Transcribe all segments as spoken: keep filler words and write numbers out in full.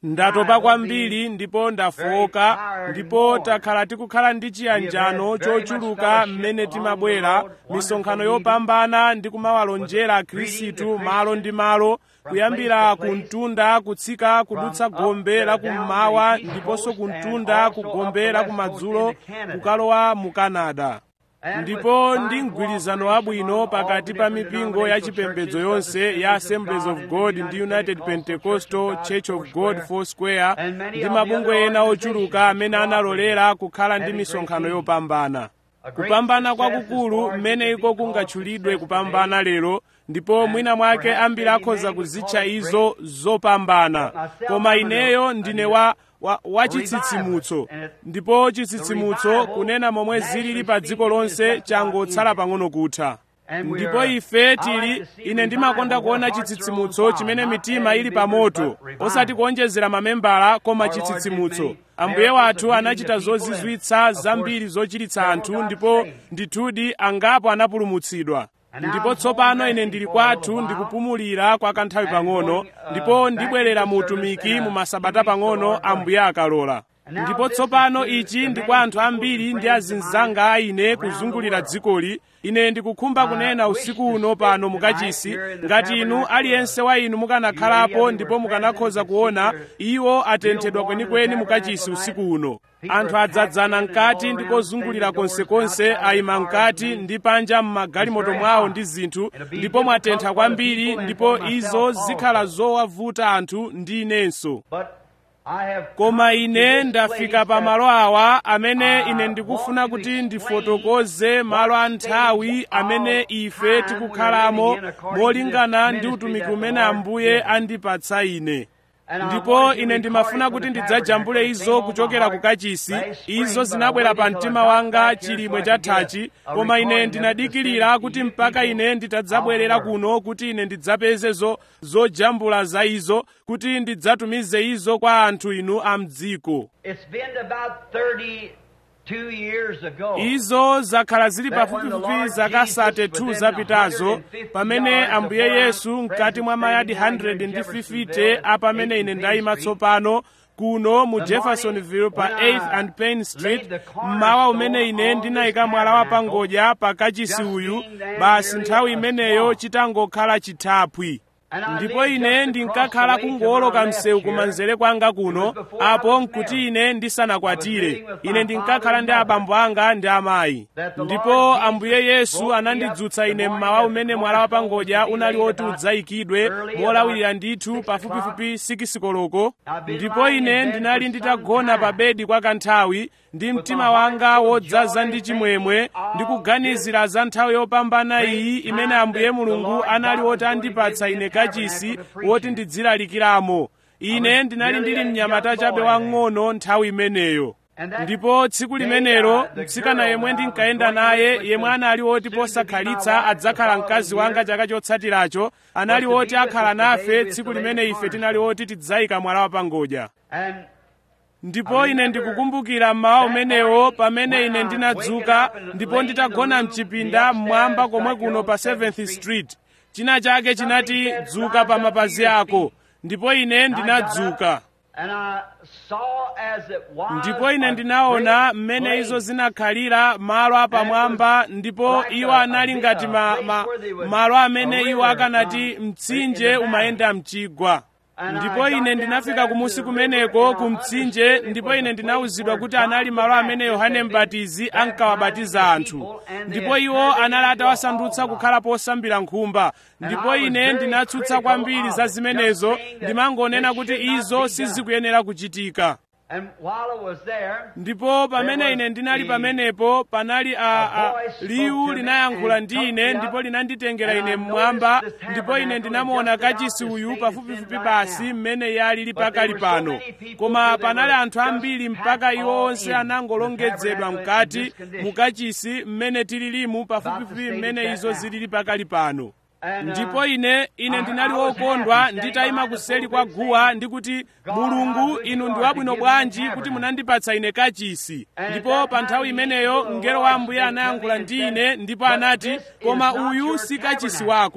ndatopa kwambiri ndipo ndafoka, ndipo takhala tikukhala ndi chiyanjano chochuluka mmene timabwera misonkhano yopambana ndi kumawalonjera akhristu malo ndi malo, kuyambira kumtunda kutsika kudutsa gombe la kummawa ndiponso kumtunda ku gombe la kumadzulo kukalowa mu Canada. Ndipo ndi mgwirizano wabwino pakati pa mipingo ya chipembedzo yonse ya Assemblies of God ndi United Pentecostal Church of God Foursquare ndi mabungwe ena ochuluka amene analolera kukhala ndi misonkhano yopambana. Kupambana kwakukulu mmene iko kungatchulidwe kupambana lero, ndipo mwina mwake ambiri akhoza kuzitcha izo zopambana, koma ineyo ndine wa wa, wa chitsitsimutso, ndipo chitsitsimutso kunena momwe zilili pa dziko lonse changotsala pang'ono kutha. Ndipo ife tili, ine ndimakonda kuona chitsitsimutso chimene mitima ili pa moto, osati kuonjezera mamembala koma chitsitsimutso. Ambuye wathu anachita zozizwitsa zambiri zochiritsa anthu, ndipo ndithudi angapo anapulumutsidwa. Ndipo tsopano ine ndili kwathu ndikupumulira kwa kanthawi pang'ono, ndipo ndibwerera mu utumiki mu masabata pang'ono Ambuye akalola. Ndipo tsopano ichi ndi kwa anthu ambiri ndi azinzanga a ine kuzungulira dzikoli. Ine ndikukhumba kunena usiku uno pano mukachisi, ngati inu aliyense wa inu mukanakhalapo ndipo mukanakhoza kuona iwo atenthedwa kwenikweni mukachisi usiku uno. Anthu adzadzana mkati ndi kozungulira konsekonse, ayima mkati ndi panja m'magalimoto mwawo ndi zinthu, ndipo mwatentha kwambiri, ndipo izo zikhala zowavuta anthu ndi inenso. Koma ine ndafika pa malo awa amene ine ndikufuna kuti ndifotokoze malo a nthawi amene ife tikukhalamo molingana ndi utumiki umene Ambuye andipatsa ine. Ndipo ine ndimafuna kuti ndidzajambule izo kuchokera ku kachisi. Izo zinabwera pa mtima wanga chilimwe chathachi, koma ine ndinadikirira kuti mpaka ine nditadzabwerera kuno kuti ine ndidzapeze zo zojambula za izo, kuti ndidzatumize izo kwa anthu inu a mdziko. Izo zakhala zili pafupifupi zaka thirty-two zapitazo, pamene Ambuye Yesu mkati mwa mayadi one hundred fifty apamene ine ndayima tsopano kuno mu Jeffersonville pa eighth and Payne Street, mmawa umene ine ndinayika mwala wa pangodya pa kachisi uyu, basi nthawi imeneyo chitangokhala chithaphwi. Ndipo ine ndinkakhala kungowoloka msewu kumanzere kwanga kuno, apo nkuti ine ndisanakwatire. Ine ndinkakhala ndi abambo anga ndi amayi. Ndipo Ambuye Yesu anandidzutsa ine mmawa umene mwala wa pangodya unali woti udzayikidwe molawirira ndithu pafupifupi six koloko. Ndipo ine ndinali nditagona pa bedi kwa kanthawi, ndi mtima wanga wodzaza ndi chimwemwe, ndikuganizira za nthawi yopambana iyi imene Ambuye Mulungu anali woti andipatsa ine kachisi woti ndidzilalikiramo. Ine ndinali ndili mnyamata chabe wang'ono nthawi imeneyo. Ndipo tsiku limenelo mtsikana yemwe ndinkayenda naye, yemwe anali woti posakhalitsa adzakhala mkazi wanga chaka chotsatiracho, anali woti akhala nafe tsiku limene ife tinali woti tidzayika mwala wa pangodya. Ndipo ine ndikukumbukira mmawa umenewo pamene ine ndinadzuka ndipo nditagona mchipinda mmwamba komwe kuno pa seventh Street. China chake chinati, dzuka pa mapazi ako, ndipo ine ndinadzuka. Ndipo ine ndinaona mmene izo zinakhalira malo apamwamba, ndipo iwo anali ngati ma, ma, malo amene iwo akanati mtsinje umayenda mchigwa. Ndipo ine ndinafika kumusi kumeneko ku mtsinje, ndipo ine ndinawuzidwa kuti anali malo amene Yohane Mbatizi ankawabatiza anthu, ndipo iwo anali atawasandutsa kukhala posambira nkhumba. Ndipo ine ndinatsutsa kwambiri za zimenezo, ndimangonena kuti izo sizikuyenera kuchitika. Ndipo pamene ine ndinali pamenepo, panali a, a, liwu linayankhula ndi ine, ndipo linanditengera ine mmwamba, ndipo ine ndinamuona kachisi uyu pafupifupi basi mmene yalili pakali pano. Koma panali anthu ambiri mpaka iwo onse anangolongedzedwa mkati mukachisi mmene tililimu pafupifupi mmene izo zilili pakali pano. Ndipo ine ine ndinali wokondwa nditayima kuseli kwa guwa ndikuti, Mulungu, inu ndi wabwino bwanji kuti munandipatsa ine kachisi. Ndipo pa nthawi imeneyo mngelo wa Ambuye anayankhula ndi ine, ndipo anati, koma uyu si kachisi wako.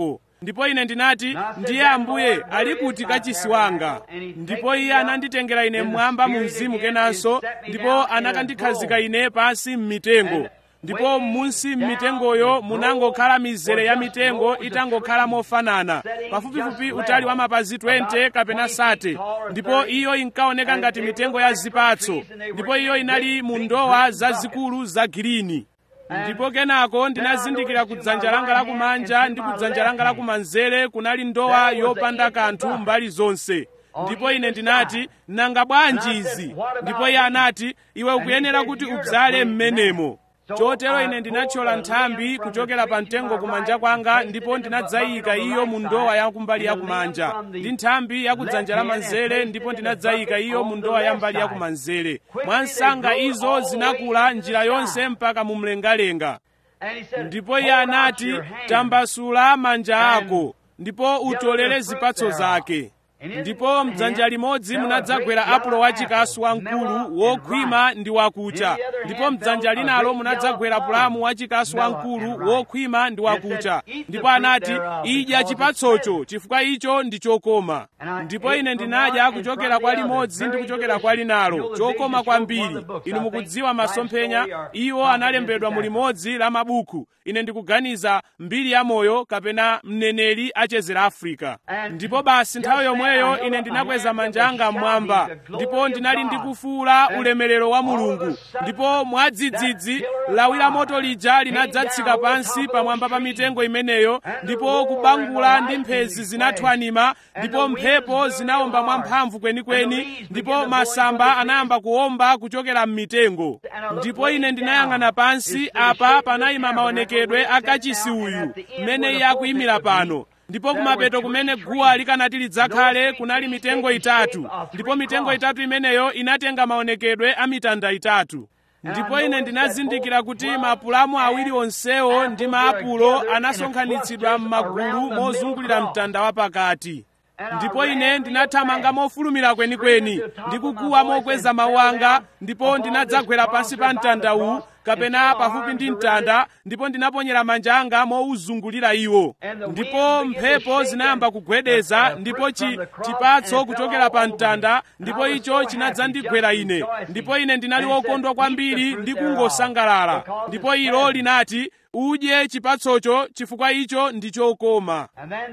ndipo ine ndinati, ndiye Ambuye ali kuti kachisi wanga? Ndipo iye ananditengera ine mmwamba mu mzimu kenanso, ndipo anakandikhazika ine pansi m'mitengo. Ndipo munsi m'mitengoyo munangokhala mizere ya mitengo itangokhala mofanana, pafupifupi utali wa mapazi twenty kapena thirty, ndipo iyo inkaoneka ngati mitengo ya zipatso, ndipo iyo inali mu ndowa zazikulu za girini. Ndipo kenako ndinazindikira kudzanja langa lakumanja ndi kudzanja langa lakumanzere kunali ndowa yopanda kanthu mbali zonse. Ndipo ine ndinati, nanga bwanji izi? Ndipo iye anati, iwe ukuyenera kuti udzale m'menemo. Chotero ine ndinathyola nthambi kuchokera pa mtengo kumanja kwanga, ndipo ndinadzayika iyo mu ndowa ya kumbali ya kumanja, ndi nthambi ya kudzanja lamanzere, ndipo ndinadzayika iyo mu ndowa ya mbali ya kumanzere. Mwansanga izo zinakula njira yonse mpaka mu mlengalenga. Ndipo iye anati, tambasula manja ako ndipo utolere zipatso zake. Ndipo mdzanja limodzi munadzagwera apulo wachikasu wamkulu wokhwima ndi wakucha, ndipo mdzanja linalo munadzagwera pulamu wachikasu wamkulu wokhwima ndi wakucha. Ndipo anati, idya chipatsocho chifukwa icho ndi chokoma. Ndipo ine ndinadya kuchokera kwa limodzi ndi kuchokera kwa linalo, chokoma kwambiri. Inu mukudziwa masomphenya, iwo analembedwa mu limodzi la mabuku. Ine ndikuganiza mbiri ya moyo kapena mneneri achezera Afrika. Ndipo basi nthawi yomweyo ine ndinakweza manja anga mmwamba, ndipo ndinali ndikufuula ulemerero wa Mulungu. Ndipo mwadzidzidzi lawi la moto lija linadzatsika pansi pamwamba pa mitengo imeneyo, ndipo kubangula ndi mphezi zinathwanima, ndipo mphepo zinawomba mwamphamvu kwenikweni, ndipo masamba anayamba kuwomba kuchokera m'mitengo. Ndipo ine ndinayang'ana pansi, apa panayima maonekedwe akachisi uyu mmene iye akuyimira pano. Ndipo kumapeto kumene guwa likanati lidzakhale kunali mitengo itatu, ndipo mitengo itatu imeneyo inatenga maonekedwe a mitanda itatu. Ndipo ine ndinazindikira kuti mapulamu awiri onsewo ndi maapulo anasonkhanitsidwa m'magulu mozungulira mtanda wapakati. Ndipo ine ndinathamanga mofulumira kwenikweni, ndikukuwa mokweza mawu anga, ndipo ndinadzagwera pansi pa mtanda uwu kapena pafupi ndi mtanda, ndipo ndinaponyera manja anga mouzungulira iwo. Ndipo mphepo zinayamba kugwedeza, ndipo chi, chipatso kuchokera pa mtanda, ndipo icho chinadzandigwera ine. Ndipo ine ndinali wokondwa kwambiri ndi kungosangalala. Ndipo ilo linati, udye chipatsocho chifukwa icho ndi chokoma.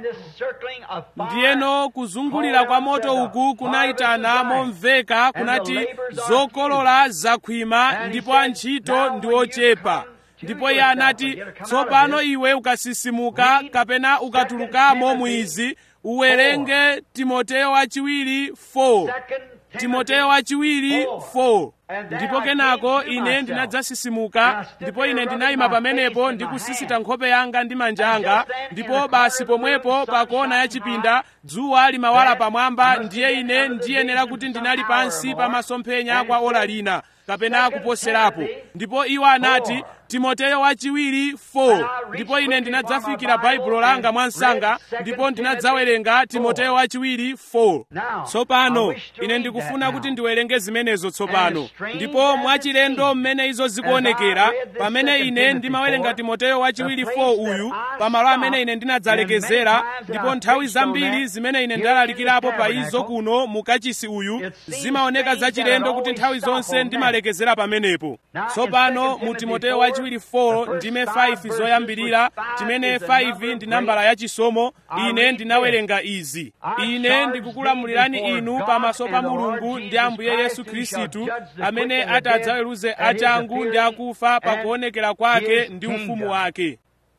Ndiyeno kuzungulira kwa moto uku kunayitana momveka kunati, zokolola zakhwima ndipo antchito ndi ochepa. Ndipo iye anati, tsopano iwe ukasisimuka kapena ukatulukamo mwizi, uwerenge Timoteyo wachiwiri four. Timoteyo wachiwiri four. Ndipo kenako ine ndinadzasisimuka, ndipo ine ndinayima pamenepo ndikusisita nkhope yanga ndi manja anga, ndipo basi pomwepo pa kona ya chipinda dzuwa limawala pamwamba, ndiye ine ndiyenera kuti ndinali pansi pa masomphenya kwa ola lina kapena kuposerapo. Ndipo iwo anati, Timoteyo wachiwiri four. Ndipo ine ndinadzafikira baibulo langa mwansanga, ndipo ndinadzawerenga Timoteyo wachiwiri four. Tsopano ine ndikufuna kuti ndiwerenge zimenezo tsopano. Ndipo mwachilendo mmene izo zikuonekera, pamene ine ndimawerenga Timoteyo wachiwiri four uyu, pamalo amene ine ndinadzalekezera, ndipo nthawi zambiri zimene ine ndalalikirapo pa izo kuno mukachisi uyu, zimaoneka zachilendo kuti nthawi zonse ndimalekezera pamenepo. Tsopano mu Timoteyo wachiwiri four ndime five zoyambirira, chimene five ndi nambala ya chisomo, ine ndinawerenga izi. Ine ndikukulamulirani inu pamaso pa Mulungu ndi Ambuye Yesu Khristu, amene atadzaweruze achangu ndi akufa pakuonekera kwake ndi ufumu wake.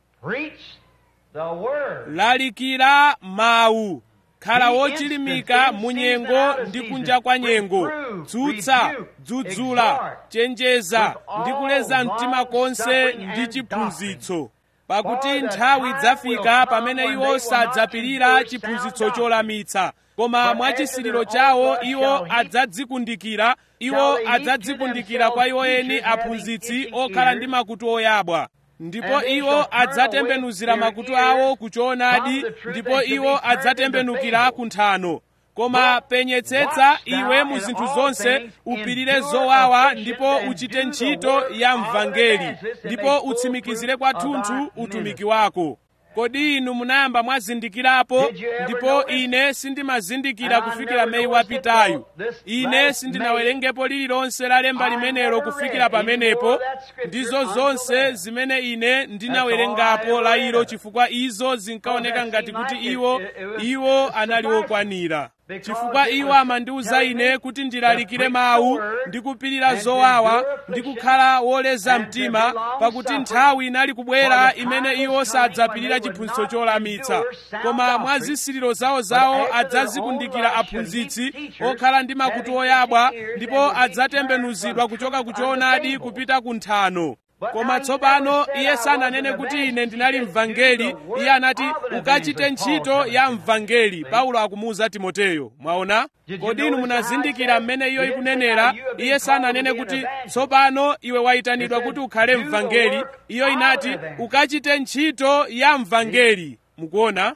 Lalikira mawu. Khala wochilimika mu nyengo ndi kunja kwa nyengo. Tsutsa, dzudzula, chenjeza ndi kuleza mtima konse ndi chiphunzitso. Pakuti nthawi dzafika pamene iwo sadzapirira chiphunzitso cholamitsa, koma mwachisiliro chawo iwo adzadzikundikira, iwo adzadzikundikira kwa iwo eni aphunzitsi okhala ndi makutu oyabwa. Ndipo iwo adzatembenuzira makutu awo ku choonadi, ndipo iwo adzatembenukira ku nthano. Koma penyetsetsa iwe mu zinthu zonse, upirire zowawa, ndipo uchite ntchito ya mvangeli, ndipo utsimikizire kwathunthu utumiki wako. kodi inu munayamba mwazindikirapo? Ndipo ine sindimazindikira kufikira Meyi wapitayu. Ine sindinawerengepo lililonse la lemba limenelo kufikira pamenepo. Ndizo zonse zimene ine ndinawerengapo la ilo, chifukwa izo zinkaoneka ngati kuti iwo iwo anali okwanira. Chifukwa iwo amandiuza ine kuti ndilalikire mawu ndi kupirira zowawa ndi kukhala woleza mtima, pakuti nthawi inali kubwera imene iwo sadzapirira chiphunzitso cholamitsa, koma mwa zisiriro zawo zawo adzazikundikira aphunzitsi okhala ndi makutu oyabwa, ndipo adzatembenuzidwa kuchoka ku choonadi kupita ku nthano. Koma tsopano iye sananene kuti ine ndinali mvangeli. Iye anati ukachite ntchito ya mvangeli. Paulo akumuuza Timoteyo. Mwaona? Kodi inu munazindikira mmene iyo ikunenera? Iye sananene kuti tsopano iwe wayitanidwa kuti ukhale mvangeli. Iyo inati ukachite ntchito ya mvangeli. Mukuona?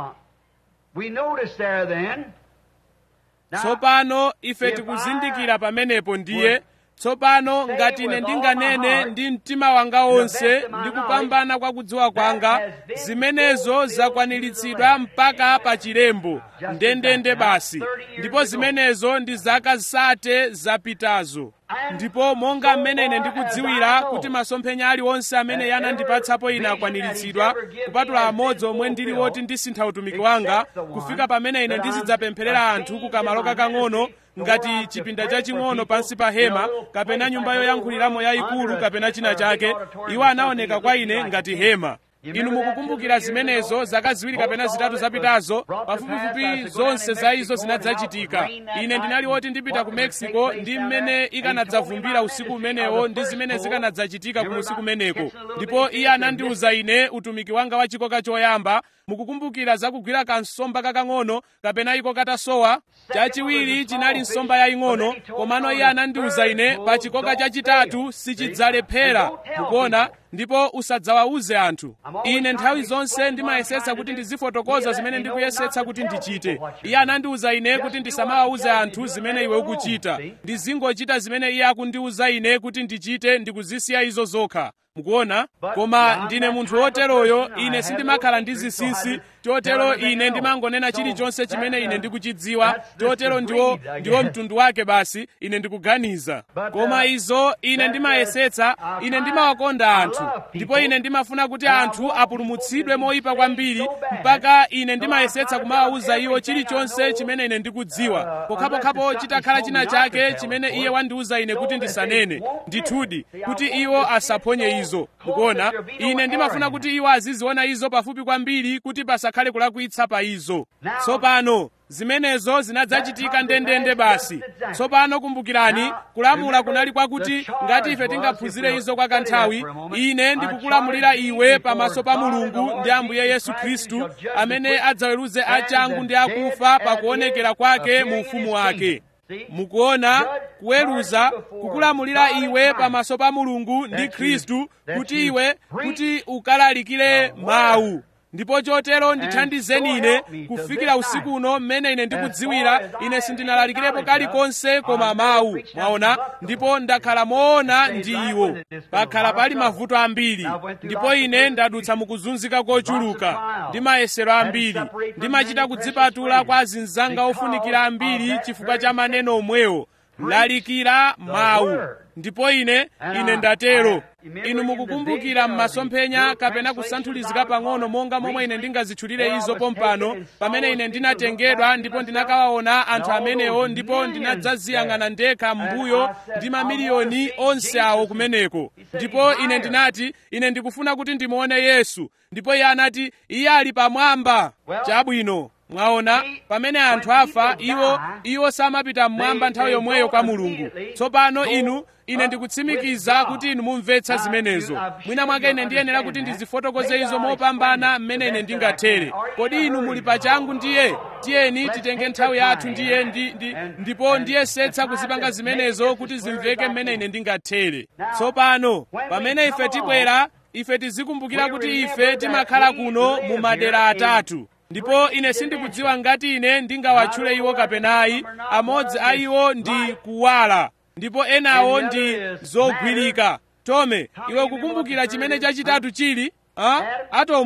Tsopano ife tikuzindikira pamenepo ndiye. Tsopano ngati ine ndinganene ndi mtima wanga wonse ndi kupambana kwa kudziwa kwanga, zimenezo zakwaniritsidwa mpaka pa chilembo ndendende basi. Ndipo zimenezo ndi zaka zisate zapitazo. Ndipo monga mmene ine ndikudziwira kuti masomphenya aliwonse amene yanandipatsapo ine akwaniritsidwa, kupatula amodzi omwe ndili woti ndisintha utumiki wanga kufika pamene ine ndizidzapempherera anthu ku kamalo kakang'ono ngati chipinda chaching'ono pansi pa hema, kapena nyumba yoyankhuliramo yayikulu, kapena china chake. Iwo anaoneka kwa ine ngati hema. Inu mukukumbukira zimenezo zaka ziwiri kapena zitatu zapitazo, pafupifupi zonse za izo zinadzachitika. Ine ndinali woti ndipita ku Mexico ndi mmene ikanadzavumbira usiku umenewo ndi zimene zikanadzachitika ku usiku umeneko. Ndipo iye anandiuza ine utumiki wanga wa chikoka choyamba. Mukukumbukira zakugwira kansomba kakang'ono kapena iko katasowa? Chachiwiri chinali nsomba yaying'ono, komano iye anandiuza ine pa chikoka chachitatu sichidzalephera. Mukuona? Ndipo usadzawauze anthu. Ine nthawi zonse ndimayesetsa kuti ndizifotokoza zimene ndikuyesetsa kuti ndichite. Iye anandiuza ine kuti ndisamawauze anthu zimene iwe ukuchita. Ndizingochita zimene iye akundiuza ine kuti ndichite, ndikuzisiya izo zokha. Mukuona? Koma ndine munthu woteroyo, ine sindimakhala ndi zinsinsi, chotero ine ndimangonena chilichonse chimene ine ndikuchidziwa, chotero ndiwo ndiwo mtundu wake basi, ine ndikuganiza. Koma izo ine ndimayesetsa, ine ndimawakonda anthu, ndipo ine ndimafuna kuti anthu apulumutsidwe moyipa kwambiri, mpaka ine ndimayesetsa kumawawuza iwo chilichonse chimene ine ndikudziwa, pokhapokhapo chitakhala china chake chimene iye wandiuza ine kuti ndisanene, ndithudi, kuti iwo asaphonye izo. Mukuona? Ine ndimafuna kuti iwo aziziona izo pafupi kwambiri kuti pasakhale kulakwitsa pa izo. Tsopano zimenezo zinadzachitika ndendende basi. Tsopano kumbukirani, kulamula kunali kwakuti ngati ife tingaphunzire izo kwa kanthawi, ine ndikukulamulira iwe pamaso pa Mulungu ndi Ambuye Yesu Khristu, amene adzaweruze achangu ndi akufa pakuonekera kwake mu ufumu wake. Mukuona? Kuweruza, kukulamulira iwe pamaso pa Mulungu ndi Khristu kuti iwe kuti ukalalikire mawu. Ndipo chotero ndithandizeni ine kufikira usiku uno mmene ine ndikudziwira ine sindinalalikirepo kalikonse koma mawu. Mwaona? Ndipo ndakhala moona ndi iwo. Pakhala pali mavuto ambiri, ndipo ine ndadutsa mukuzunzika kochuluka ndi mayesero ambiri. Ndimachita kudzipatula kwa azinzanga ofunikira ambiri chifukwa cha maneno omwewo. Lalikira mawu. Ndipo ine ine ndatero. Inu mukukumbukira m'masomphenya kapena kusanthulizika pang'ono monga momwe ine ndingazitchulire izo pompano, pamene ine ndinatengedwa ndipo ndinakawaona anthu amenewo, ndipo ndinadzaziyang'ana ndekha m'mbuyo ndi mamiliyoni onse awo kumeneko. Ndipo ine ndinati ine ndikufuna kuti ndimuone Yesu. Ndipo iye anati iye ali pamwamba. Chabwino. Mwaona? Pamene anthu afa, iwo iwo samapita mmwamba nthawi yomweyo kwa Mulungu. Tsopano inu ine ndikutsimikiza kuti inu mumvetsa zimenezo. Mwina mwake ine ndiyenera kuti ndizifotokoze izo mopambana mmene ine ndingathere. Kodi inu muli pachangu ndiye? Tiyeni titenge nthawi yathu ndiye ndi, ndi, ndipo ndiyesetsa kuzipanga zimenezo kuti zimveke mmene ine ndingathere. Tsopano pamene ife tibwera, ife tizikumbukira kuti ife timakhala kuno mu madera atatu. Ndipo ine sindikudziwa ngati ine ndingawatchule iwo kapenayi. Amodzi a iwo ndi kuwala, ndipo enawo ndi zogwirika. Tome, iwe kukumbukira chimene chachitatu chili? Ha? Atomu?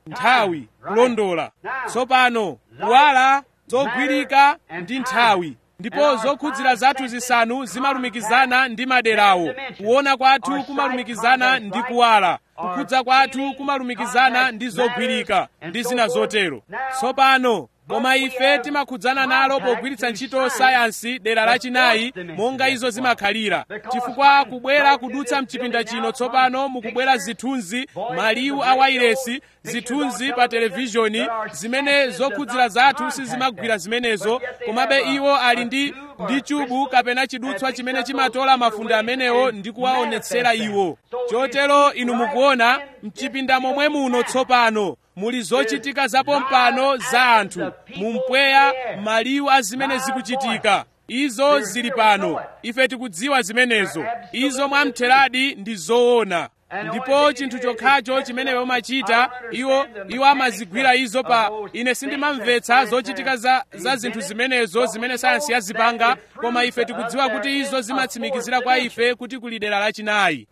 nthawi kulondola. Tsopano kuwala, zogwirika ndi nthawi, ndipo zokhudzira zathu zisanu zimalumikizana ndi maderawo. Kuona kwathu kumalumikizana ndi kuwala, kukhudza kwathu kumalumikizana ndi zogwirika ndi zina zotero. Tsopano koma ife timakhudzana nalo pogwiritsa ntchito sayansi dera lachinayi monga izo zimakhalira, chifukwa kubwera kudutsa mchipinda chino tsopano mukubwera zithunzi, maliwu a wairesi, zithunzi pa televishoni zimene zokhudzira zathu sizimagwira zimenezo, komabe iwo ali ndi ndi chubu kapena chidutswa chimene chimatola mafunde amenewo ndi kuwaonetsera iwo. Chotero inu mukuona mchipinda momwe muno tsopano muli zochitika zapompano za anthu, mumpweya maliwu a zimene zikuchitika. Izo zili pano, ife tikudziwa zimenezo. Izo mwamtheradi ndi zoona. Ndipo chinthu chokhacho chimene amachita iwo iwo amazigwira izo pa ine sindimamvetsa zochitika za, za zinthu zimenezo zimene sayansi yazipanga, koma ife tikudziwa kuti izo zimatsimikizira kwa ife kuti kuli dera lachinayi.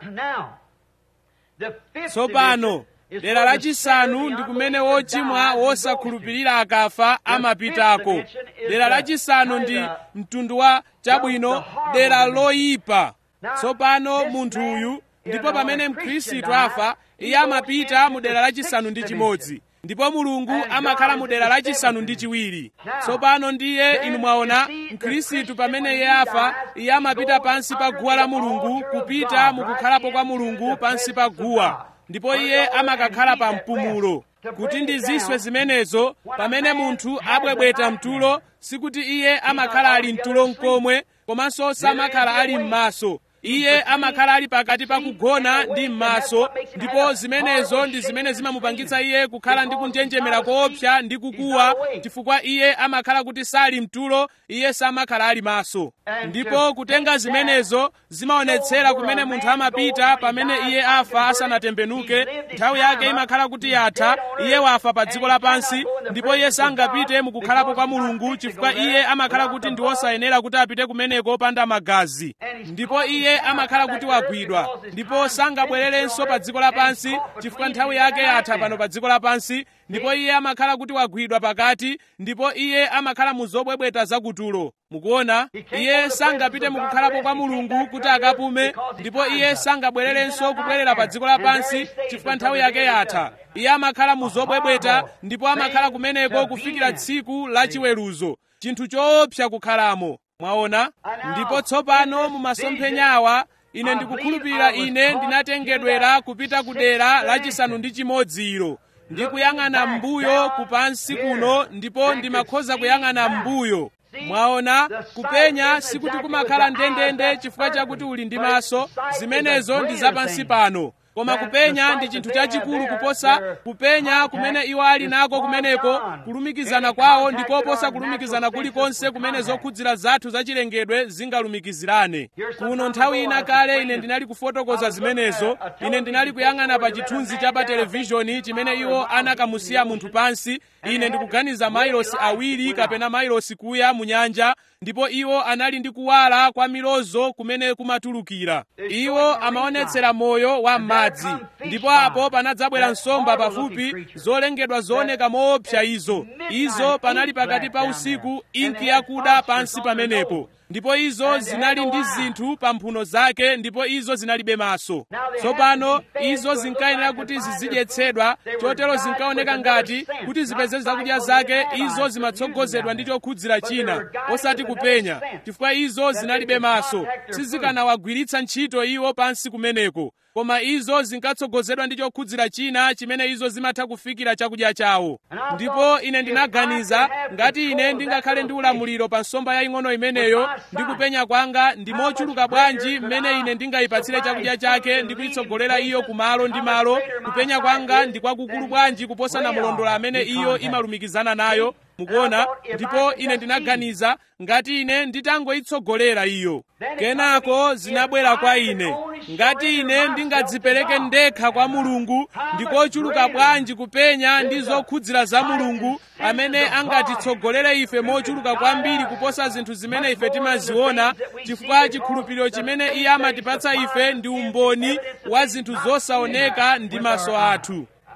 Tsopano dera lachisanu ndi kumene wochimwa wosakhulupirira akafa amapitako. Dera lachisanu ndi mtundu wa chabwino, dera loyipa. Tsopano munthu uyu, ndipo pamene mkhristu afa iye amapita mu dera lachisanu ndi chimodzi, ndipo mulungu amakhala mu dera lachisanu ndi chiwiri. Tsopano ndiye inu mwaona mkhristu pamene iye afa iye amapita pansi pa guwa la mulungu, kupita mukukhalapo kwa mulungu pansi pa guwa, ndipo iye amakakhala pa mpumulo. Kuti ndiziswe zimenezo, pamene munthu abwebweta mtulo, sikuti iye amakhala ali mtulo mkomwe, komanso samakhala ali m'maso. Iye amakhala ali pakati pa kugona ndi m'maso, ndipo zimenezo ndi zimene zimamupangitsa iye kukhala ndi kunjenjemera koopsa ndi kukuwa, chifukwa iye amakhala kuti sali mtulo, iye samakhala ali maso. Ndipo kutenga zimenezo zimaonetsera kumene munthu amapita pamene iye afa asanatembenuke. Nthawi yake imakhala kuti yatha, iye wafa pa dziko lapansi, ndipo iye sangapite mukukhalapo kwa mulungu, chifukwa iye amakhala kuti ndi wosayenera kuti apite kumeneko opanda magazi. Ndipo iye amakhala kuti wagwidwa, ndipo sangabwererenso pa dziko lapansi, chifukwa nthawi yake yatha pano pa dziko lapansi. Ndipo iye amakhala kuti wagwidwa pakati, ndipo iye amakhala mu zobwebweta zakutulo. Mukuona, iye sangapite mukukhalapo kwa mulungu kuti akapume, ndipo iye sangabwererenso kubwerera pa dziko lapansi, chifukwa nthawi yake yatha. Iye amakhala mu zobwebweta, ndipo amakhala kumeneko kufikira tsiku la chiweruzo, chinthu choopsa kukhalamo. Mwaona? Ndipo tsopano mu masomphenyawa ine ndikukhulupirira ine ndinatengedwera kupita ku dera lachisanu ndi chimodzi ilo, ndi kuyang'ana m'mbuyo kupansi kuno, ndipo ndimakhoza kuyang'ana m'mbuyo. Mwaona, kupenya sikuti kumakhala ndendende chifukwa chakuti uli ndi maso, zimenezo ndi zapansi pano. Koma kupenya ndi chinthu chachikulu kuposa kupenya kumene iwo ali nako kumeneko, kulumikizana kwawo ndikoposa kulumikizana kulikonse kumene zokhudzira zathu zachilengedwe zingalumikizirane. Kuno nthawi ina kale ine ndinali kufotokoza zimenezo, ine ndinali kuyang'ana pa chithunzi cha pa televishoni chimene iwo anakamusiya munthu pansi, ine ndikuganiza mailosi awiri kapena mailosi kuya mu nyanja, ndipo iwo anali ndi kuwala kwa milozo kumene kumatulukira. Iwo amaonetsera moyo wa madzi, ndipo apo panadzabwera nsomba pafupi, zolengedwa zooneka moopsa izo. Izo panali pakati pa usiku, inki yakuda pansi pamenepo. Ndipo izo zinali ndi zinthu pa mphuno zake, ndipo izo zinalibe maso. Tsopano izo zinkayenera kuti zizidyetsedwa, chotero zinkaoneka ngati kuti zipeze zakudya zake. Izo zimatsogozedwa ndi chokhudzira china, osati kupenya, chifukwa izo zinalibe maso, sizikanawagwiritsa ntchito iwo pansi kumeneko. Koma izo zinkatsogozedwa ndi chokhudzira china chimene izo zimatha kufikira chakudya chawo. Ndipo ine ndinaganiza ngati ine ndingakhale ndi ulamuliro pa nsomba yaying'ono imeneyo, ndi kupenya kwanga ndi mochuluka bwanji mmene ine ndingayipatsire chakudya chake ndi kuyitsogolera iyo kumalo ndi malo, kupenya kwanga ndi kwakukulu bwanji kuposa namulondola amene iyo imalumikizana nayo. Mukuona? Ndipo ine ndinaganiza ngati ine nditangoyitsogolera iyo. Kenako zinabwera kwa ine, ngati ine ndingadzipereke ndekha kwa mulungu, ndikochuluka bwanji kupenya ndi zokhudzira za mulungu amene angatitsogolere ife mochuluka kwambiri kuposa zinthu zimene ife timaziona, chifukwa chikhulupiriro chimene iye amatipatsa ife ndi umboni wa zinthu zosaoneka ndi maso athu.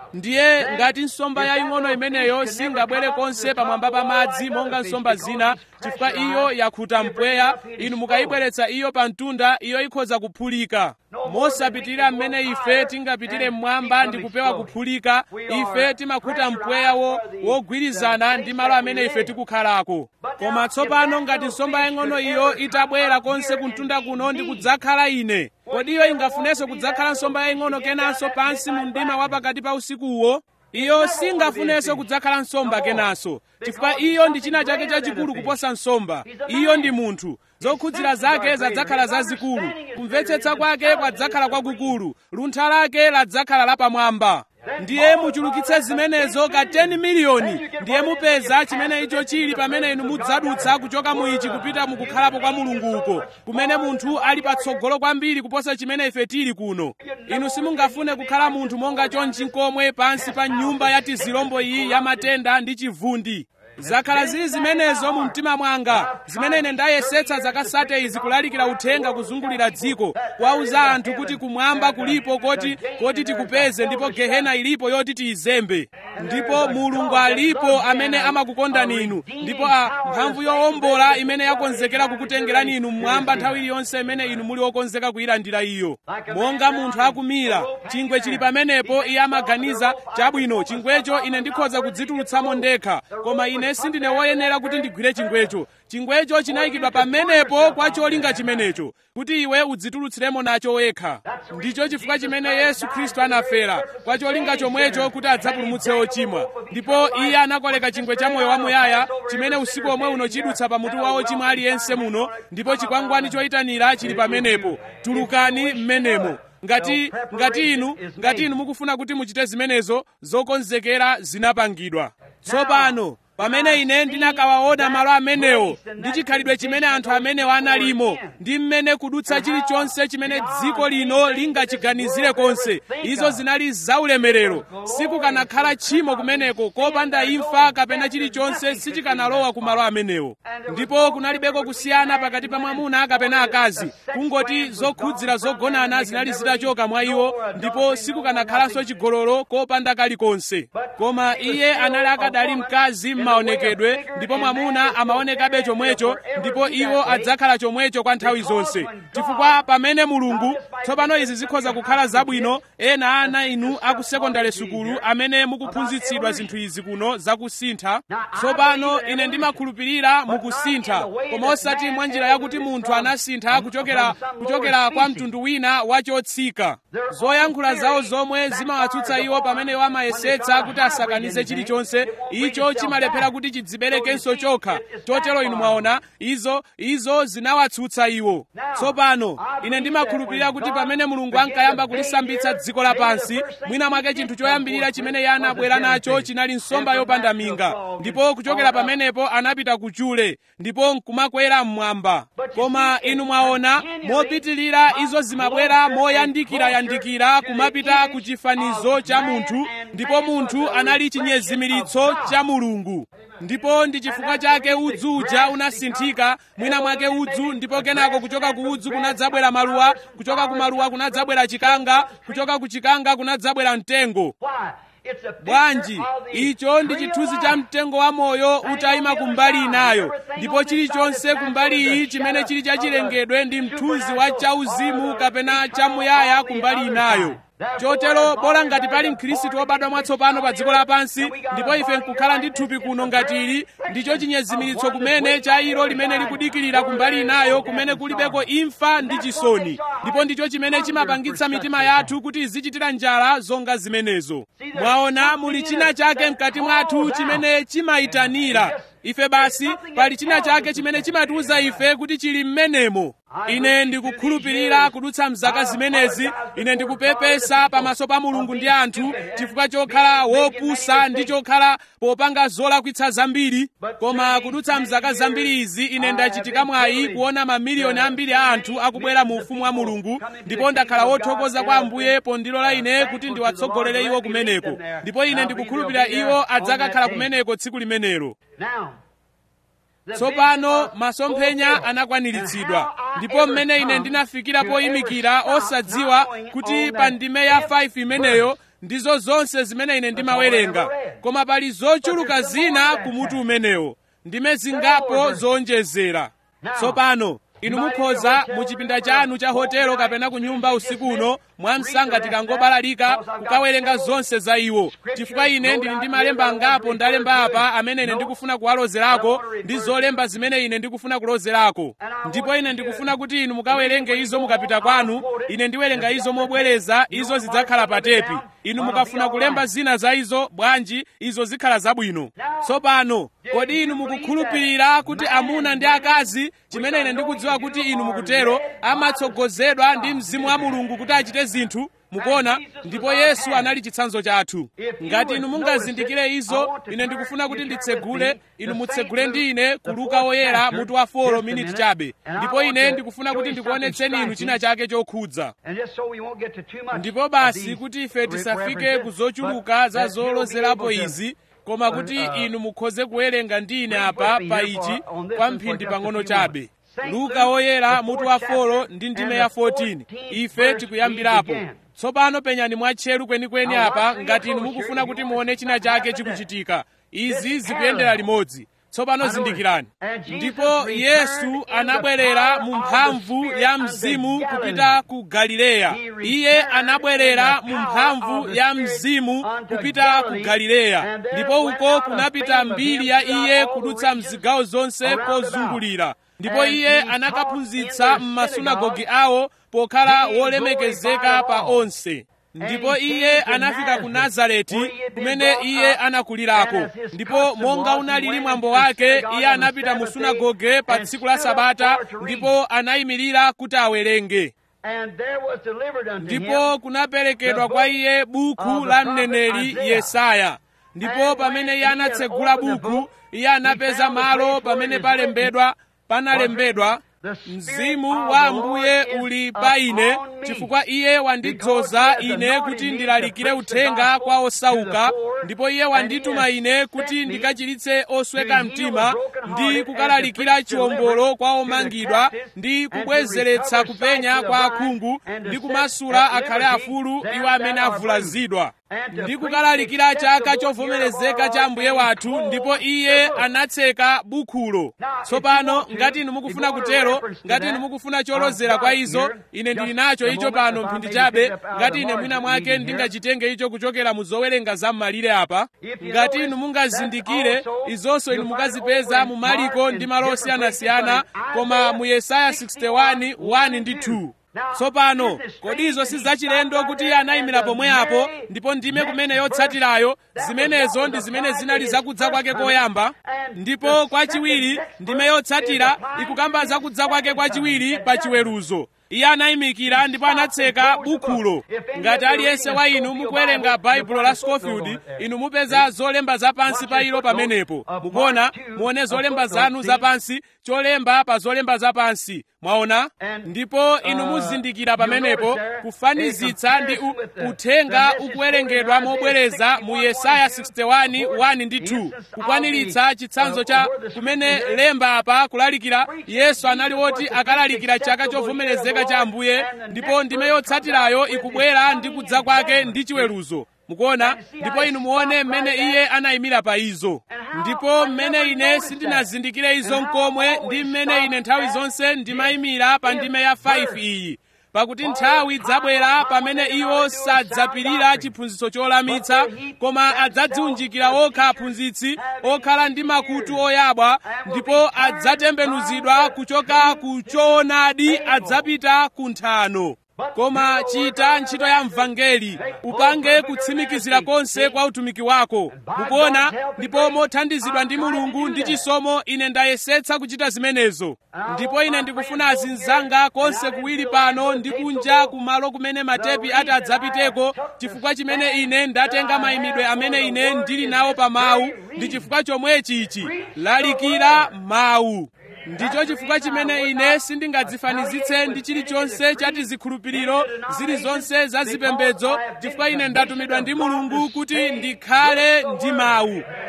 ndiye ngati nsomba yaying'ono imeneyo singabwere konse pamwamba pa madzi monga nsomba zina, chifukwa iyo yakhuta mpweya, inu mukayibweretsa iyo pa mtunda, iyo ikhoza kuphulika. Mosapitirira mmene ife tingapitire mmwamba ndi kupewa kuphulika, ife timakhuta mpweya wo wogwirizana ndi malo amene ife tikukhalako. Koma tsopano ngati nsomba yaying'ono iyo itabwera konse kumtunda kuno ndi kudzakhala ine, kodi iyo ingafunenso kudzakhala nsomba yaying'ono kenanso pansi mu mdima wa pakati pa usikuwo? Iyo singafunenso kudzakhala nsomba kenanso, chifukwa iyo ndi china chake chachikulu kuposa nsomba. Iyo ndi munthu, zokhudzira zake zadzakhala zazikulu, kumvetsetsa kwake kwadzakhala kwakukulu, luntha lake ladzakhala lapamwamba. Ndiye muchulukitse zimenezo ka ten miliyoni, ndiye mupeza chimene icho chili pamene inu mudzadutsa kuchoka mu ichi kupita mukukhalapo kwa Mulungu uko, kumene munthu ali patsogolo kwambiri kuposa chimene ife tili kuno. Inu simungafune kukhala munthu monga chonchi nkomwe pansi pa nyumba ya tizilombo iyi ya matenda ndi chivundi. Zakhala zili zimenezo mu mtima mwanga, zimene ine ndayesetsa zakasate izi kulalikira uthenga kuzungulira dziko, kuwauza anthu kuti kumwamba kulipo koti koti tikupeze, ndipo gehena ilipo yoti tiyizembe, ndipo Mulungu alipo amene amakukondani inu, ndipo a mphamvu yowombola imene yakonzekera kukutengerani inu mmwamba nthawi iliyonse imene inu muli wokonzeka kuyilandira iyo. Monga munthu akumira, chingwe chili pamenepo, iye amaganiza, chabwino chingwecho ine ndikhoza kudzitulutsamo ndekha, koma ine sindine woyenera kuti ndigwire chingwecho. Chingwecho chinayikidwa pamenepo kwa cholinga chimenecho, kuti iwe udzitulutsiremo nacho wekha. Ndicho chifukwa chimene Yesu Khristu anafera, kwa cholinga chomwecho kuti adzapulumutse ochimwa. Ndipo iye anakoleka chingwe cha moyo wamuyaya, chimene usiku omwe uno chidutsa pamutu wa ochimwa aliyense muno, ndipo chikwangwani choyitanira chili pamenepo, tulukani mmenemo. Ngati ngati inu ngati inu mukufuna kuti muchite zimenezo, zokonzekera zinapangidwa. Tsopano pamene ine ndinakawaona malo amenewo ndi chikhalidwe chimene anthu amenewo analimo, ndi mmene kudutsa chilichonse chimene dziko lino lingachiganizire konse, izo zinali zaulemerero. Sikukanakhala tchimo kumeneko, kopanda imfa kapena chilichonse sichikanalowa ku malo amenewo. Ndipo kunalibeko kusiyana pakati pa mwamuna kapena akazi, kungoti zokhudzira zogonana zinali zitachoka mwa iwo, ndipo sikukanakhalanso chigololo kopanda kalikonse. Koma iye anali akadali mkazi maonekedwe, ndipo mwamuna amaonekabe chomwecho, ndipo iwo adzakhala chomwecho kwa nthawi zonse. Chifukwa pamene Mulungu, tsopano izi zikhoza kukhala zabwino, ena ana inu aku sekondari sukulu amene mukuphunzitsidwa zinthu izi kuno zakusintha. Tsopano ine ndimakhulupirira mukusintha, koma osati mwa njira yakuti munthu anasintha kuchokera kuchokera kwa mtundu wina wachotsika. Zoyankhula zawo zomwe zimawatsutsa iwo pamene iwo amayesetsa kuti asakanize chilichonse, icho chimalephera kuti chidziberekenso chokha. Chotero inu mwaona, izo izo zinawatsutsa iwo. Tsopano ine ndimakhulupirira kuti pamene Mulungu ankayamba kulisambitsa dziko lapansi, mwina mwake chinthu choyambirira chimene iye anabwera nacho chinali nsomba yopanda minga, ndipo kuchokera pamenepo anapita kuchule, ndipo nkumakwera mmwamba. Koma inu mwaona, mopitilira izo zimabwera moyandikira yandikira kumapita ku chifanizo cha munthu, ndipo munthu anali chinyezimiritso cha Mulungu. Ndipo ndi chifukwa chake udzu uja unasinthika, mwina mwake udzu, ndipo kenako kuchoka ku udzu kunadzabwera maluwa, kuchoka ku maluwa kunadzabwera chikanga, kuchoka ku chikanga kunadzabwera mtengo. Bwanji, icho ndi chithunzi cha mtengo wa moyo utayima kumbali inayo, ndipo chilichonse kumbali iyi chimene chili chachilengedwe ndi mthunzi wa chauzimu kapena chamuyaya kumbali inayo. Chotero bola ngati pali mkhristu wobadwa mwatsopano pa dziko lapansi, ndipo ife nkukhala ndi thupi kuno ngati ili, ndicho chinyezimiritso kumene cha ilo limene likudikirira kumbali inayo, kumene kulibeko imfa ndi chisoni. Ndipo ndicho chimene chimapangitsa mitima yathu kuti izichitira njala zonga zimenezo. Mwaona, muli china chake mkati mwathu chimene chimayitanira ife. Basi pali china chake chimene chimatiuza ife kuti chili mmenemo. Ine ndikukhulupirira kudutsa mzaka zimenezi, ine ndikupepesa pamaso pa Mulungu ndi anthu chifukwa chokhala wopusa ndi chokhala popanga zolakwitsa zambiri. Koma kudutsa mzaka zambiri izi, ine ndachitika mwayi kuona mamiliyoni ambiri a anthu akubwera mu ufumu wa Mulungu, ndipo ndakhala wothokoza kwa Ambuye pondilola ine kuti ndiwatsogolere iwo kumeneko, ndipo ine ndikukhulupirira iwo adzakakhala kumeneko tsiku limenelo. Tsopano masomphenya anakwaniritsidwa, ndipo mmene ine ndinafikira poyimikira osadziwa kuti pa ndime ya five imeneyo ndizo zonse zimene ine ndimawerenga, koma pali zochuluka zina kumutu umenewo, ndime zingapo zowonjezera. Tsopano inu mukhoza mu chipinda chanu cha hotelo kapena ku nyumba usiku uno mwamsanga tikangobalalika kukawerenga zonse za iwo, chifukwa ine ndili ndi malemba angapo ndalemba apa amene ine ndikufuna kuwalozerako ndi zolemba zimene ine ndikufuna kulozerako, ndipo ine ndikufuna kuti inu mukawerenge izo mukapita kwanu. Ine ndiwerenga izo mobwereza, izo zidzakhala pa tepi. Inu mukafuna kulemba zina za izo, bwanji, izo zikhala zabwino. Tsopano kodi inu mukukhulupirira kuti amuna ndi akazi, chimene ine ndikudziwa kuti inu mukutero, amatsogozedwa ndi Mzimu wa Mulungu kuti achite zinthu? Mukuona, ndipo Yesu anali chitsanzo chathu. Ngati inu mungazindikire izo, ine ndikufuna kuti nditsegule, inu mutsegule ndi ine ku Luka woyera mutu wa folo minute chabe, ndipo ine ndikufuna kuti ndikuonetseni inu china chake chokhudza. Ndipo basi kuti ife tisafike ku zochuluka za zolozerapo izi, koma kuti inu mukhoze kuwerenga ndi ine apa pa ichi kwa mphindi pang'ono chabe. Luka woyera mutu wa folo ndi ndime ya fourteen, ife tikuyambirapo. Tsopano penyani mwatcheru kwenikweni apa ngati inu mukufuna kuti muone china chake chikuchitika. Izi zikuyendera limodzi. Tsopano zindikirani. Ndipo Yesu anabwerera mu mphamvu ya Mzimu kupita ku Galileya. Iye anabwerera mu mphamvu ya Mzimu kupita ku Galileya. Ndipo uko kunapita mbiri ya iye kudutsa mzigawo zonse pozungulira. Ndipo iye anakaphunzitsa m'masunagogi awo pokhala wolemekezeka pa onse. Ndipo iye anafika ku Nazareti kumene iye anakulirako. Ndipo monga unalili mwambo wake, iye anapita mu sunagoge pa tsiku la Sabata ndipo anayimirira kuti awerenge. Ndipo kunaperekedwa kwa iye buku la mneneri Yesaya. Ndipo pamene iye anatsegula buku, iye anapeza malo pamene palembedwa panalembedwa, Mzimu wa Ambuye uli pa ine, chifukwa iye wandidzoza ine kuti ndilalikire uthenga kwa osauka, ndipo iye wandituma ine kuti ndikachiritse osweka mtima, ndi kukalalikira chiwombolo kwa omangidwa, ndi kubwezeretsa kupenya kwa akhungu, ndi kumasula akhale afulu iwo amene avulazidwa, ndi kukalalikira chaka chovomerezeka cha Ambuye wathu. Ndipo iye anatseka bukhulo. Tsopano ngati inu mukufuna kutero, ngati inu mukufuna cholozera kwa izo, ine ndili nacho icho pano mphindi chabe. Ngati ine mwina mwake ndingachitenge icho kuchokera mu zowerenga za m'malire apa. Ngati inu mungazindikire, izonso inu mukazipeza mu Mariko ndi malo osiyanasiyana, koma mu Yesaya sixty-one, one ndi two. Tsopano kodi izo si zachilendo kuti iye anayimira pomwe apo, ndipo ndime kumene yotsatirayo, zimenezo ndi zimene zinali zakudza kwake koyamba, ndipo kwachiwiri ndime yotsatira ikukamba zakudza kwake kwachiwiri pa chiweruzo. Iye anayimikira ndipo anatseka bukhulo. Ngati aliyense wa inu mukuwerenga baibulo la Scofield, inu mupeza zolemba zapansi pa ilo pamenepo. Mukuona, muone zolemba zanu zapansi, cholemba pa zolemba zapansi. Mwaona? Ndipo inu muzindikira pamenepo kufanizitsa ndi uthenga ukuwerengedwa mobwereza mu Yesaya sixty-one, one ndi two, kukwaniritsa chitsanzo cha kumene lemba apa kulalikira Yesu anali woti akalalikira chaka chovomerezeka cha Ambuye, ndipo ndime yotsatirayo ikubwera ndi kudza kwake ndi chiweruzo. Mukuona? Ndipo inu muone mmene iye anayimira pa izo. Ndipo mmene ine sindinazindikire izo nkomwe, ndi mmene ine nthawi zonse ndimayimira pa ndime ya five iyi. Pakuti nthawi dzabwera pamene iwo sadzapirira chiphunzitso cholamitsa, koma adzadziunjikira okha aphunzitsi okhala ndi makutu oyabwa, ndipo adzatembenuzidwa kuchoka ku choonadi adzapita ku nthano. Koma chita ntchito ya mvangeli, upange kutsimikizira konse kwa utumiki wako. Mukuona? Ndipo mothandizidwa ndi Mulungu ndi chisomo ine ndayesetsa kuchita zimenezo. Ndipo ine ndikufuna azinzanga konse kuwiri pano ndi kunja kumalo kumene matepi ati adzapiteko, chifukwa chimene ine ndatenga mayimidwe amene ine ndili nawo pa mawu, ndi chifukwa chomwechi ichi, lalikira mawu. Ndicho chifukwa chimene ine sindingadzifanizitse ndi chilichonse chati zikhulupiriro zilizonse za zipembedzo, chifukwa ine ndatumidwa ndi Mulungu kuti ndikhale ndi mawu.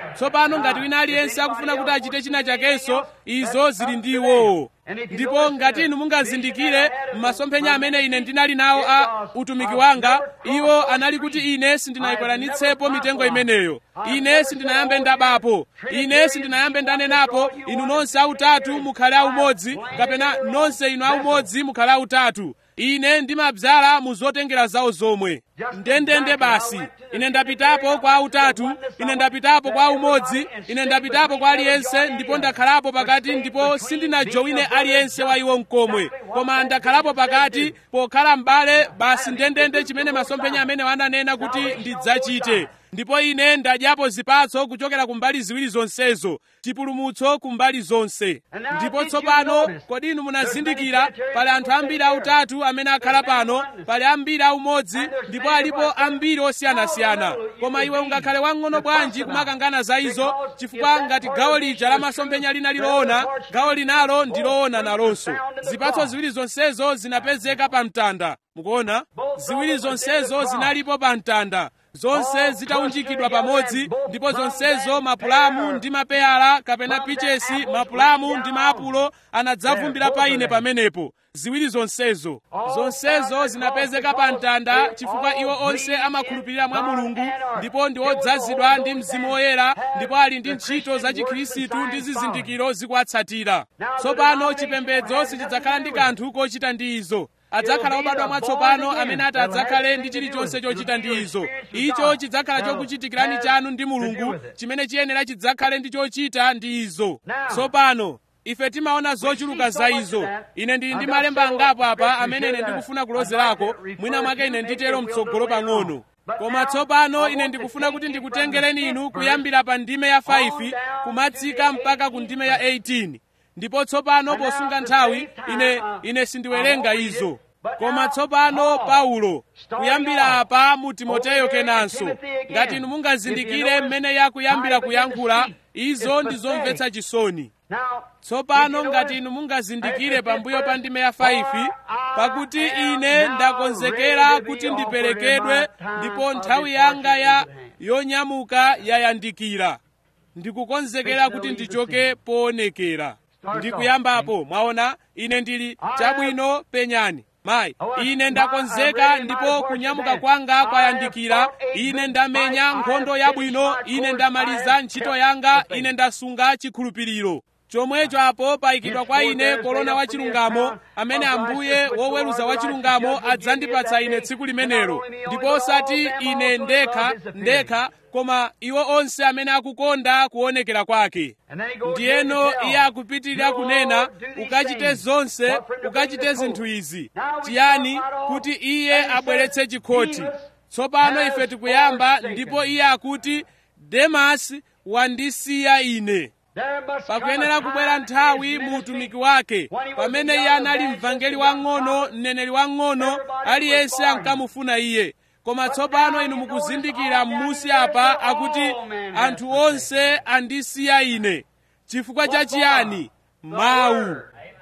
tsopano ngati wina aliyense akufuna kuti achite china chakenso, izo zili ndi iwowo. Ndipo ngati inu mungazindikire m'masomphenya amene ine ndinali nawo a utumiki wanga, iwo anali kuti ine sindinayikwanitsepo mitengo imeneyo, ine sindinayambe ndabapo, ine sindinayambe ndanenapo inu nonse autatu mukhale aumodzi, kapena nonse inu aumodzi mukhale autatu. Ine ndimabzala mu zotengera zawo zomwe. Ndendende basi, ine ndapitapo kwa autatu, ine ndapitapo kwa umodzi, ine ndapitapo kwa aliyense, ndipo ndakhalapo pakati, ndipo sindinajowine aliyense wa iwo mkomwe, koma ndakhalapo pakati pokhala m'bale. Basi ndendende chimene masomphenya amene wananena kuti ndidzachite. Ndipo ine ndadyapo zipatso kuchokera kumbali ziwiri zonsezo, chipulumutso kumbali zonse. Ndipo tsopano kodi inu munazindikira pali anthu ambiri autatu amene akhala pano, pali ambiri aumodzi, ndipo alipo ambiri osiyanasiyana. Koma iwe ungakhale wang'ono bwanji kumakangana za izo, chifukwa ngati gawo lija la masomphenya linali loona, gawo linalo ndi loona nalonso. Zipatso ziwiri zonsezo zinapezeka pa mtanda. Mukuona? Ziwiri zonsezo zinalipo pa mtanda, zonse zitaunjikidwa pamodzi, ndipo zonsezo mapulamu ndi mapeyala kapena pichesi, mapulamu ndi maapulo anadzavumbira pa ine pamenepo. Ziwiri zonsezo zonsezo zinapezeka pa mtanda, chifukwa iwo onse amakhulupirira mwa Mulungu, ndipo ndi odzazidwa ndi Mzimu Woyera, ndipo ali ndi ntchito za Chikhristu ndi zizindikiro zikuwatsatira. Tsopano chipembedzo sichidzakhala ndi kanthu kochita ndi izo. Adzakhala obadwa mwatsopano amene ati adzakhale ndi chilichonse chochita ndi izo. Icho chidzakhala chokuchitikirani chanu ndi Mulungu, chimene chiyenera chidzakhale ndi chochita ndi izo. Tsopano ife timaona zochuluka za izo. Ine ndili ndi malemba angapo apa amene ine ndikufuna kulozerako, mwina mwake ine nditero mtsogolo pang'ono. Koma tsopano ine ndikufuna kuti ndikutengereni inu kuyambira pa ndime ya five kumatsika mpaka ku ndime ya eighteen. Ndipo tsopano posunga nthawi ine ine sindiwerenga izo. Koma tsopano Paulo kuyambira apa mu Timoteyo kenanso, ngati inu mungazindikire mmene yakuyambira kuyankhula, izo ndizomvetsa chisoni. Tsopano ngati inu mungazindikire pambuyo pa ndime ya five, pakuti ine ndakonzekera kuti ndiperekedwe, ndipo nthawi yanga ya yonyamuka yayandikira. Ndikukonzekera kuti ndichoke poonekera. Ndikuyambapo, mwaona, ine ndili chabwino penyani. Mayi, ine ndakonzeka ndipo kunyamuka kwanga kwayandikira. Ine ndamenya nkhondo yabwino, ine ndamaliza ntchito yanga, ine ndasunga chikhulupiriro. Chomwecho apo payikidwa kwa ine korona wachilungamo, amene Ambuye woweruza wachilungamo adzandipatsa ine tsiku limenelo. Ndipo osati ine ndekha ndekha, koma iwo onse amene akukonda kuonekera kwake. Ndiyeno iye akupitirira kunena, ukachite zonse, ukachite zinthu izi. Chiyani? Kuti iye abweretse chikhoti. Tsopano ife tikuyamba, ndipo iye akuti, Demasi wandisiya ine. Pakuyenera kubwera nthawi mu utumiki wake, pamene iye anali mvangeli wang'ono, mneneri wang'ono, aliyense ankamufuna iye. Koma tsopano inu mukuzindikira m'musi apa akuti anthu onse andisiya ine. Chifukwa cha chiyani? Mawu.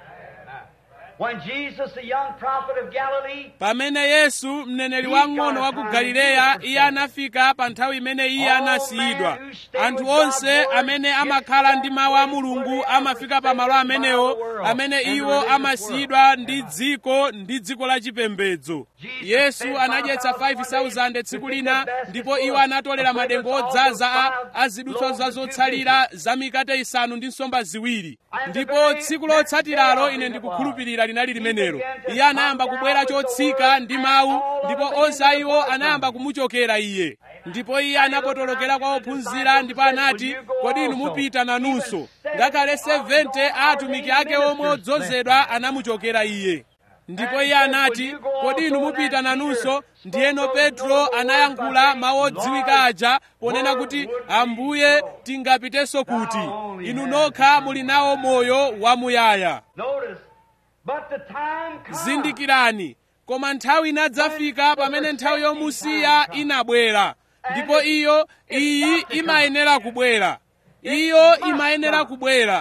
When Jesus, the young prophet of Galilee, pamene Yesu mneneri wang'ono wa ku Galileya iye anafika pa nthawi imene iye anasiyidwa. Anthu onse amene amakhala ndi mawu a Mulungu amafika pa malo amenewo, amene iwo amasiyidwa ndi dziko ndi dziko la chipembedzo. Yesu anadyetsa five thousand tsiku lina, ndipo iwo anatolera madengu odzaza a azidutswa zazotsalira za mikate isanu ndi nsomba ziwiri. Ndipo tsiku lotsatiralo ine ndikukhulupirira linali limenelo. Iye anayamba kubwera chotsika ndi mawu, ndipo onse iwo anayamba kumuchokera iye. Ndipo iye anapotolokera kwa ophunzira ndipo anati, kodi inu mupita nanunso? Ngakhale seventy a atumiki ake omwe odzozedwa anamuchokera iye. Ndipo iye anati, kodi inu mupita nanunso? Ndiyeno Petro anayankhula mawu odziwika aja ponena kuti, Ambuye tingapitenso kuti? Inu nokha muli nawo moyo wamuyaya. Zindikirani, koma nthawi inadzafika pamene nthawi yomusiya inabwera. Ndipo iyo iyi imayenera kubwera. Iyo imayenera kubwera.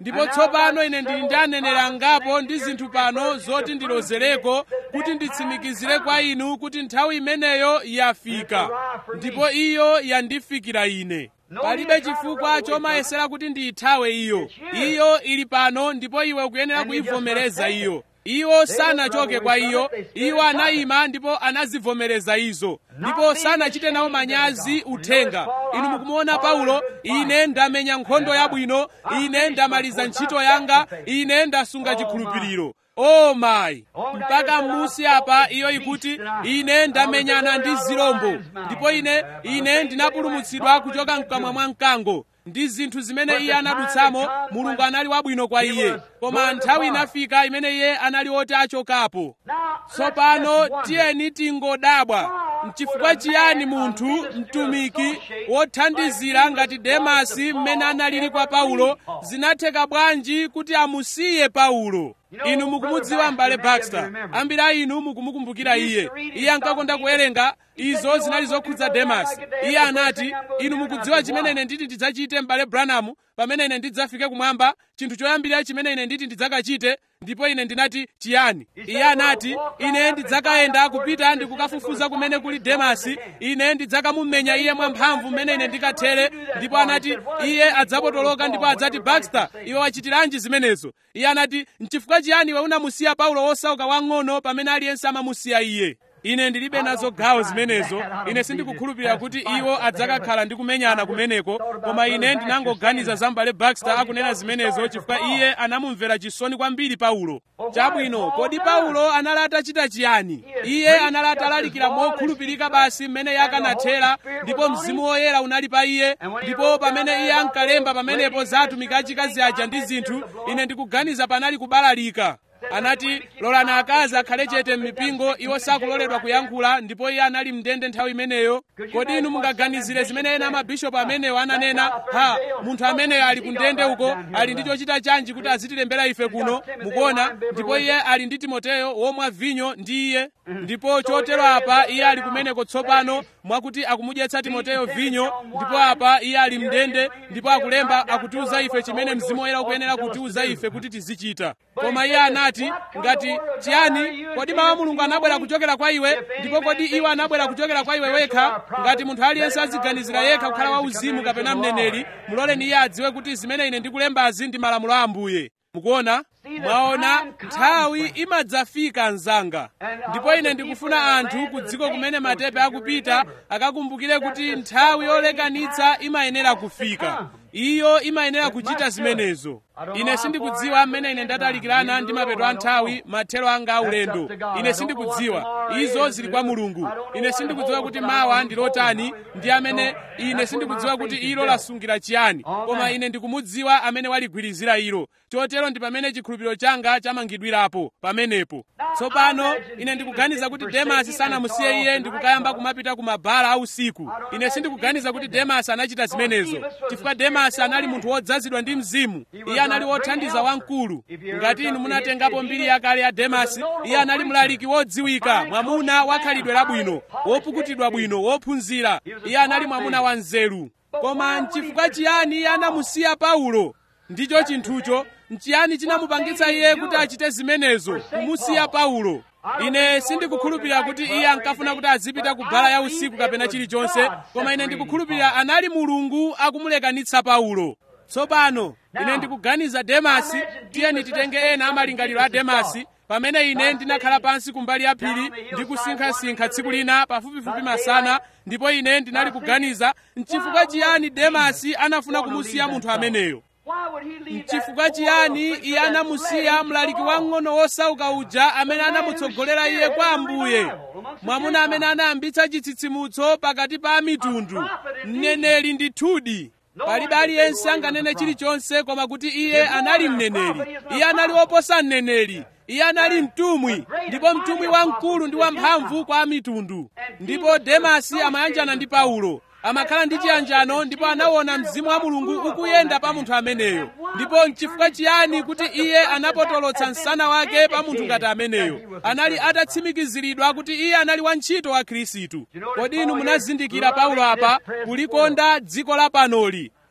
ndipo tsopano ine ndili ndi aneneri angapo ndi zinthu pano zoti ndilozereko kuti nditsimikizire kwa inu kuti nthawi imeneyo yafika ndipo iyo yandifikira ine. Palibe chifukwa chomayesera kuti ndiyithawe iyo. Iyo ili pano ndipo iwe ukuyenera kuyivomereza iyo. Iwo sanachoke kwa iyo, iwo anayima ndipo anazivomereza izo, ndipo sanachite nawo manyazi uthenga. Inu mukumuona Paulo, ine ndamenya nkhondo yabwino, ine ndamaliza ntchito yanga, ine ndasunga chikhulupiriro. Oh my, mpaka m'musi apa iyo ikuti ine ndamenyana ndi zirombo, ndipo ine ine ndinapulumutsidwa kuchoka mkamwa mwa mkango. Ndi zinthu zimene iye anadutsamo, Mulungu anali wabwino kwa iye, koma nthawi inafika imene iye anali oti achokapo. Tsopano tiyeni tingodabwa, n'chifukwa chiyani munthu mtumiki wothandizira ngati Demasi mmene analili kwa Paulo zinatheka bwanji kuti amusiye Paulo? Inu mukumudziwa m'bale Baxter, ambiri a inu mukumukumbukira iye. Iye ankakonda kuwerenga, izo zinali zokhudza Demasi. Iye anati, inu mukudziwa chimene ine nditi ndidzachite m'bale Branham pamene ine ndidzafike kumwamba, chinthu choyambirira chimene ine nditi ndidzakachite. Ndipo ine ndinati, chiyani? Iye anati, ine ndidzakayenda kupita ndi kukafufuza kumene kuli Demasi, ine ndidzakamumenya iye mwamphamvu mmene ine ndikathere. Ndipo anati, iye adzapotoloka ndipo adzati, Baxter, iwe wachitiranji zimenezo? Iye anati, n'chifukwa chiyani iwe unamusiya Paulo wosauka wang'ono pamene aliyense amamusiya iye? Ine ndilibe nazo gawo zimenezo. Ine sindikukhulupirira kuti iwo adzakakhala ndi kumenyana kumeneko, koma ine ndinangoganiza za m'bale Baxter akunena zimenezo chifukwa iye anamumvera chisoni kwambiri Paulo. Chabwino, kodi Paulo anali atachita chiyani? Iye anali atalalikira mokhulupirika basi mmene yakanathera, ndipo Mzimu Woyera unali pa iye, ndipo pamene iye ankalemba pamenepo za atumiki achikazi aja ndi zinthu, ine ndikuganiza panali kubalalika. Anati, lolani akazi akhale chete m'mipingo, iwo sakuloledwa kuyankhula, ndipo iye anali mndende nthawi imeneyo. Kodi inu mungaganizire zimene ena amabishopu ameneyo ananena, ha, munthu ameneyo ali kundende uko, ali ndi chochita chanji kuti azitilembera ife kuno, mukuona? Ndipo iye ali ndi Timoteyo womwa vinyo ndi iye. Ndipo chotero apa iye ali kumeneko tsopano mwakuti akumudyetsa Timoteyo vinyo, ndipo apa iye ali mndende, ndipo akulemba akutiuza ife chimene Mzimu Woyera ukuyenera kutiuza ife kuti tizichita. Koma iye anati, ngati chiyani? Kodi mawu a Mulungu anabwera kuchokera kwa iwe? Ndipo kodi iwo anabwera kuchokera kwa iwe wekha? Ngati munthu aliyense aziganizira yekha kukhala wauzimu kapena mneneri, muloleni iye adziwe kuti zimene ine ndikulembazi ndi malamulo a Ambuye. Mukuona? Mwaona, nthawi imadzafika mnzanga, ndipo ine ndikufuna anthu ku dziko kumene matepe akupita akakumbukire kuti nthawi yolekanitsa imayenera kufika. Iyo imayenera kuchita zimenezo. Ine sindikudziwa mmene ine ndatalikirana ndi mapeto a nthawi, mathero anga aulendo. Ine sindikudziwa. Izo zili kwa Mulungu. Ine sindikudziwa kuti mawa ndi lotani, ndi amene ine sindikudziwa kuti ilo lasungira chiyani, koma ine ndikumudziwa amene waligwirizira ilo. Chotero ndi pamene chikhulupiriro changa chamangidwirapo pamenepo. Tsopano ine ndikuganiza kuti Demasi sanamusiye iye ndikukayamba kumapita ku mabala a usiku. Ine sindikuganiza kuti Demasi anachita zimenezo, chifukwa Demasi anali munthu wodzazidwa ndi Mzimu. Iye anali wothandiza wamkulu. Ngati inu munatengapo mbiri yakale ya Demasi, iye anali mlaliki wodziwika, mwamuna wakhalidwe labwino, wopukutidwa bwino, wophunzira. Iye anali mwamuna wa nzeru. Koma n'chifukwa chiyani iye anamusiya Paulo? Ndicho chinthucho, n'chiyani chinamupangitsa iye kuti achite zimenezo, kumusiya Paulo? Ine sindikukhulupirira kuti iye ankafuna kuti azipita ku bala ya usiku kapena chilichonse, koma ine ndikukhulupirira anali Mulungu akumulekanitsa Paulo. Tsopano, ine ndikuganiza Demasi, tiyeni titenge ena amalingaliro a Demasi, pamene ine ndinakhala pansi kumbali ya phiri ndi kusinkhasinkha tsiku lina pafupifupi masana, ndipo ine ndinali kuganiza, n'chifukwa chiyani Demasi anafuna kumusiya munthu ameneyo? N'chifukwa chiyani iye anamusiya mlaliki wang'ono wosauka uja amene anamutsogolera iye kwa Ambuye, mwamuna amene anayambitsa chitsitsimutso pakati pa mitundu, mneneri ndithudi? Palibe aliyense anganene chilichonse koma kuti iye anali mneneri. Iye anali woposa mneneri. Iye anali mtumwi, ndipo mtumwi wamkulu ndi wamphamvu kwa mitundu. Ndipo Demasi amayanjana ndi Paulo, amakhala ndi chiyanjano, ndipo anaona Mzimu wa Mulungu ukuyenda pa munthu ameneyo. Ndipo n'chifukwa chiyani kuti iye anapotolotsa msana wake pa munthu ngati ameneyo? Anali atatsimikiziridwa kuti iye anali wantchito wa Khristu. Kodi inu munazindikira Paulo apa kulikonda dziko lapanoli?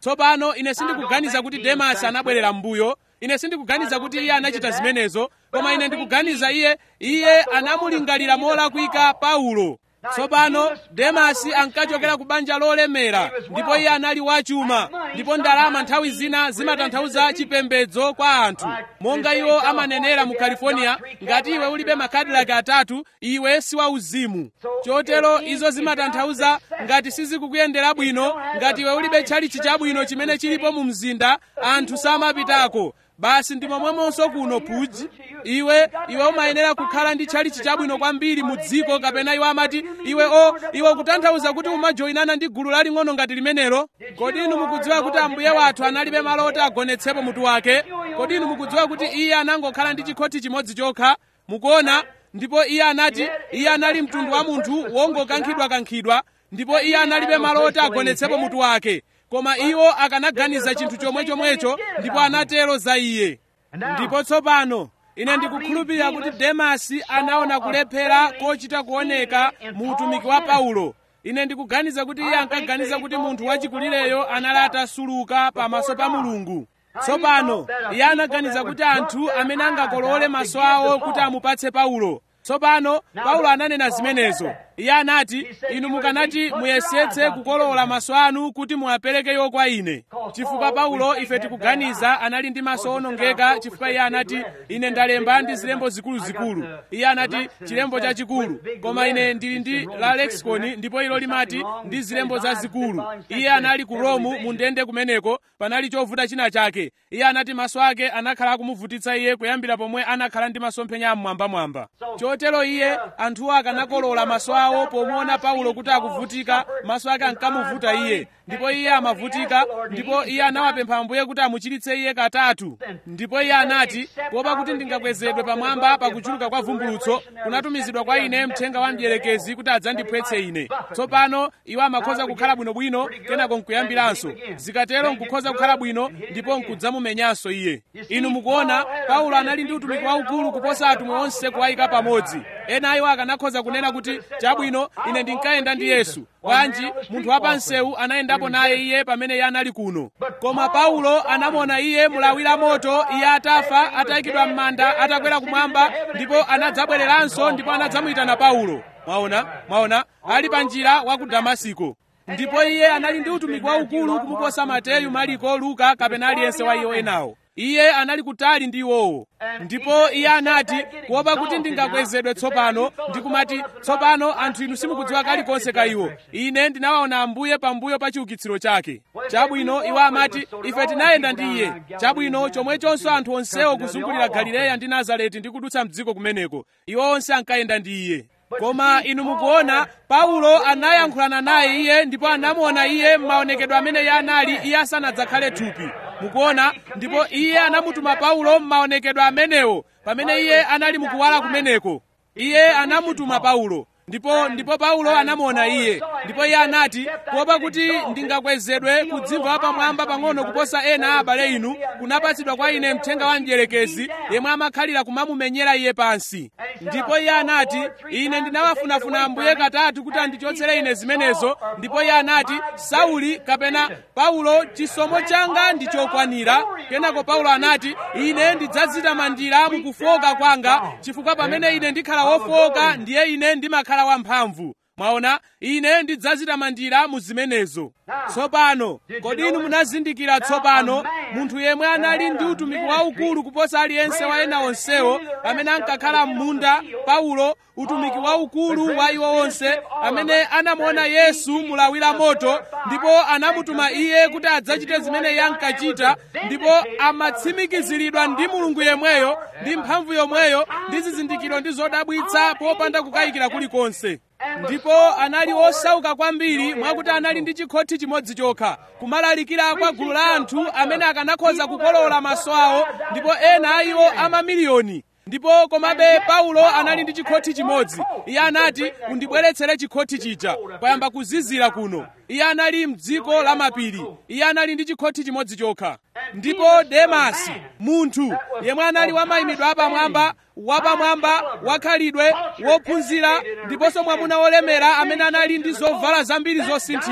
tsopano ine sindikuganiza kuti Demasi anabwerera m'mbuyo, ine sindikuganiza kuti iye anachita zimenezo, koma ine ndikuganiza iye iye anamulingalira molakwika Paulo. Tsopano Demasi ankachokera ku banja lolemera, ndipo iye anali wachuma, ndipo ndalama nthawi zina zimatanthauza chipembedzo kwa anthu. Monga iwo amanenera mu California, ngati iwe ulibe makadilaki atatu, iwe si wauzimu. Chotero izo zimatanthauza ngati sizikukuyendera bwino, ngati iwe ulibe tchalitchi chabwino chimene chilipo mu mzinda, anthu samapitako. Basi ndi momwemonso kuno Puji, iwe iwe umayenera kukhala ndi tchalitchi chabwino kwambiri mu dziko, kapena iwe amati iwe o iwe kutanthauza kuti umajoyinana ndi gulu laling'ono ngati limenelo. Kodi inu mukudziwa kuti Ambuye wathu analibe malo oti agonetsepo mutu wake? Kodi inu mukudziwa kuti iye anangokhala ndi chikhoti chimodzi chokha? Mukuona? Ndipo iye anati iye anali mtundu wa munthu wongokankhidwa-kankhidwa, ndipo iye analibe malo oti agonetsepo mutu wake. Koma iwo akanaganiza chinthu chomwe-chomwecho, ndipo anatero za iye. Ndipo tsopano ine ndikukhulupirira kuti Demasi anaona kulephera kochita kuoneka mu utumiki wa Paulo. Ine ndikuganiza kuti iye ankaganiza kuti munthu wachikulireyo anali atasuluka pamaso pa Mulungu. Tsopano iye anaganiza kuti anthu amene angakolole maso awo kuti amupatse Paulo. Tsopano Paulo ananena zimenezo. Iye anati, inu mukanati muyesetse kukolola maso anu kuti muwaperekeyo kwa ine. Chifukwa Paulo ife tikuganiza anali ndi maso onongeka, chifukwa iye anati, ine ndalemba ndi zilembo zikuluzikulu. Iye anati chilembo chachikulu, koma ine ndili ndi la lexicon, ndipo ilo limati ndi zilembo zazikulu. Iye anali ku Rome mu ndende kumeneko, panali chovuta china chake. Iye anati maso ake anakhala kumuvutitsa iye kuyambira pomwe anakhala ndi masomphenya amwambamwamba. Chotero iye anthuwo akanakolola maso awo pomuona Paulo kuti akuvutika, maso ake ankamuvuta iye, ndipo iye amavutika, ndipo iye anawapempha Ambuye kuti amuchiritse iye katatu. Ndipo iye anati, kuopa kuti ndingakwezedwe pamwamba pakuchuluka kwa vumbulutso, kunatumizidwa kwa ine mthenga wa mdierekezi kuti adzandiphwetse ine. Tsopano iwo amakhoza kukhala bwinobwino, kenako nkuyambiranso. Zikatero nkukhoza kukhala bwino, ndipo nkudzamumenyanso iye. Inu mukuona, Paulo anali ndi utumiki waukulu kuposa atumwi onse kuwayika pamodzi. Ena iwo akanakhoza kunena kuti chabwino ine ndinkayenda ndi Yesu. Bwanji munthu wapansewu anayendapo naye iye pamene iye anali kuno. Koma Paulo anamuona iye mulawira moto, iye atafa, atayikidwa m'manda, atakwera kumwamba, ndipo anadzabwereranso, ndipo anadzamuyitana Paulo. Mwaona? Mwaona? Ali pa njira wa ku Damasiko. Ndipo iye anali ndi utumiki waukulu kumuposa Mateyu, Mariko, Luka, kapena aliyense wa iwo enawo. Iye anali kutali ndi iwowo. Ndipo iye anati, kuopa kuti ndingakwezedwe tsopano, ndikumati, tsopano anthu inu simukudziwa kalikonse ka iwo. Ine ndinawaona Ambuye pambuyo pa chiukitsiro chake. Chabwino iwo amati, ife tinayenda ndi iye. Chabwino chomwechonso anthu onsewo kuzungulira Galileya ndi Nazareti ndi kudutsa mdziko kumeneko. Iwo onse ankayenda ndi iye. Koma inu mukuona, Paulo anayankhulana naye iye, ndipo anamuona iye m'maonekedwe amene iye anali iye asanadzakhale thupi. Mukuona, ndipo iye anamutuma Paulo m'maonekedwe amenewo pamene iye anali mukuwala kumeneko. Iye anamutuma Paulo, ndipo ndipo Paulo anamuona iye, ndipo iye anati, kuopa kuti ndingakwezedwe kudzimva pamwamba pang'ono kuposa ena abale inu, kunapatsidwa kwa ine mthenga wa mdierekezi yemwe amakhalira kumamumenyera iye pansi. Ndipo iye anati, ine ndinawafunafuna Ambuye katatu kuti andichotsere ine zimenezo. Ndipo iye anati, Sauli kapena Paulo, chisomo changa ndi chokwanira. Kenako Paulo anati, ine ndidzadzitamandira mukufoka kwanga, chifukwa pamene ine ndikhala wofoka ndiye ine ndimakhala wamphamvu. Mwaona, ine ndidzadzitamandira mu zimenezo. Tsopano, kodi inu munazindikira tsopano, munthu yemwe anali ndi utumiki waukulu kuposa aliyense wa ena onsewo, amene ankakhala m'munda, Paulo, utumiki waukulu wa iwo onse, amene anamuona Yesu mulawira moto, ndipo anamutuma iye kuti adzachite zimene iye ankachita, ndipo amatsimikiziridwa ndi Mulungu yemweyo, ndi mphamvu yomweyo, ndi zizindikiro ndi zodabwitsa popanda kukayikira kulikonse. Ndipo anali osauka kwambiri mwakuti anali ndi chikhoti chimodzi chokha, kumalalikira kwa gulu la anthu amene akanakhoza kukolola maso awo, ndipo ena a iwo amamiliyoni. Ndipo komabe Paulo anali ndi chikhoti chimodzi. Iye anati, undibweretsere chikhoti chija, kwayamba kuzizira kuno. Iye anali m'dziko la mapiri. Iye anali ndi chikhoti chimodzi chokha. Ndipo Demasi, munthu yemwe anali wamayimidwa apamwamba, wapamwamba, wakhalidwe, wophunzira, ndiponso mwamuna wolemera amene anali ndi zovala zambiri zosinthira.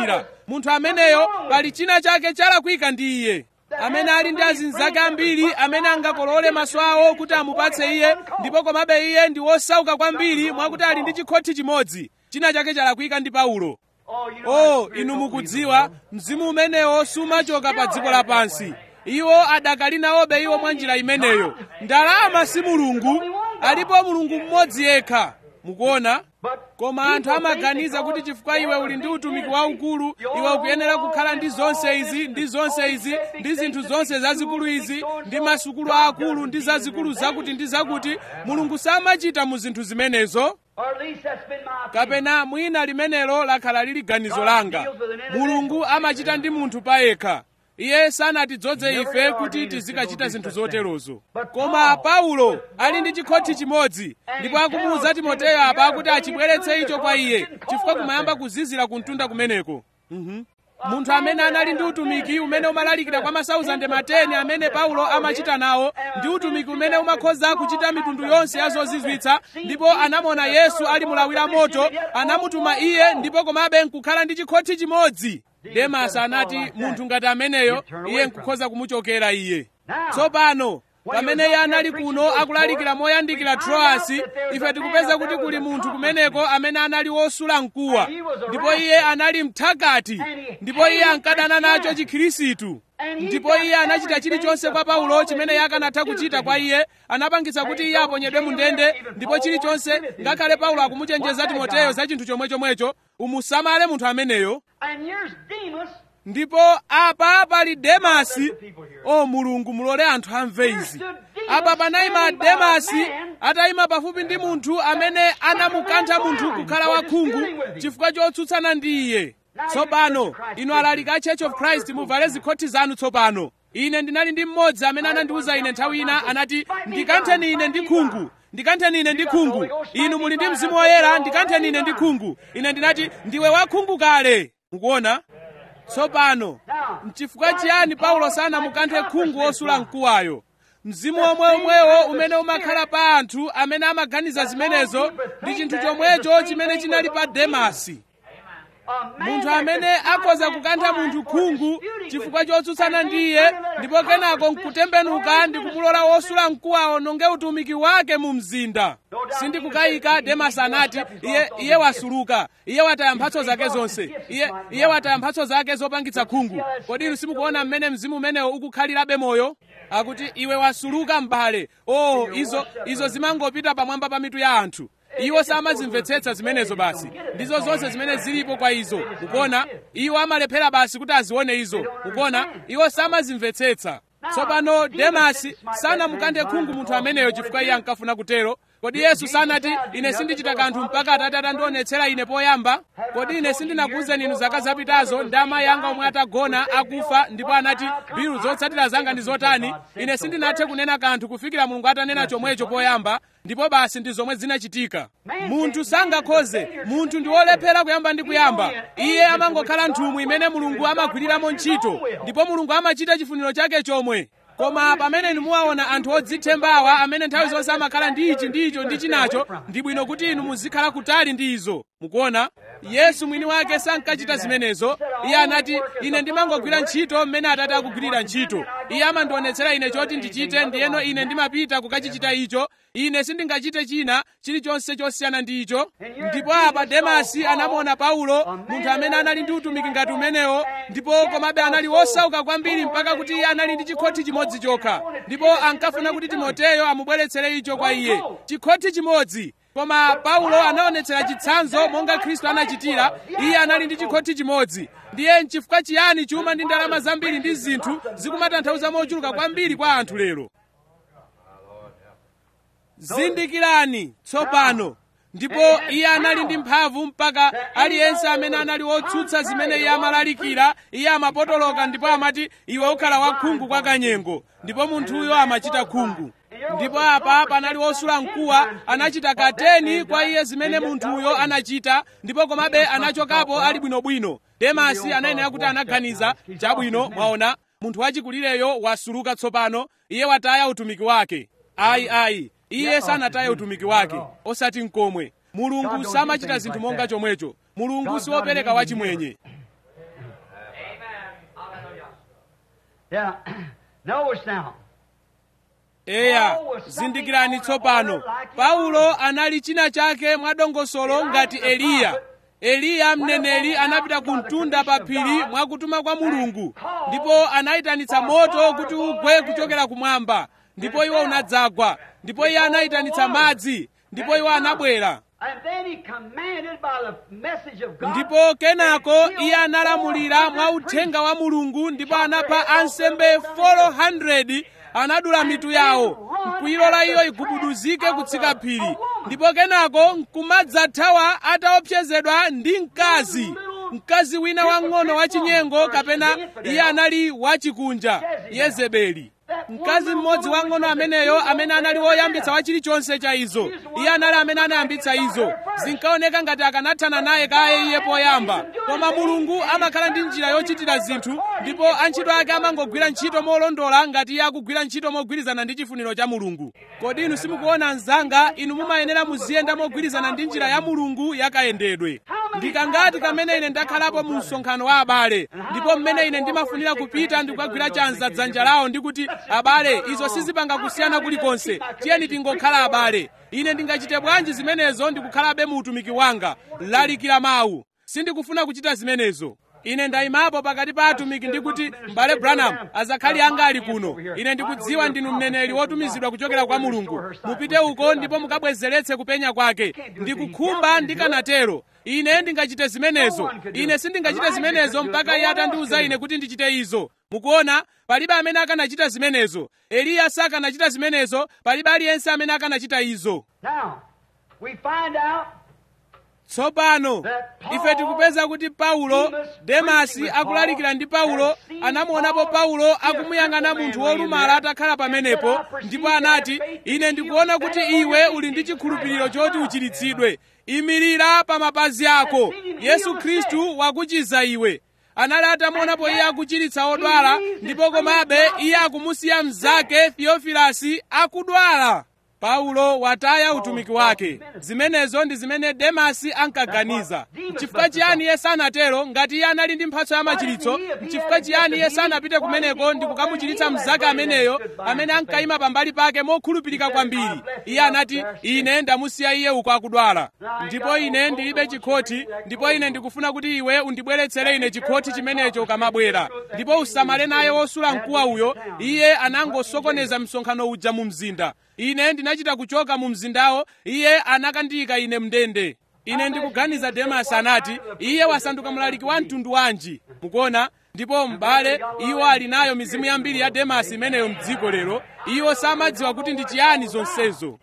munthu ameneyo pali china chake chalakwika ndi iye, amene ali ndi azinzake ambiri amene angakolole maso awo kuti amupatse iye, ndipo komabe iye ndi wosauka kwambiri mwakuti ali ndi chikhothi chimodzi. China chake chalakwika ndi Paulo. Oh, inu mukudziwa mzimu umenewo sumachoka pa dziko lapansi. Iwo adakali nawobe iwo mwa njira imeneyo. Ndalama si mulungu, alipo mulungu mmodzi yekha. Mukuona? Koma anthu amaganiza kuti chifukwa iwe uli ndi utumiki waukulu, iwe ukuyenera kukhala ndi zonse izi ndi zonse izi ndi zinthu zonse zazikulu izi ndi masukulu akulu ndi zazikulu zakuti ndi zakuti. Mulungu samachita mu zinthu zimenezo. Kapena mwina limenelo lakhala lili ganizo langa. Mulungu amachita ndi munthu payekha. Iye sanatidzoze ife kuti tizikachita zinthu zoterozo. Koma Paulo ali ndi chikhothi chimodzi, ndipo akumuwuza Timoteyo apa kuti achibweretse icho kwa iye, chifukwa kumayamba kuzizira kuntunda kumeneko. Mhm. Munthu amene anali ndi utumiki umene umalalikira kwa masauzande mateni amene Paulo amachita nawo, ndi utumiki umene umakhoza kuchita mitundu yonse ya zozizwitsa, ndipo anamona Yesu ali mulawira moto, anamutuma iye, ndipo komabe nkukhala ndi chikhothi chimodzi. Demasi anati munthu ngati ameneyo iye nkukhoza kumuchokera iye. Tsopano pamene iye anali kuno akulalikira moyandikira Troasi, ife tikupeza kuti kuli munthu kumeneko amene anali wosula mkuwa, ndipo iye anali mthakati, ndipo iye ankadana nacho chikhirisitu. Ndipo iye anachita chilichonse kwa Paulo chimene iye akanatha kuchita kwa iye, anapangitsa kuti iye aponyedwe mu ndende, ndipo chilichonse, ngakhale Paulo akumuchenjeza Timoteyo za chinthu chomwechomwecho, umusamale munthu ameneyo. Ndipo apa pali Demasi. O Mulungu, mulole anthu amve izi. Apa panayima Demasi atayima pafupi ndi munthu amene anamukantha munthu kukhala wakhungu chifukwa chotsutsana ndi iye. Tsopano inu alaliki a Church of Christ muvale zikhothi zanu tsopano. Ine ndinali ndi mmodzi amene anandiwuza ine nthawi ina, anati ndikantheni ine ndi khungu, ndikantheni ine ndi khungu. Inu muli ndi Mzimu Woyera, ndikantheni ine ndi khungu. Ine ndinati ndiwe wakhungu kale. Mukuona? Tsopano n'chifukwa chiyani Paulo sanamukanthe khungu wosula mkuwayo? Mzimu omwe omwewo umene umakhala pa anthu amene amaganiza zimenezo ndi chinthu chomwecho chimene chinali pa Demasi. Munthu amene akhoza kukantha munthu khungu chifukwa chotsutsana ndi iye, ndipo kenako nkutembenuka ndi kumulola wosula mkuwawo nonge utumiki wake mu mzinda. Sindikukayika, Demasi anati iye, iye wasuluka, iye wataya mphatso zake zonse, iye, iye wataya mphatso zake zopangitsa khungu. Kodi inu simukuona mmene mzimu umenewo ukukhalirabe moyo? Akuti iwe wasuluka m'bale. Oh, izo, izo zimangopita pamwamba pa mitu ya anthu. Iwo samazimvetsetsa zimenezo basi. Ndizo zonse zimene zilipo kwa izo. Mukuona? Iwo amalephera basi kuti azione izo. Mukuona? Iwo samazimvetsetsa. Tsopano Demasi sanamukanthe khungu munthu ameneyo chifukwa iye ankafuna kutero. Kodi Yesu sanati ine sindichita kanthu mpaka Atate atandionetsera ine poyamba? Kodi ine sindinakuwuzeni inu zaka zapitazo ndi amayi anga omwe atagona akufa, ndipo anati mbiru zotsatira zanga ndi zotani? Ine sindinathe kunena kanthu kufikira Mulungu atanena chomwecho poyamba, ndipo basi ndi zomwe zinachitika. Munthu sangakhoze, munthu ndi wolephera kuyamba ndi kuyamba. Iye amangokhala nthumwi imene Mulungu amagwiriramo ntchito, ndipo Mulungu amachita chifuniro chake chomwe. Koma pamene inu muwaona anthu odzithembawa amene nthawi zonse amakhala ndi ichi ndi icho ndi chinacho, ndi bwino kuti inu muzikhala kutali ndi izo. Mukuona? Yesu mwini wake sankachita zimenezo. Iye anati ine ndimangogwira ntchito mmene Atate akugwirira ntchito. Iye amandionetsera ine choti ndichite, ndiyeno ine ndimapita kukachichita icho. Ine sindingachite china chilichonse chosiyana ndi icho. Ndipo apa Demasi anamuona Paulo, munthu amene anali ndi utumiki ngati umenewo, ndipo komabe anali wosauka kwambiri mpaka kuti iye anali ndi chikhothi chimodzi chokha, ndipo ankafuna kuti Timoteyo amubweretsere icho kwa iye, chikhothi chimodzi. Koma Paulo anaonetsera chitsanzo monga Khristu anachitira. Iye anali ndi chikhothi chimodzi. Ndiye n'chifukwa chiyani chuma ndi ndalama zambiri ndi zinthu zikumatanthauza mochuluka kwambiri kwa anthu lero? Zindikirani tsopano. Ndipo iye anali ndi mphamvu mpaka aliyense amene anali wotsutsa zimene iye amalalikira, iye amapotoloka ndipo amati iwe ukhala wakhungu kwa kanyengo, ndipo munthuyo amachita khungu. Ndipo apa panali wosula mkuwa anachita kateni kwa iye zimene munthuyo anachita, ndipo komabe anachokapo ali bwinobwino. Demasi anayenera kuti anaganiza chabwino, mwaona munthu wachikulireyo wasuluka tsopano, iye wataya utumiki wake. Ayi ayi, iye sanataye utumiki wake, osati nkomwe. Mulungu samachita zinthu monga chomwecho. Mulungu siwopereka wachimwenye. Yeah. Notice now. eya zindikirani tsopano paulo anali china chake mwadongosolo ngati eliya eliya mneneri anapita ku mtunda pa phiri mwakutuma kwa mulungu ndipo anayitanitsa moto kuti ugwe kuchokera kumwamba ndipo iwo unadzagwa ndipo iye anayitanitsa madzi ndipo iwo anabwera ndipo kenako iye analamulira mwa uthenga wa mulungu ndipo anapha ansembe four hundred anadula mitu yawo nkuyilola iyo igubuduzike kutsika phiri ndipo kenako nkumadzathawa ataopsezedwa ndi mkazi mkazi wina wang'ono wachinyengo kapena iye anali wachikunja Yezebeli mkazi mmodzi wang'ono ameneyo amene anali woyambitsa wa chilichonse cha izo iye anali amene anayambitsa izo zinkaoneka ngati akanathana naye kaye iye poyamba koma mulungu amakhala ndi njira yochitira zinthu ndipo antchito ake amangogwira ntchito molondola ngati iye akugwira ntchito mogwirizana ndi chifuniro cha mulungu kodi inu simukuona mnzanga inu mumayenera muziyenda mogwirizana ndi njira ya mulungu yakayendedwe ndikangati kamene ine ndakhalapo mu msonkhano wa abale ndipo mmene ine ndimafunira kupita ndikukagwira chanza dzanja lawo ndikuti abale izo sizipanga kusiyana kulikonse tiyeni tingokhala abale ine ndingachite bwanji zimenezo ndikukhalabe mu utumiki wanga lalikira mawu sindikufuna kuchita zimenezo ine ndayimapo pakati pa atumiki ndikuti m'bale Branham azakhali anga ali kuno ine ndikudziwa ndinu mneneri wotumizidwa kuchokera kwa mulungu mupite uko ndipo mukabwezeretse kupenya kwake ndikukhumba ndikanatero ine ndingachite zimenezo ine sindingachite zimenezo mpaka iye atandiuza ine kuti ndichite izo mukuona palibe amene akanachita zimenezo Eliya sakanachita zimenezo palibe aliyense amene akanachita izo Now, we find out tsopano ife tikupeza kuti paulo demasi akulalikira ndi paulo anamuonapo paulo akumuyang'ana munthu wolumala atakhala pamenepo ndipo anati ine ndikuona kuti iwe uli ndi chikhulupiriro choti uchiritsidwe imirira pa mapazi ako Yesu Khristu wakuchiza iwe anali atamuonapo iye akuchiritsa odwala ndipo komabe iye akumusiya mnzake Theofilasi akudwala paulo wataya utumiki wake zimenezo ndi zimene demasi ankaganiza chifukwa chiyani iye sanatero ngati iye anali ndi mphatso ya machiritso chifukwa chiyani iye sanapite kumeneko ndi kukamuchiritsa mnzake ameneyo amene ankayima pambali pake mokhulupirika kwambiri iye anati ine ndamusiya iye uko akudwala ndipo ine ndilibe chikhoti ndipo ine ndikufuna kuti iwe undibweretsere ine chikhoti chimenecho ukamabwera ndipo usamale naye wosula mkuwa uyo iye anangosokoneza msonkhano uja mu mzinda ine ndinachita kuchoka mu mzindawo iye anakandiyika ine mndende ine ndikuganiza demasi anati iye wasanduka mlaliki wa mtundu wanji mukuona ndipo m'bale iwo ali nayo mizimu yambiri ya demasi imeneyo mdziko lero iwo samadziwa kuti ndi chiyani zonsezo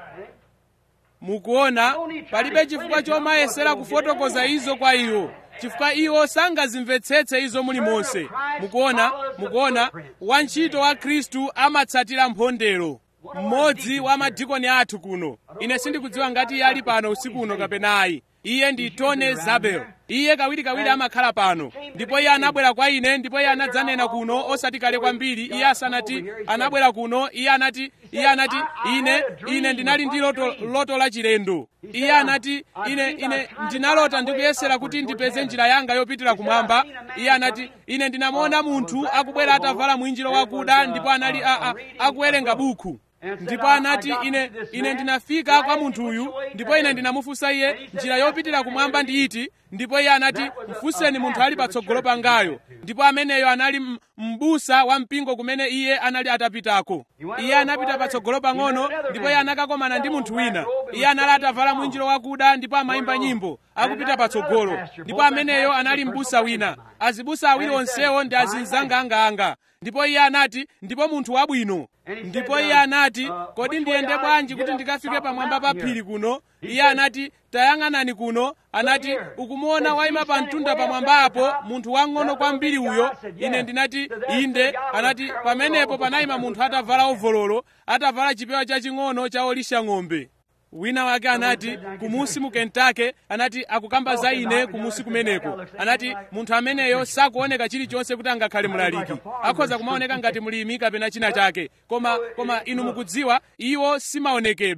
mukuona palibe chifukwa chomayesera kufotokoza izo kwa iwo chifukwa iwo sangazimvetsetse izo muli monse mukuona mukuona wantchito wa Khristu amatsatira mphondero mmodzi wa madikoni athu kuno ine sindikudziwa ngati iye ali pano usiku uno kapena ayi iye ndi Tony Zabel iye kawirikawiri amakhala pano ndipo iye anabwera kwa ine ndipo iye anadzanena kuno osati kale kwambiri iye asanati anabwera kuno iye anati iye anati ine ine ndinali ndi loto, loto la chilendo iye anati ine ine ndinalota ndikuyesera kuti ndipeze njira yanga yopitira kumwamba iye anati ine ndinamuona munthu akubwera atavala mwinjiro wakuda ndipo anali a, a, akuwerenga buku ndipo anati ine ine ndinafika kwa munthuyu ndipo ine ndinamufunsa iye njira yopitira kumwamba ndi iti ndipo iye anati mfunseni munthu ali patsogolo pangayo ndipo ameneyo anali m'busa wa mpingo kumene iye anali atapitako iye anapita patsogolo pang'ono ndipo iye anakakomana ndi munthu wina iye anali atavala mwinjiro wakuda ndipo amayimba nyimbo akupita patsogolo ndipo ameneyo anali m'busa wina azibusa awiri onsewo ndi azinzanga anga ndipo iye anati ndipo munthu wabwino ndipo iye anati kodi ndiyende bwanji kuti ndikafike pamwamba pa phiri kuno iye anati tayang'anani kuno anati ukumuona wayima pa mtunda pamwamba apo munthu wang'ono kwambiri uyo ine ndinati inde anati pamenepo panayima munthu atavala ovololo atavala chipewa chaching'ono cha olisha ng'ombe wina wake anati kumusi mu Kentucky anati akukamba za ine kumusi kumeneko anati munthu ameneyo sakuoneka chilichonse kuti angakhale mlaliki akhoza kumaoneka ngati mlimi kapena china chake koma koma inu mukudziwa iwo simaonekedwe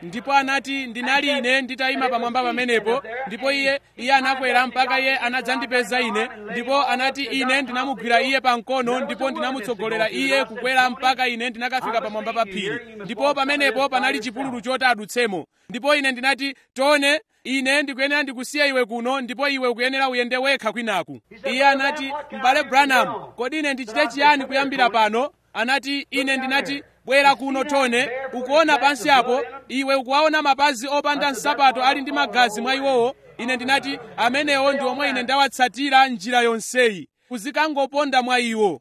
ndipo anati ndinali ine nditayima pamwamba pamenepo, ndipo iye iye anakwera mpaka iye anadzandipeza ine, ndipo anati ine ndinamugwira iye pamkono ndipo ndinamutsogolera iye kukwera mpaka ine ndinakafika pamwamba pa phiri, ndipo pamenepo panali chipululu choti adutsemo, ndipo ine ndinati tone ine ndikuyenera ndikusiya iwe kuno ndipo iwe ukuyenera uyende wekha kwinaku. Iye anati m'bale Branham, kodi ine ndichite chiyani kuyambira pano? Anati ine ndinati bwera kuno tone, ukuona pansi apo, iwe ukuwaona mapazi opanda nsapato ali ndi magazi mwa iwowo? Ine ndinati amenewo ndi omwe ine ndawatsatira njira yonseyi, kuzikangoponda mwa iwo.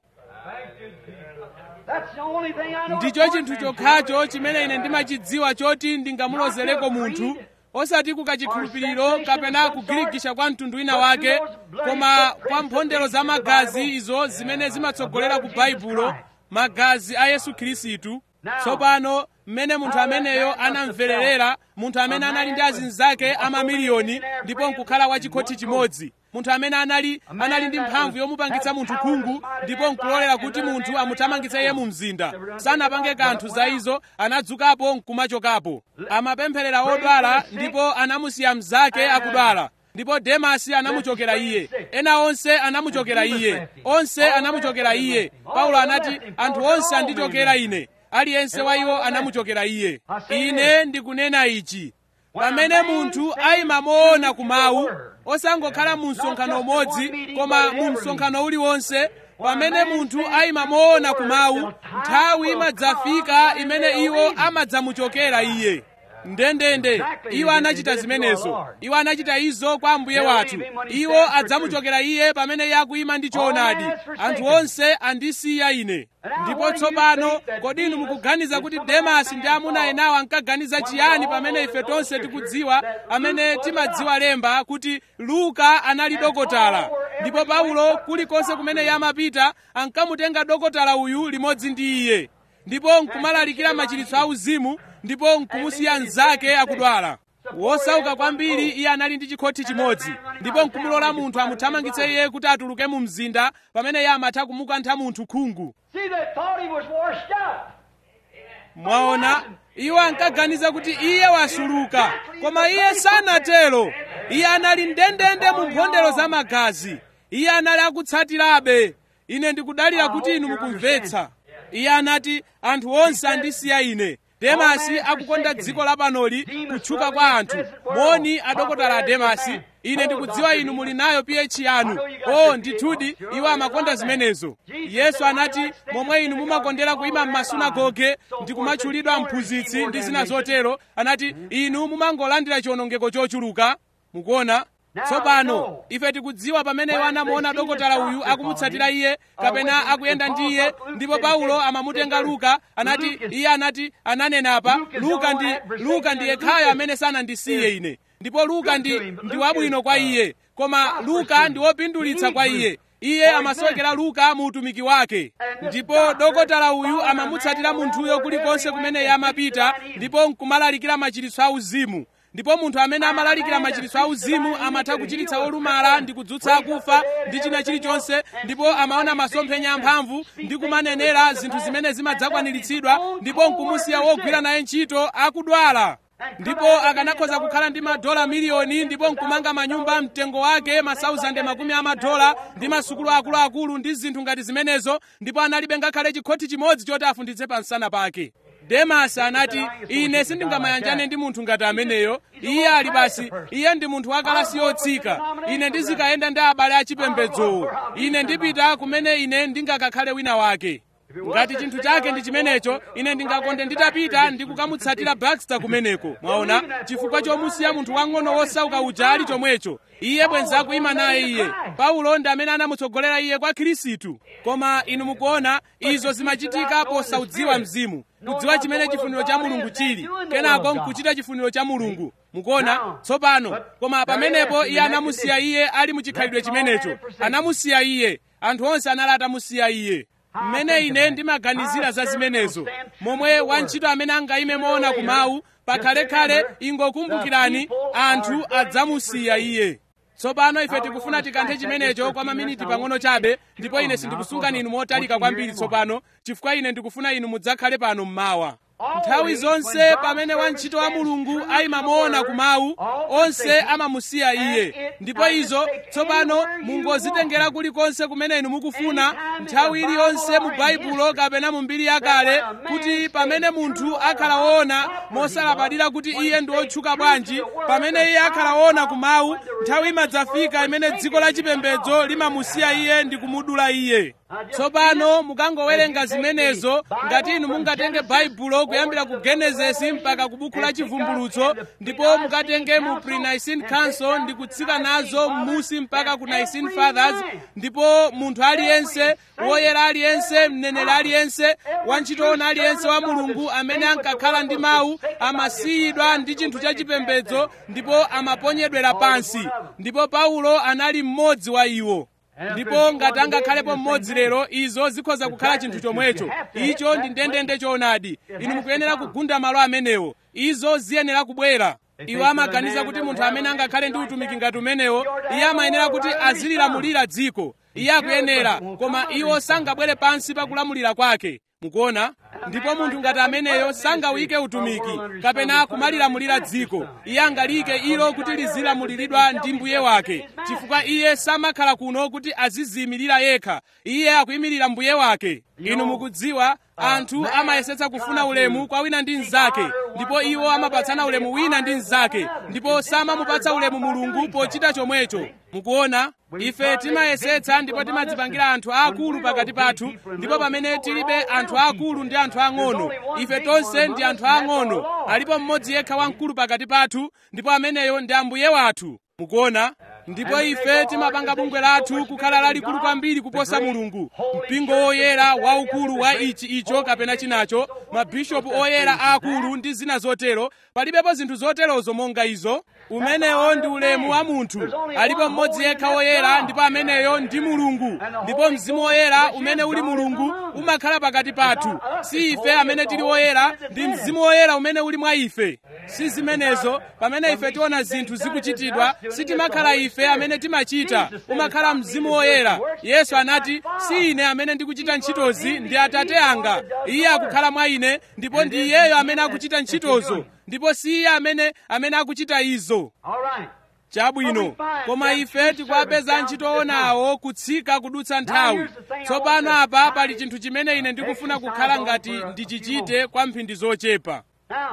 Ndicho chinthu chokhacho chimene ine ndimachidziwa choti ndingamulozereko munthu, osati kukachikhulupiriro kapena kugirigisha kwa mtundu wina wake, koma kwa mphondero za magazi izo zimene zimatsogolera ku Baibulo, magazi a Yesu Khristu. Tsopano mmene munthu ameneyo anamvererera, munthu amene anali ndi azinzake amamiliyoni ndipo nkukhala wa chikhothi chimodzi, munthu amene anali anali ndi mphamvu yomupangitsa munthu khungu ndipo nkulolera kuti munthu amuthamangitse iye mu mzinda, sanapange kanthu za izo, anadzukapo nkumachokapo, amapempherera odwala ndipo anamusiya mnzake akudwala, ndipo Demasi anamuchokera iye, ena onse anamuchokera iye, onse anamuchokera iye. Paulo anati anthu onse andichokera ine, aliyense wa iwo anamuchokera iye. Ine ndikunena ichi, pamene munthu ayima moona ku mawu, osangokhala mu msonkhano umodzi koma mu msonkhano uliwonse, pamene munthu ayima moona ku mawu, nthawi imadzafika imene iwo amadzamuchokera iye. Ndendende iwo anachita zimenezo, iwo anachita izo kwa Ambuye wathu. Iwo adzamuchokera iye pamene iye akuyima ndi choonadi, anthu onse andisiya ine. Ndipo tsopano kodi inu mukuganiza kuti Demasi ndi amuna enawo ankaganiza chiyani pamene ife tonse tikudziwa, amene timadziwa lemba kuti Luka anali dokotala, ndipo Paulo kulikonse kumene iye amapita ankamutenga dokotala uyu limodzi ndi iye, ndipo nkumalalikira machiritso auzimu, ndipo nkumusiya mnzake akudwala. Wosauka kwambiri iye anali ndi chikhothi chimodzi, ndipo nkumulola munthu amuthamangitse iye kuti atuluke mu mzinda pamene iye amatha kumukantha munthu khungu. Mwaona, iwo ankaganiza kuti iye wasuluka, koma iye sanatero. Iye anali ndendende mu mphondero za magazi, iye anali akutsatirabe. Ine ndikudalira kuti inu mukumvetsa. Iye anati anthu onse andisiya ine. Demasi akukonda dziko lapanoli kutchuka kwa anthu. Moni adokotala a Demasi, ine ndikudziwa inu muli nayo P H yanu. Oh ndithudi iwo amakonda zimenezo. Yesu anati momwe inu mumakondera kuyima m'masunagoge ndi kumatchulidwa mphunzitsi ndi zina zotero, anati inu mumangolandira chiwonongeko chochuluka. Mukuona? Tsopano ife tikudziwa pamene iwo anamuona dokotala uyu akumutsatira iye kapena akuyenda ndi iye, ndipo Paulo amamutenga Luka, anati iye anati ananenapa Luka ndi Luka ndi yekhayo amene sanandisiye ine, ndipo Luka ndi ndi wabwino kwa iye, koma Luka ndi wopindulitsa kwa iye. Iye amasowekera Luka mu utumiki wake, ndipo dokotala uyu amamutsatira munthuyo kulikonse kumene iye amapita, ndipo nkumalalikira machiritso auzimu. Ndipo munthu amene amalalikira machiritso auzimu amatha kuchiritsa olumala ndi kudzutsa akufa ndi china chilichonse, ndipo amaona masomphenya amphamvu ndi kumanenera zinthu zimene zimadzakwaniritsidwa, ndipo nkumusiya wogwira naye ntchito akudwala. Ndipo akanakhoza kukhala ndi madola miliyoni ndipo nkumanga manyumba mtengo wake masauzande makumi amadola ndi masukulu akuluakulu ndi zinthu ngati zimenezo, ndipo analibe ngakhale chikhothi chimodzi choti afunditse pansana pake. Demasi anati ine sindingamayanjane ndi munthu ngati ameneyo, iye ali basi, iye ndi munthu wakalasi yotsika. Ine ndizikayenda ndi abale achipembedzowo, ine ndipita kumene ine ndingakakhale wina wake. Ngati chinthu chake ndi chimenecho, ine ndingakonde nditapita ndi kukamutsatira Baxter kumeneko. Mwaona, chifukwa chomusiya munthu wang'ono wosauka uja ali chomwecho, iye bwenza kuyima naye iye. Paulo ndi amene anamutsogolera iye kwa Khristu. Koma inu mukuona, izo zimachitika posaudziwa mzimu, kudziwa chimene chifuniro cha Mulungu chili, kenako nkuchita chifuniro cha Mulungu. Mukuona? Tsopano, koma pamenepo iye anamusiya iye ali muchikhalidwe chimenecho. Anamusiya iye, anthu onse anali atamusiya iye. Mmene ine ndimaganizira za zimenezo, momwe wantchito amene angayime moona ku mawu, pakhalekhale ingokumbukirani anthu adzamusiya iye. Tsopano ife tikufuna tikanthe chimenecho kwa maminiti pang'ono chabe, ndipo ine sindikusungani inu motalika kwambiri tsopano, chifukwa ine ndikufuna inu mudzakhale pano mmawa. nthawi zonse pamene wantchito wa mulungu ayimamuona ku mawu, onse amamusiya iye. Ndipo izo tsopano mungozitengera kulikonse kumene inu mukufuna, nthawi iliyonse mu baibulo kapena mu mbiri yakale, kuti pamene munthu akhala woona mosalabadira kuti iye ndi wotchuka bwanji, pamene iye akhala woona ku mawu, nthawi imadzafika imene dziko la chipembedzo limamusiya iye ndi kumudula iye. Tsopano mukangowerenga zimenezo, ngati inu mungatenge baibulo kuyambira ku Genesisi mpaka ku buku la chivumbulutso, ndipo mukatenge mu Pre-Nicene Council ndi kutsika nazo m'musi mpaka ku Nicene Fathers, ndipo munthu aliyense, woyera aliyense, mneneri aliyense, wantchito wona aliyense wa mulungu amene ankakhala ndi mawu amasiyidwa ndi chinthu cha chipembedzo ndipo amaponyedwera pansi. Ndipo Paulo anali mmodzi wa iwo. Ndipo ngati angakhalepo mmodzi lero, izo zikhoza kukhala chinthu chomwecho. Icho ndi ndendende choonadi. Inu mukuyenera kugunda malo amenewo. Izo ziyenera kubwera. Iwo amaganiza kuti munthu amene angakhale ndi utumiki ngati umenewo, iye amayenera kuti azililamulira dziko. Iye akuyenera, koma iwo sangabwere pansi pa kulamulira kwake. Mukuona? Ndipo munthu ngati ameneyo sangawike utumiki kapena kumalilamulira dziko. Iye angalike ilo kuti lizilamuliridwa ndi mbuye wake, chifukwa iye samakhala kuno kuti aziziyimirira yekha. Iye akuyimirira mbuye wake. Inu mukudziwa, anthu amayesetsa kufuna ulemu kwa wina ndi mnzake, ndipo iwo amapatsana ulemu wina ndi mnzake, ndipo samamupatsa ulemu Mulungu pochita chomwecho. Mukuona? Ife timayesetsa ndipo timadzipangira anthu aakulu pakati pathu, ndipo pamene tilibe anthu aakulu ndi anthu ang'ono, ife tonse ndi anthu ang'ono. Alipo mmodzi yekha wamkulu pakati pathu, ndipo ameneyo ndi ambuye wathu. Mukuona? Ndipo ife timapanga bungwe lathu kukhala lalikulu kwambiri kuposa Mulungu, mpingo woyera waukulu wa ichi icho kapena chinacho, mabishopu oyera aakulu ndi zina zotero. Palibepo zinthu zoterozo monga izo. Umenewo ndi ulemu wa munthu. Alipo mmodzi yekha woyera, ndipo ameneyo ndi Mulungu. Ndipo mzimu woyera umene uli Mulungu umakhala pakati pathu. Si ife amene tili woyera, ndi mzimu woyera umene uli mwa ife. Si zimenezo, pamene ife tiona zinthu zikuchitidwa, sitimakhala ife amene timachita, umakhala mzimu woyera. Yesu anati, si ine amene ndikuchita ntchitozi, ndi Atate anga. Iye akukhala mwa ine, ndipo ndi iyeyo amene akuchita ntchitozo, ndipo si iye amene amene akuchita izo. Chabwino, koma ife tikuwapeza antchito onawo kutsika kudutsa nthawi. Tsopano apa pali chinthu chimene ine ndikufuna kukhala ngati ndichichite kwa mphindi zochepa.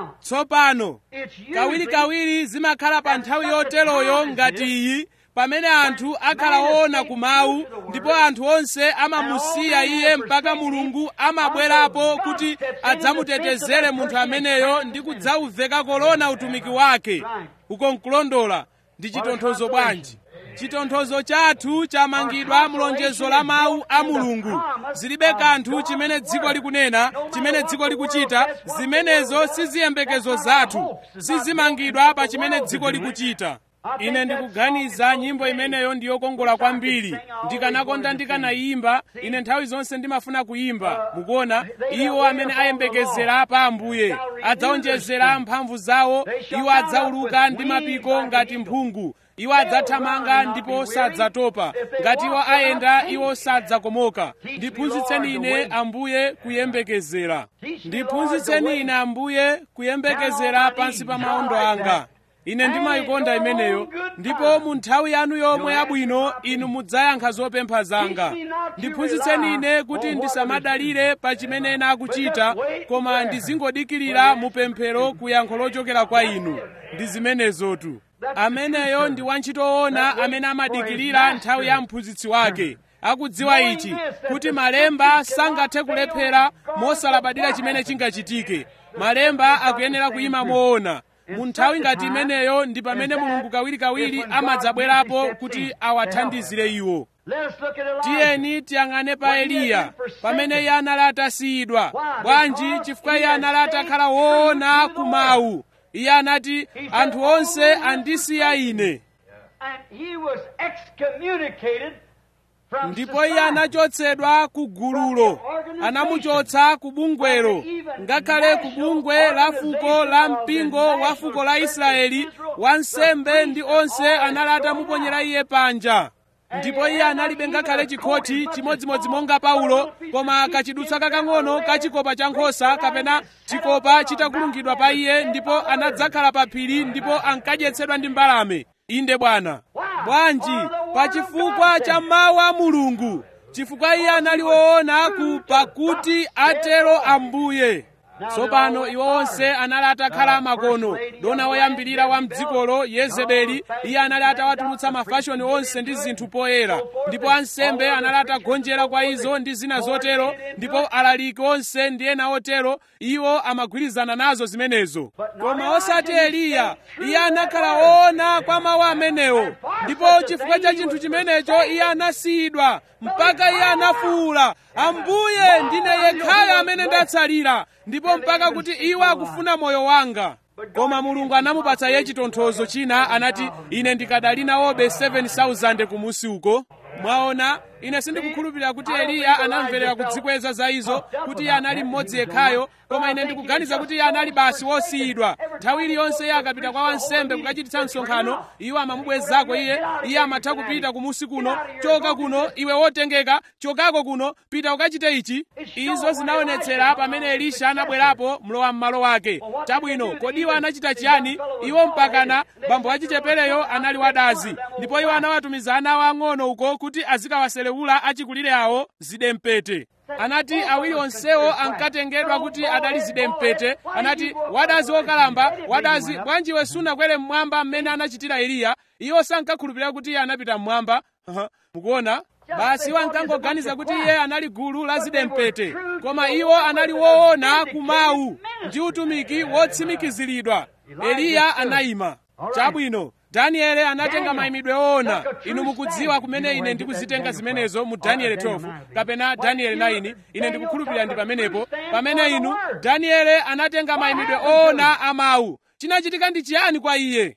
Tsopano, kawirikawiri zimakhala pa nthawi yoteroyo ngati iyi, pamene anthu akhala woona ku mawu, ndipo anthu onse amamusiya iye mpaka Mulungu amabwerapo kuti adzamutetezere munthu ameneyo ndi kudzawuveka kolona utumiki wake. Uko nkulondola. Ndi chitonthozo bwanji? Chitonthozo chathu chamangidwa mlonjezo la mawu a Mulungu. Zilibe kanthu chimene dziko likunena, chimene dziko likuchita, zimenezo si ziyembekezo zathu. Sizimangidwa pa chimene dziko likuchita. Ine ndikuganiza nyimbo imeneyo ndiyokongola kwambiri. Ndikanakonda ndikanayimba, ine nthawi zonse ndimafuna kuyimba. Mukuona, iwo amene ayembekezera pa Ambuye adzaonjezera mphamvu zawo, iwo adzauluka ndi mapiko ngati mphungu. Iwo adzathamanga ndipo sadzatopa. Ngati iwo ayenda, iwo sadzakomoka. Ndiphunzitseni ine Ambuye kuyembekezera. Ndiphunzitseni ine Ambuye kuyembekezera pansi pa maondo anga. Ine ndimayikonda imeneyo, ndipo mu nthawi yanu yomwe yabwino inu mudzayankha zopempha zanga. Ndiphunzitseni ine kuti ndisamadalire pa chimene ena akuchita, koma ndizingodikirira mu pemphero kuyankho lochokera kwa inu. Ndi zimenezotu. Ameneyo ndi wantchito woona amene amadikirira nthawi ya mphunzitsi wake. Akudziwa ichi, kuti malemba sangathe kulephera mosalabadira chimene chingachitike. Malemba akuyenera kuyima moona. Mu nthawi ngati imeneyo ndi pamene Mulungu kawirikawiri amadzabwerapo kuti awathandizire iwo. Tiyeni tiyang'ane pa Eliya, pamene iye anali atasiyidwa. Bwanji? Chifukwa iye anali atakhala woona ku mawu. Iye anati, anthu onse andisiya ine. Ndipo iye anachotsedwa ku gululo, anamuchotsa ku bungwelo, ngakhale ku bungwe la fuko la mpingo wa fuko la Israeli, wansembe ndi onse anali atamuponyera iye panja. ndipo iye analibe ngakhale chikhoti chimodzimodzi monga Paulo, koma kachidutsa kakang'ono kachikopa cha nkhosa kapena chikopa chitakulungidwa pa iye, ndipo anadzakhala pa phiri ndipo ankadyetsedwa ndi mbalame. Inde Bwana. Bwanji? Pa chifukwa cha mawu a Mulungu, chifukwa iye anali woona ku pakuti atero Ambuye. Tsopano iwo onse anali atakhala makono. Dona woyambirira wa mdzikolo Yezebeli, iye anali atawatulutsa mafashoni onse ndi zinthu poyera, ndipo ansembe anali atagonjera kwa izo ndi zina zotero, ndipo alaliki onse ndi ena otero iwo amagwirizana nazo zimenezo. Koma osati Eliya, iye anakhala woona kwa mawu amenewo, ndipo chifukwa cha chinthu chimenecho iye anasiyidwa mpaka iye anafuwula, Ambuye, ndine yekhayo amene ndatsalira, ndipo mpaka kuti iwo akufuna moyo wanga. Koma Mulungu anamupatsa iye chitonthozo china, anati, ine ndikadali nawobe seven thousand kumusi uko. Mwaona, ine sindikukhulupirira kuti Eliya anamverera kudzikweza za izo, kuti iye anali mmodzi yekhayo, koma ine ndikuganiza kuti iye anali basi wosiyidwa. Nthawi iliyonse iye akapita kwa wansembe kukachititsa msonkhano, iwo amamubwezako iye, iye amatha kupita kumusi kuno, choka kuno, iwe wotengeka, chokako kuno, pita ukachite ichi. Izo zinaonetsera pamene Elisha anabwerapo mlowa m'malo wake. Chabwino, kodi iwo anachita chiyani? Iwo mpakana bambo achichepeleyo anali wadazi, ndipo iwo anawatumiza ana awo ang'ono uko kuti azikawaselewula achikulire awo zidempete. Anati awiri onsewo ankatengedwa kuti adali zidempete. Anati, wadazi wokalamba, wadazi, bwanji iwe sunakwere mmwamba mmene anachitira Eliya? Iwo sankakhulupirira kuti iye anapita mmwamba. Mukuona? Basi iwo ankangoganiza kuti iye anali gulu la zidempete, koma iwo anali woona kumawu ndi utumiki wotsimikiziridwa. Eliya anayima. Chabwino, Danieli anatenga mayimidwe woona. Inu mukudziwa kumene ine ndikuzitenga zimenezo mu Danieli twelve kapena Danieli nine. Ine ndikukhulupirira ndi pamenepo. Pamene inu Danieli anatenga mayimidwe woona amawu. Chinachitika ndi chiyani kwa iye?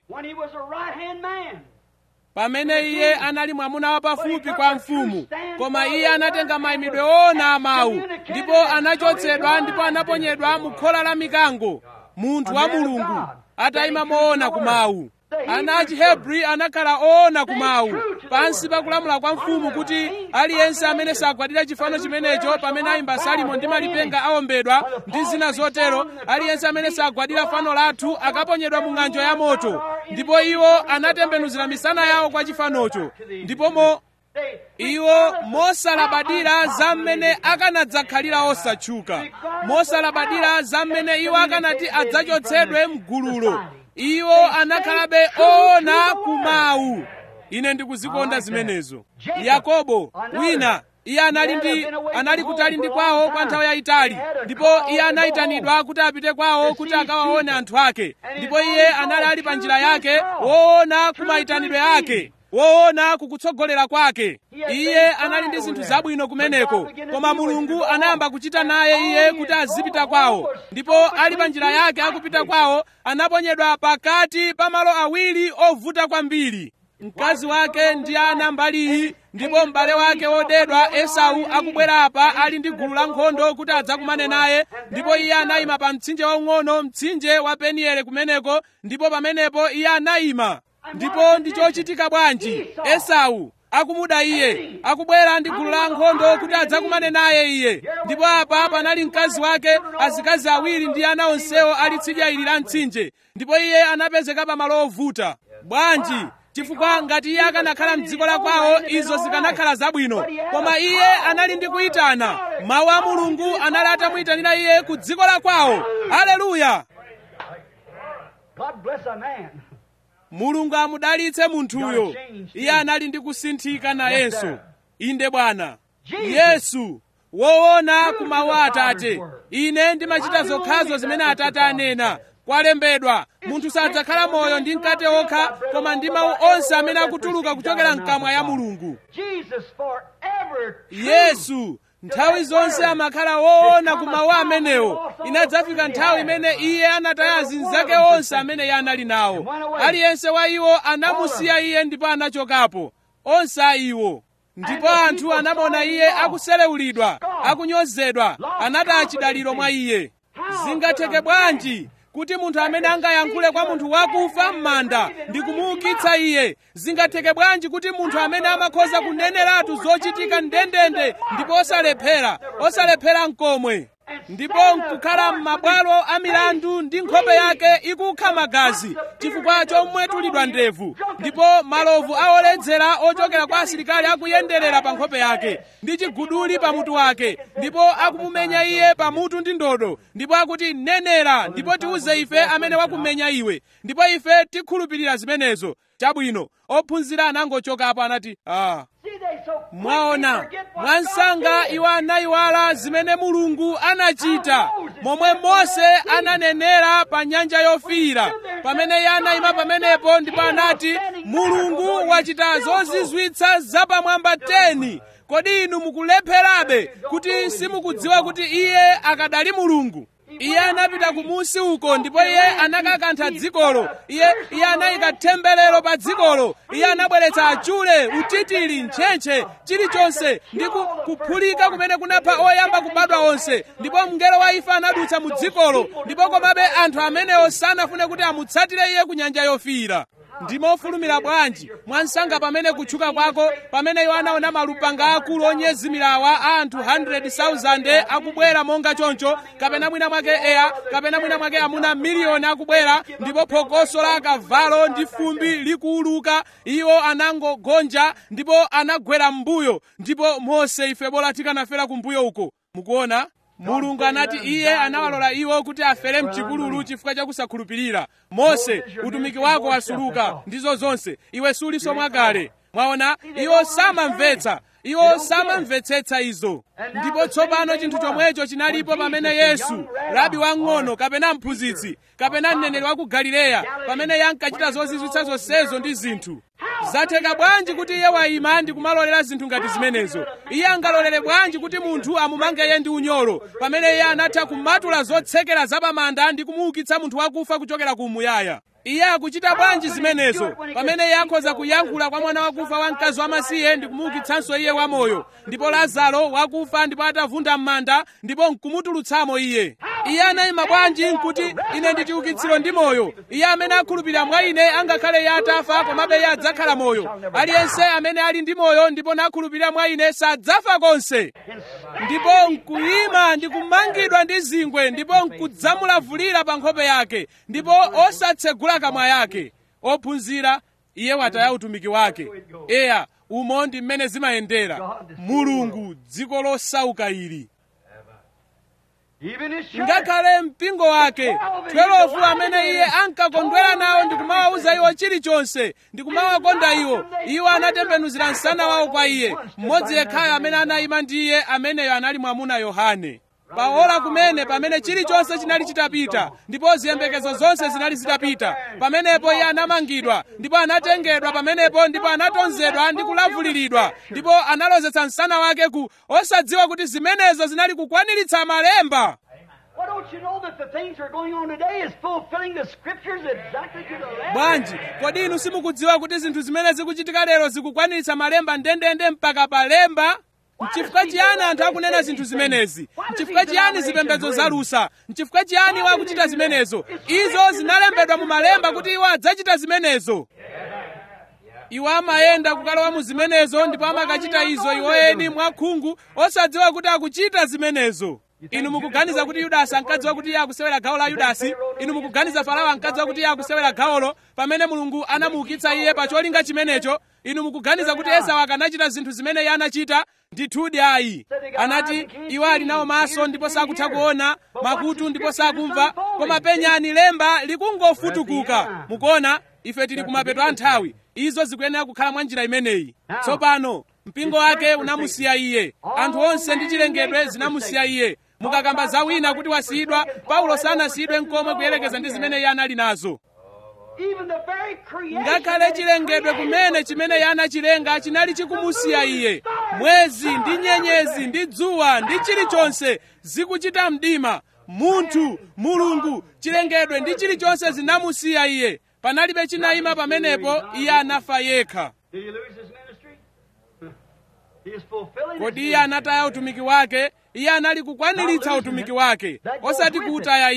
Pamene iye anali mwamuna wapafupi kwa mfumu, koma iye anatenga mayimidwe woona amawu, ndipo anachotsedwa ndipo anaponyedwa mu khola la mikango. Munthu wa Mulungu atayima moona kumawu. Ana Achihebri anakhala oona kumawu pansi pakulamula kwa mfumu kuti aliyense amene sagwadira chifano chimenecho pamene ayimba salimo ndi malipenga awombedwa ndi zina zotero, aliyense amene sagwadira fano lathu akaponyedwa mu ng'anjo ya moto. Ndipo iwo anatembenuzira misana yawo kwa chifanocho, ndipo mo iwo mosalabadira za mmene akanadzakhalira osatchuka, mosalabadira za mmene iwo akanati adzachotsedwe mgululo, iwo anakhalabe oona kumawu. Ine ndikuzikonda zimenezo. Yakobo wina, iye anali ndi anali kutali ndi kwawo kwa nthawi yayitali, ndipo iye anayitanidwa kuti apite kwawo kuti akawaone anthu ake, ndipo iye anali ali pa njira yake, woona kumayitanidwe ake, woona kukutsogolera kwake. Iye anali ndi zinthu zabwino kumeneko, koma Mulungu anayamba kuchita naye iye kuti azipita kwawo, ndipo ali pa njira yake akupita kwawo, anaponyedwa pakati pa malo awiri ovuta kwambiri. Mkazi wake ndi ana mbaliyi, ndipo m'bale wake wodedwa Esau akubwera apa ali ndi gulu la nkhondo kuti adzakumane naye, ndipo iye anayima pa mtsinje waung'ono, mtsinje wa Penieli kumeneko, ndipo pamenepo iye anayima. Ndipo ndi chochitika bwanji? Esau akumuda iye, akubwera ndi gulu la nkhondo kuti adzakumane naye iye, ndipo apa panali mkazi wake, azikazi awiri ndi ana onsewo ali tsidya ili la mtsinje, ndipo iye anapezeka pa malo ovuta. Bwanji? Chifukwa ngati iye akanakhala m'dziko la kwawo izo zikanakhala zabwino, koma iye anali ndi kuyitana. Mawu a Mulungu anali atamuyitanira iye ku dziko la kwawo. Haleluya! Mulungu amudalitse munthuyo. Iye anali ndi kusinthika nayenso. Inde Bwana. Yesu woona kumawu a Atate. Ine ndimachita zokhazo zimene Atate anena. Kwalembedwa, munthu sadzakhala moyo ndi mkate okha, koma ndi mawu onse amene akutuluka kuchokera mkamwa ya Mulungu. Yesu nthawi zonse amakhala woona ku mawu amenewo. Inadzafika nthawi imene iye anataya azinzake onse amene iye anali nawo. Aliyense wa iwo anamusiya iye ndipo anachokapo, onse a iwo. Ndipo anthu anamuona iye akuselewulidwa, akunyozedwa, anataya chidaliro mwa iye. Zingatheke bwanji? kuti munthu amene angayankhule kwa munthu wakufa m'manda ndi kumuukitsa iye, zingatheke bwanji kuti munthu amene amakhoza kuneneratu zochitika ndendende ndipo osalephera osalephera mkomwe, ndipo nkukhala m'mabwalo a milandu ndi nkhope yake ikukha magazi chifukwa chomwetulidwa ndevu, ndipo malovu aoledzera ochokera kwa asilikali akuyenderera pa nkhope yake ndi chiguduli pa mutu wake, ndipo akumumenya iye pa mutu ndi ndodo, ndipo akuti nenera ndipo tiuze ife amene wakumenya iwe, ndipo ife tikhulupirira zimenezo. Chabwino, ophunzira anangochokapo anati, ah, mwaona, mwansanga iwo anayiwala zimene Mulungu anachita, momwe Mose ananenera pa nyanja yofiira, pamene iye anayima pamenepo ndipo anati, Mulungu wachita zozizwitsa zapamwamba teni. Kodi inu mukulepherabe kuti simukudziwa kuti iye akadali Mulungu? Iye anapita kumusi uko ndipo iye anakakantha dzikolo, iye iye anayika temberero pa dzikolo, iye anabweretsa achule, utitiri, ntchentche, chilichonse ndi kuphulika kumene kunapha oyamba kubadwa onse, ndipo mngelo wa imfa anadutsa mu dzikolo, ndipo komabe anthu amenewo sanafune kuti amutsatire iye ku nyanja yofiira. Ndimofulumira bwanji mwansanga pamene kutchuka kwako, pamene iwo anaona malupanga akulu onyezimirawa a anthu one hundred thousand akubwera monga choncho, kapena mwina mwake eya, kapena mwina mwake amuna miliyoni akubwera, ndipo phokoso la akavalo ndi fumbi likuuluka, iwo anangogonja ndipo anagwera m'mbuyo, ndipo Mose ife bora tikanafera kumbuyo uko. Mukuona? Mulungu anati iye anawalola iwo kuti afere mchipululu chifukwa cha kusakhulupirira. Mose, utumiki wako wasuluka ndizo zonse, iwe suliso mwakale. Mwaona, iwo samamvetsa, iwo samamvetsetsa izo. Ndipo tsopano chinthu chomwecho chinalipo pamene Yesu, rabi wang'ono kapena mphunzitsi kapena mneneri wa ku Galileya, pamene iye ankachita zozizwitsa zonsezo ndi zinthu. Zatheka bwanji kuti iye wayima ndi kumalolera zinthu ngati zimenezo? Iye angalolere bwanji kuti munthu amumange iye ndi unyolo, pamene iye anatha kumatula zotsekera zapamanda ndi kumuukitsa munthu wakufa kuchokera ku muyaya? Iye akuchita bwanji zimenezo pamene iye akhoza kuyankhula kwa mwana wakufa wa mkazi wamasiye ndi kumuukitsanso iye wamoyo, ndipo Lazaro wakufa ndipo atavunda m'manda ndipo nkumutulutsamo iye? Iye anayima bwanji nkuti ine ndi chiukitsiro ndi moyo, iye amene akhulupirira mwa ine angakhale iye atafa komabe iye adzakhala moyo, aliyense amene ali ndi moyo ndipo nakhulupirira mwa ine sadzafa konse. Ndipo nkuyima ndi kumangidwa ndi zingwe, ndipo nkudzamulavulira pa nkhope yake, ndipo osatsegula kamwa yake. Ophunzira, iye wataya utumiki wake. Eya, umo ndi mmene zimayendera. Mulungu, dziko losauka ili. Ngakhale mpingo wake twelve amene iye ankakondwera nawo ndi kumawawuza iwo chilichonse ndi kumawakonda iwo, iwo anatembenuzira msana wawo kwa iye. Mmodzi yekhayo amene anayima ndi iye, ameneyo anali mwamuna Yohane. Paola kumene pamene chilichonse chinali chitapita ndipo ziyembekezo zonse zinali zitapita, pamenepo iye anamangidwa ndipo anatengedwa pamenepo ndipo anatonzedwa ndi kulavuliridwa, ndipo analozetsa msana wake ku osadziwa kuti zimenezo zinali kukwaniritsa malemba. Bwanji, kodi inu simukudziwa kuti zinthu zimene zikuchitika lero zikukwaniritsa malemba ndendende mpaka palemba? N'chifukwa chiyani anthu akunena zinthu zimenezi? N'chifukwa chiyani zipembedzo zalusa? N'chifukwa chiyani wakuchita zimenezo? Izo zinalembedwa mu malemba kuti iwo adzachita zimenezo. Iwo amayenda kukalowa mu zimenezo ndipo amakachita izo iwo eni mwakhungu osadziwa kuti akuchita zimenezo. Inu mukuganiza kuti Yudasi ankadziwa kuti iye akusewera gawo la Yudasi? Inu mukuganiza Farao ankadziwa kuti iye akusewera gawolo pamene Mulungu anamuukitsa iye pa cholinga chimenecho? Inu mukuganiza kuti Esau akanachita zinthu zimene iye anachita? Ndithudi ayi. Anati iwo ali nawo maso ndipo sakutha kuona, makutu ndipo sakumva, koma penyani lemba likungofutukuka. Mukuona, ife tili kumapeto a nthawi. Izo zikuyenera kukhala mwa njira imeneyi. Tsopano mpingo wake unamusiya iye, anthu onse ndi chilengedwe zinamusiya iye. Mukakamba za wina kuti wasiyidwa, Paulo sanasiyidwe nkomwe kuyelekeza ndi zimene iye anali nazo. Ngakhale chilengedwe kumene chimene iye anachilenga chinali chikumusiya iye. Mwezi ndi nyenyezi ndi dzuwa ndi chilichonse zikuchita mdima. Munthu, Mulungu, chilengedwe ndi chilichonse zinamusiya iye. Panalibe chinayima pamenepo, iye anafa yekha. Kodi iye anataya utumiki wake? Iye anali kukwaniritsa utumiki wake, osati kuutaya iwo.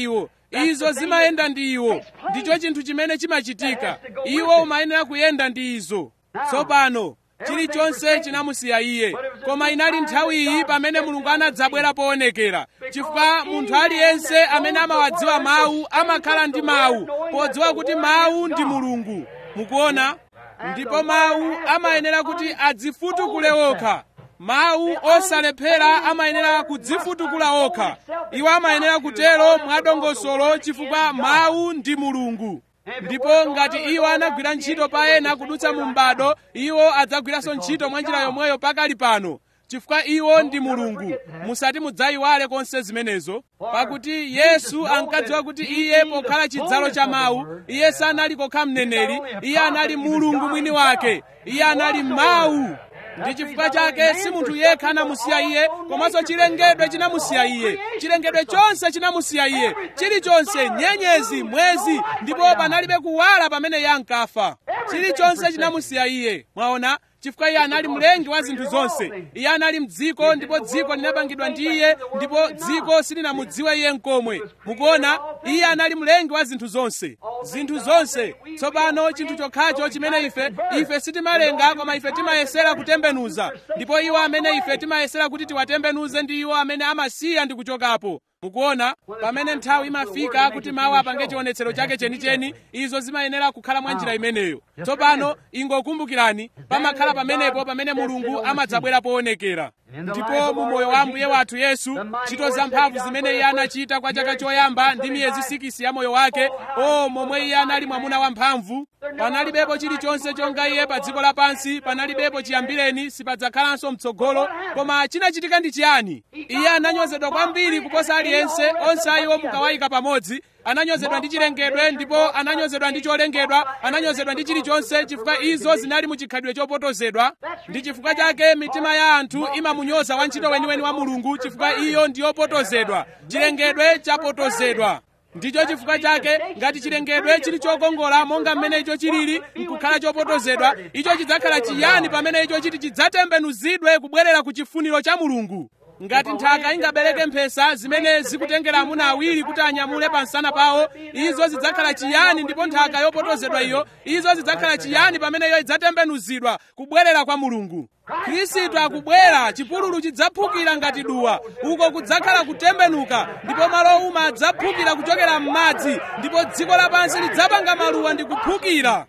izo zimayenda ndi iwo. Ndicho chinthu chimene chimachitika. Iwo umayenera kuyenda ndi izo. Tsopano chilichonse chinamusiya iye, koma inali nthawi iyi pamene Mulungu anadzabwera poonekera, chifukwa munthu aliyense amene amawadziwa mawu amakhala ndi mawu, podziwa kuti mawu ndi Mulungu. Mukuona? Ndipo mawu amayenera kuti adzifutukule okha. Mawu osalephera amayenera kudzifutukula okha. Iwo amayenera kutero mwadongosolo chifukwa mawu ndi Mulungu. Ndipo ngati iwo anagwira ntchito pa ena kudutsa mu m'bado, iwo adzagwiranso ntchito mwa njira yomweyo pakali pano, chifukwa iwo ndi Mulungu. Musati mudzayiwale konse zimenezo, pakuti Yesu ankadziwa kuti iye pokhala chidzalo cha mawu, iye sanali kokha mneneri, iye anali Mulungu mwini wake, iye anali mawu. Ndi chifukwa chake si munthu yekha anamusiya iye, komanso chilengedwe chinamusiya iye. Chilengedwe chonse chinamusiya iye, chilichonse, nyenyezi, mwezi, ndipo panalibe kuwala pamene iye ankafa. Chilichonse chinamusiya iye. Mwaona? Chifukwa iye anali mlengi wa zinthu zonse. Iye anali m'dziko, ndipo dziko linapangidwa ndi iye, ndipo dziko silinamudziwa iye n'komwe. Mukuona? Iye anali mlengi wa zinthu zonse. Zinthu zonse. Tsopano chinthu chokhacho chimene ife ife sitimalenga, koma ife timayesera kutembenuza. Ndipo iwo amene ife timayesera kuti tiwatembenuze ndi iwo amene amasiya ndi kuchokapo. Mukuona? Pamene nthawi imafika kuti mawu apange chionetsero chake chenicheni, izo zimayenera kukhala mwa njira imeneyo. Tsopano ingokumbukirani, pamakhala pamenepo pamene Mulungu amadzabwera poonekera. Ndipo mu moyo wa Ambuye wathu Yesu, ntchito zamphamvu zimene iye anachita kwa chaka choyamba ndi miyezi sikisi ya moyo wake, o momwe iye anali mwamuna wamphamvu. Panalibepo chilichonse chonga iye pa dziko lapansi, panalibepo chiyambireni, sipadzakhalanso mtsogolo. Koma chinachitika ndi chiyani? Iye ananyozedwa kwambiri kuposa aliyense, onse ayiwo mukawayika pamodzi. Ananyozedwa ndi chilengedwe, ndipo ananyozedwa ndi cholengedwa, ananyozedwa ndi chilichonse, chifukwa izo zinali mu chikhalidwe chopotozedwa. Ndi chifukwa chake mitima ya anthu imamunyoza wantchito weniweni wa Mulungu, chifukwa iyo ndi yopotozedwa. Chilengedwe chapotozedwa. Ndicho chifukwa chake ngati chilengedwe chili chokongola monga mmene icho chilili nkukhala chopotozedwa, icho chidzakhala chiyani pamene icho chiti chidzatembenuzidwe kubwerera ku chifuniro cha Mulungu? Ngati nthaka ingabereke mphesa zimene zikutengera amuna awiri kuti anyamule pansana pawo, izo zidzakhala chiyani? Ndipo nthaka yopotozedwa iyo, izo zidzakhala chiyani pamene iyo idzatembenuzidwa kubwerera kwa Mulungu? Khristu akubwera, chipululu chidzaphukira ngati duwa, uko kudzakhala kutembenuka, ndipo malo uma adzaphukira kuchokera m'madzi, ndipo dziko lapansi lidzapanga maluwa ndi kuphukira.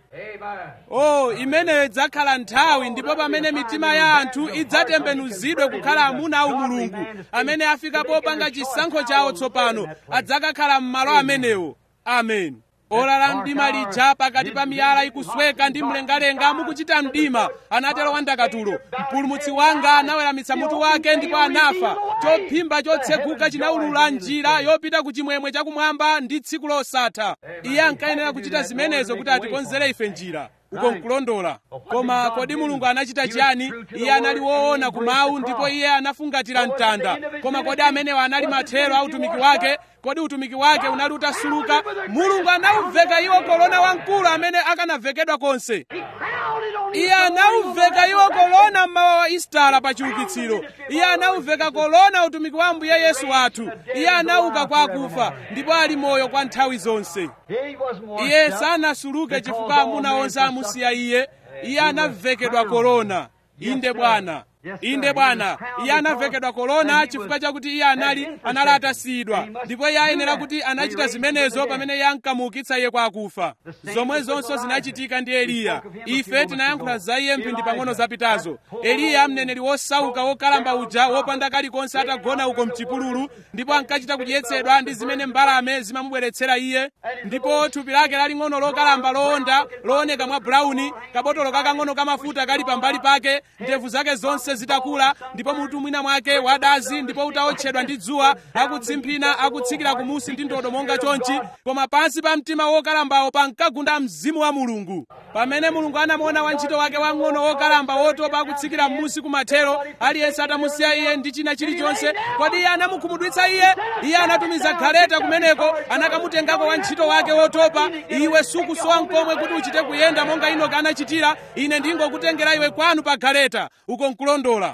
Oh, imeneyo idzakhala nthawi, ndipo pamene mitima ya anthu idzatembenuzidwe kukhala amuna a Mulungu, amene afika popanga chisankho chawo tsopano, adzakakhala m'malo amenewo. Amen. Ora la mdima lija pakati pa miyala ikusweka ndi mlengalenga mukuchita mdima, anatero wandakatulo. Mpulumutsi wanga anaweramitsa mutu wake ndipo anafa. Chophimba chotseguka chinaulula njira yopita ku chimwemwe chakumwamba ndi tsiku losatha. Iye ankayenera kuchita zimenezo kuti atikonzere ife njira. Uko nkulondola. Koma kodi Mulungu anachita chiyani? Iye anali woona ku mawu, ndipo iye anafungatira mtanda. Koma kodi amenewa anali mathero a utumiki wake? Kodi utumiki wake unali utasuluka? Mulungu anawuveka iwo kolona wamkulu amene akanavekedwa konse. Iye anawuveka iwo kolona mmawa wa Istara pa chiukitsiro. Iye anawuveka kolona utumiki wa Ambuye Yesu wathu. Iye anauka kwa akufa, ndipo ali moyo kwa nthawi zonse. Iye sanasuluke chifukwa amuna onse amusiya iye. Iye anavekedwa kolona. Inde Bwana. Inde Bwana. Iye anavekedwa kolona chifukwa chakuti iye anali anali atasiyidwa, ndipo iye ayenera kuti anachita zimenezo pamene iye ankamuukitsa iye kwa akufa. Zomwe zonse zinachitika ndi Eliya. Ife tinayankhula za iye mphindi pang'ono zapitazo. Eliya, mneneri wosauka wokalamba uja, wopanda kalikonse, atagona uko mchipululu, ndipo ankachita kudyetsedwa ndi zimene mbalame zimamubweretsera iye. Ndipo thupi lake laling'ono lokalamba lowonda, looneka mwa brown, kabotolo kakang'ono kamafuta kali pambali pake, ndevu zake zonse zitakula, ndipo mutu mwina mwake wadazi, ndipo utaotchedwa ndi dzuwa, akutsimphina akutsikira kumusi ndi ndodo monga chonchi. Koma pansi pa mtima wokalambawo pankagunda mzimu wa Mulungu. Pamene Mulungu anamuona wantchito wake wang'ono wokalamba wotopa akutsikira mmusi kumathero, aliyense atamusiya iye ndi china chilichonse, kodi iye anamukhumudwitsa iye? Iye anatumiza galeta kumeneko, anakamutengako wantchito wake wotopa. Iwe sukusowa n'komwe kuti uchite kuyenda monga Enoki anachitira. Ine ndingokutengera iwe kwanu pa galeta. Uko nkulondola.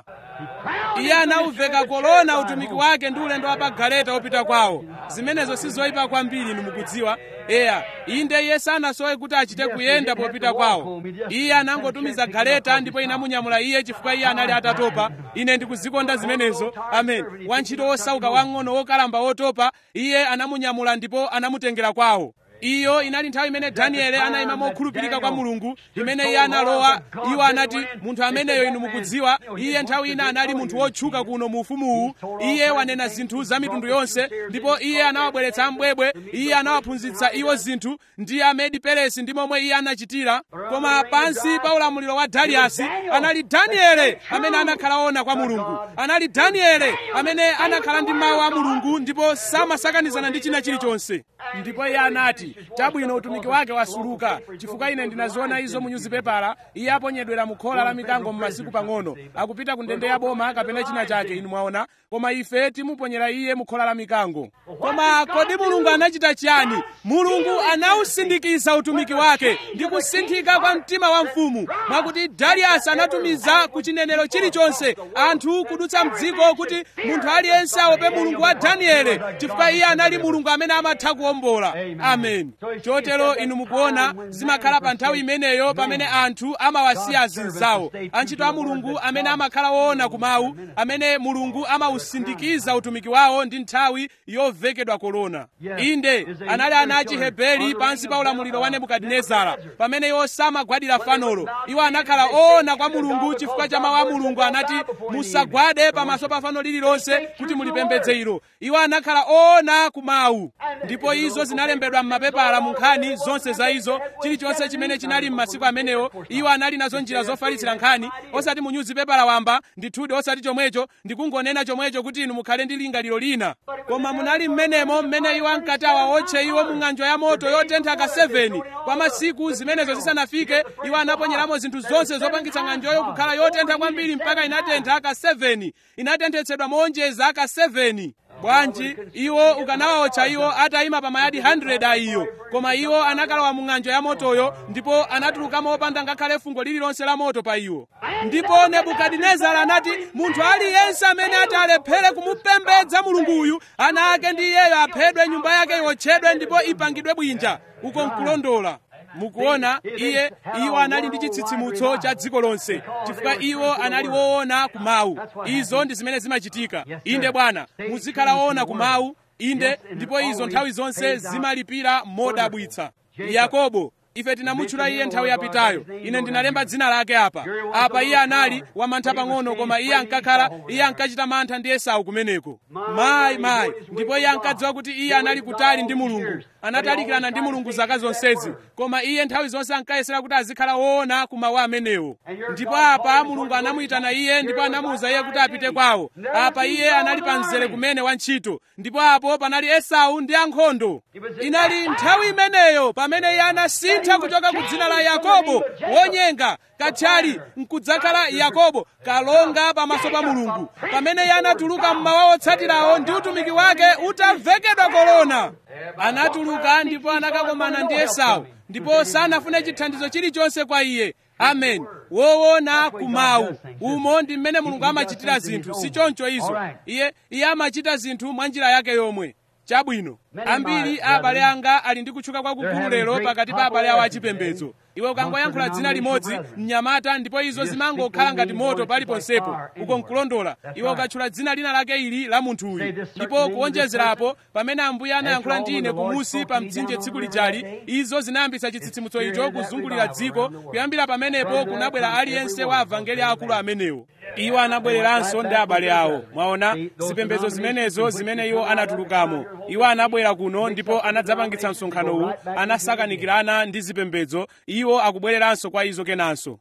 iye anawuveka korona utumiki wake ndi ulendo wa pagaleta opita kwawo. Zimenezo sizoyipa kwambiri inu mukudziwa. Eya, inde iye sanasowe kuti achite kuyenda popita kwawo. Iye anangotumiza galeta ndipo inamunyamula iye chifukwa iye anali atatopa. Ine ndikuzikonda zimenezo. Amen. Wantchito wosauka wang'ono wokalamba wotopa, iye anamunyamula ndipo anamutengera kwawo. Iyo inali nthawi imene Danieli anayima mokhulupirika kwa Mulungu, imene iye analowa. Iwo anati, munthu ameneyo inu mukudziwa, iye nthawi ina anali munthu wotchuka kuno mu ufumuwu. Iye wanena zinthu za mitundu yonse, ndipo iye anawabweretsa mbwebwe, iye anawaphunzitsa iwo zinthu, ndi Amedi Peresi ndi momwe iye anachitira. Koma pansi pa ulamuliro wa Dariyasi anali Danieli amene anakhala ona kwa Mulungu. Anali Danieli amene anakhala ndi mawu a Mulungu ndipo samasakanizana ndi china chilichonse. Ndipo iye anati, chabwino utumiki wake wasuluka, chifukwa ine ndinaziona izo mu nyuzipepala. Iye aponyedwera mu khola la mikango m'masiku pang'ono, akupita ku ndende ya boma kapena china chake, inu mwaona. Koma ife timuponyera iye mu khola la mikango. Koma kodi Mulungu anachita chiyani? Mulungu anausindikiza utumiki wake ndi kusinthika kwa mtima wa mfumu, mwakuti Dariyasi anatumiza ku chinenero chilichonse anthu kudutsa mdziko kuti munthu aliyense aope Mulungu wa Danieli, chifukwa iye anali Mulungu amene amatha kuwombola. Amen. Chotero inu mukuona zimakhala pa nthawi imeneyo pamene anthu amawasiya azinzawo, antchito a Mulungu amene amakhala woona kumawu, amene Mulungu amausindikiza utumiki wawo ndi nthawi yovekedwa korona. Inde anali ana a Chiheberi pansi pa ulamuliro wa Nebukadinezara, pamene iwo samagwadira fanolo. Iwo anakhala oona kwa Mulungu chifukwa cha mawu a Mulungu anati, musagwade pamaso pa fano lililonse kuti mulipembedze ilo. Iwo anakhala oona kumawu, ndipo izo zinalembedwa m'mapepala mu nkhani zonse za izo, chilichonse chimene chinali m'masiku amenewo. Iwo anali nazo njira zofalitsira nkhani, osati mu nyuzipepala wamba, ndithudi osati chomwecho, ndikungonena chomwecho kuti inu mukhale ndi lingaliro lina. Koma munali mmenemo mmene iwo ankati awawotche iwo mu ng'anjo ya moto yotentha ka seveni. Kwa masiku zimenezo zisanafike, iwo anaponyeramo zinthu zonse zopangitsa ng'anjoyo kukhala yotentha kwambiri mpaka inatentha ka seveni. Inatenthetsedwa moonjeza aka seveni. Bwanji iwo ukanawawotcha iwo atayima pa mayadi hundred a iyo, koma iwo anakalowa mu ng'anjo ya motoyo ndipo anatulukamo opanda ngakhale fungo lililonse la moto pa iwo. Ndipo Nebukadinezara anati, munthu aliyense amene ati alephere kumupembedza Mulunguyu, ana ake ndi iyeyo aphedwe, nyumba yake iwotchedwe ndipo ipangidwe bwinja. Uko nkulondola. Mukuona, iye iwo anali ndi chitsitsimutso cha dziko lonse chifukwa iwo anali woona kumawu. Izo ndi zimene zimachitika. Inde Bwana, muzikhala woona kumawu. Inde, ndipo izo nthawi zonse zimalipira modabwitsa. Yakobo, ife tinamutchula iye nthawi yapitayo. Ine ndinalemba dzina lake apa. Apa iye anali wamantha pang'ono, koma iye ankakhala, iye ankachita mantha ndi Esau kumeneko. Mayi mayi, ndipo iye ankadziwa kuti iye anali kutali ndi Mulungu. Anatalikirana ndi Mulungu zaka zonsezi, koma iye nthawi zonse ankayesera kuti azikhala woona kumawu amenewo. Ndipo apa Mulungu anamuyitana iye ndipo anamuwuza iye kuti apite kwawo. Apa iye anali pa mzere kumene wa ntchito, ndipo apo panali Esau ndi ankhondo. Inali nthawi imeneyo pamene iye anasintha kuchoka ku dzina la Yakobo wonyenga katchali nkudzakhala Yakobo kalonga pamaso pa Mulungu, pamene iye anatuluka mmawa otsatirawo ndi utumiki wake utavekedwa korona. Anatuluka ndipo anakakomana ndi Esau, ndipo sanafune chithandizo chilichonse kwa iye. Amen. Woona kumawu. Umo ndi mmene Mulungu amachitira zinthu, si choncho izo. Iye iye amachita zinthu mwa njira yake yomwe. Chabwino, ambiri a abale anga ali ndi kutchuka kwakukulu lero pakati pa abale awo achipembedzo. Iwe ukangoyankhula dzina limodzi mnyamata ndipo izo zimangokhala ngati moto paliponsepo. Uko nkulondola. Iwe ukatchula dzina lina lake ili la munthu uyu, ndipo kuonjezerapo pamene Ambuye anayankhula ndi ine kumusi pa mtsinje tsiku lijali, izo zinayambitsa chitsitsimutso icho kuzungulira dziko. Kuyambira pamenepo kunabwera aliyense wa avangeli akulu amenewo. Iwo anabwereranso ndi abale awo. Mwaona zipembedzo zimenezo zimene iwo anatulukamo. Iwo anabwera kuno ndipo anadzapangitsa msonkhano uwu, anasakanikirana ndi zipembedzo. Iwo akubwereranso kwa izo kenanso.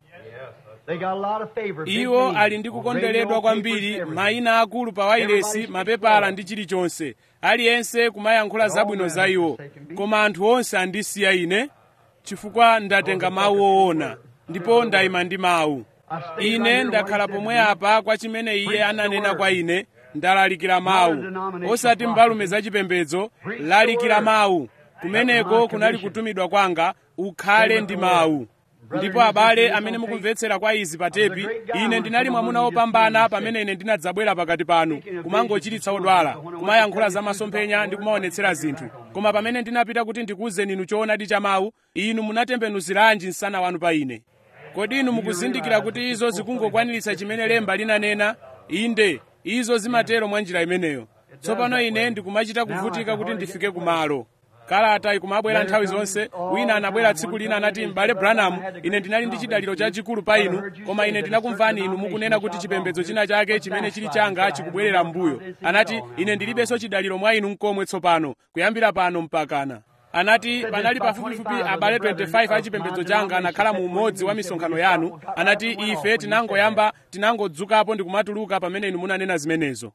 Iwo ali ndi kukondweredwa kwambiri, mayina akulu pa wailesi, mapepala ndi chilichonse. Aliyense kumayankhula zabwino za iwo. Koma anthu onse andisiya ine chifukwa ndatenga mawu woona ndipo ndayima ndi mawu. Ine ndakhala pomwe apa kwa chimene iye ananena kwa ine. Ndalalikira mawu, osati mbalume zachipembedzo. Lalikira mawu. Kumeneko kunali kutumidwa kwanga, ukhale ndi mawu. ndipo abale amene mukumvetsera kwa izi pa tepi, ine ndinali mwamuna wopambana pamene ine ndinadzabwera pakati panu kumangochiritsa odwala, kumayankhula za masomphenya ndi kumaonetsera zinthu. Koma pamene ndinapita kuti ndikuwuzeni inu choonadi cha mawu, inu munatembenuziranji msana wanu pa ine. Kodi inu mukuzindikira kuti izo zikungokwaniritsa chimene lemba linanena? Inde, izo zimatero mwa njira imeneyo. Tsopano ine ndikumachita kuvutika kuti ndifike kumalo. Kalata ikumabwera nthawi zonse. Wina anabwera tsiku lina anati, m'bale Branham, ine ndinali ndi chidaliro chachikulu pa inu, koma ine ndinakumvani inu mukunena kuti chipembedzo china chake chimene chili changa chikubwerera m'mbuyo. Anati, ine ndilibenso chidaliro mwa inu n'komwe tsopano, kuyambira pano mpakana. Anati panali pafupifupi abale twenty-five achipembedzo changa anakhala mu umodzi wa misonkhano yanu. Anati ife tinangoyamba tinangodzukapo ndi kumatuluka pamene inu munanena zimenezo.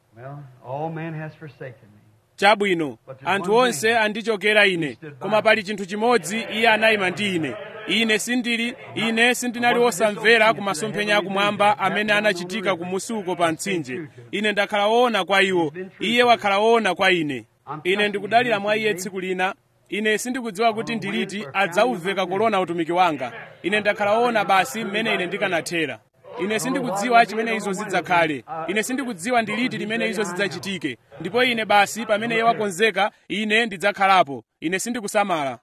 Chabwino, anthu onse andichokera ine, koma pali chinthu chimodzi iye anayima ndi ine. Ine sindili, ine sindinali wosamvera ku masomphenya akumwamba amene anachitika kumusi uko pa mtsinje. Ine ndakhala woona kwa iwo, iye wakhala woona kwa ine. Ine ndikudalira mwa iye tsiku lina. Ine sindikudziwa kuti ndiliti adzauveka korona utumiki wanga. Ine ndakhala woona basi mmene ine ndikanathera. Ine sindikudziwa chimene izo zidzakhale. Ine sindikudziwa ndiliti limene izo zidzachitike. Ndipo ine basi pamene iye wakonzeka, ine ndidzakhalapo. Ine sindikusamala.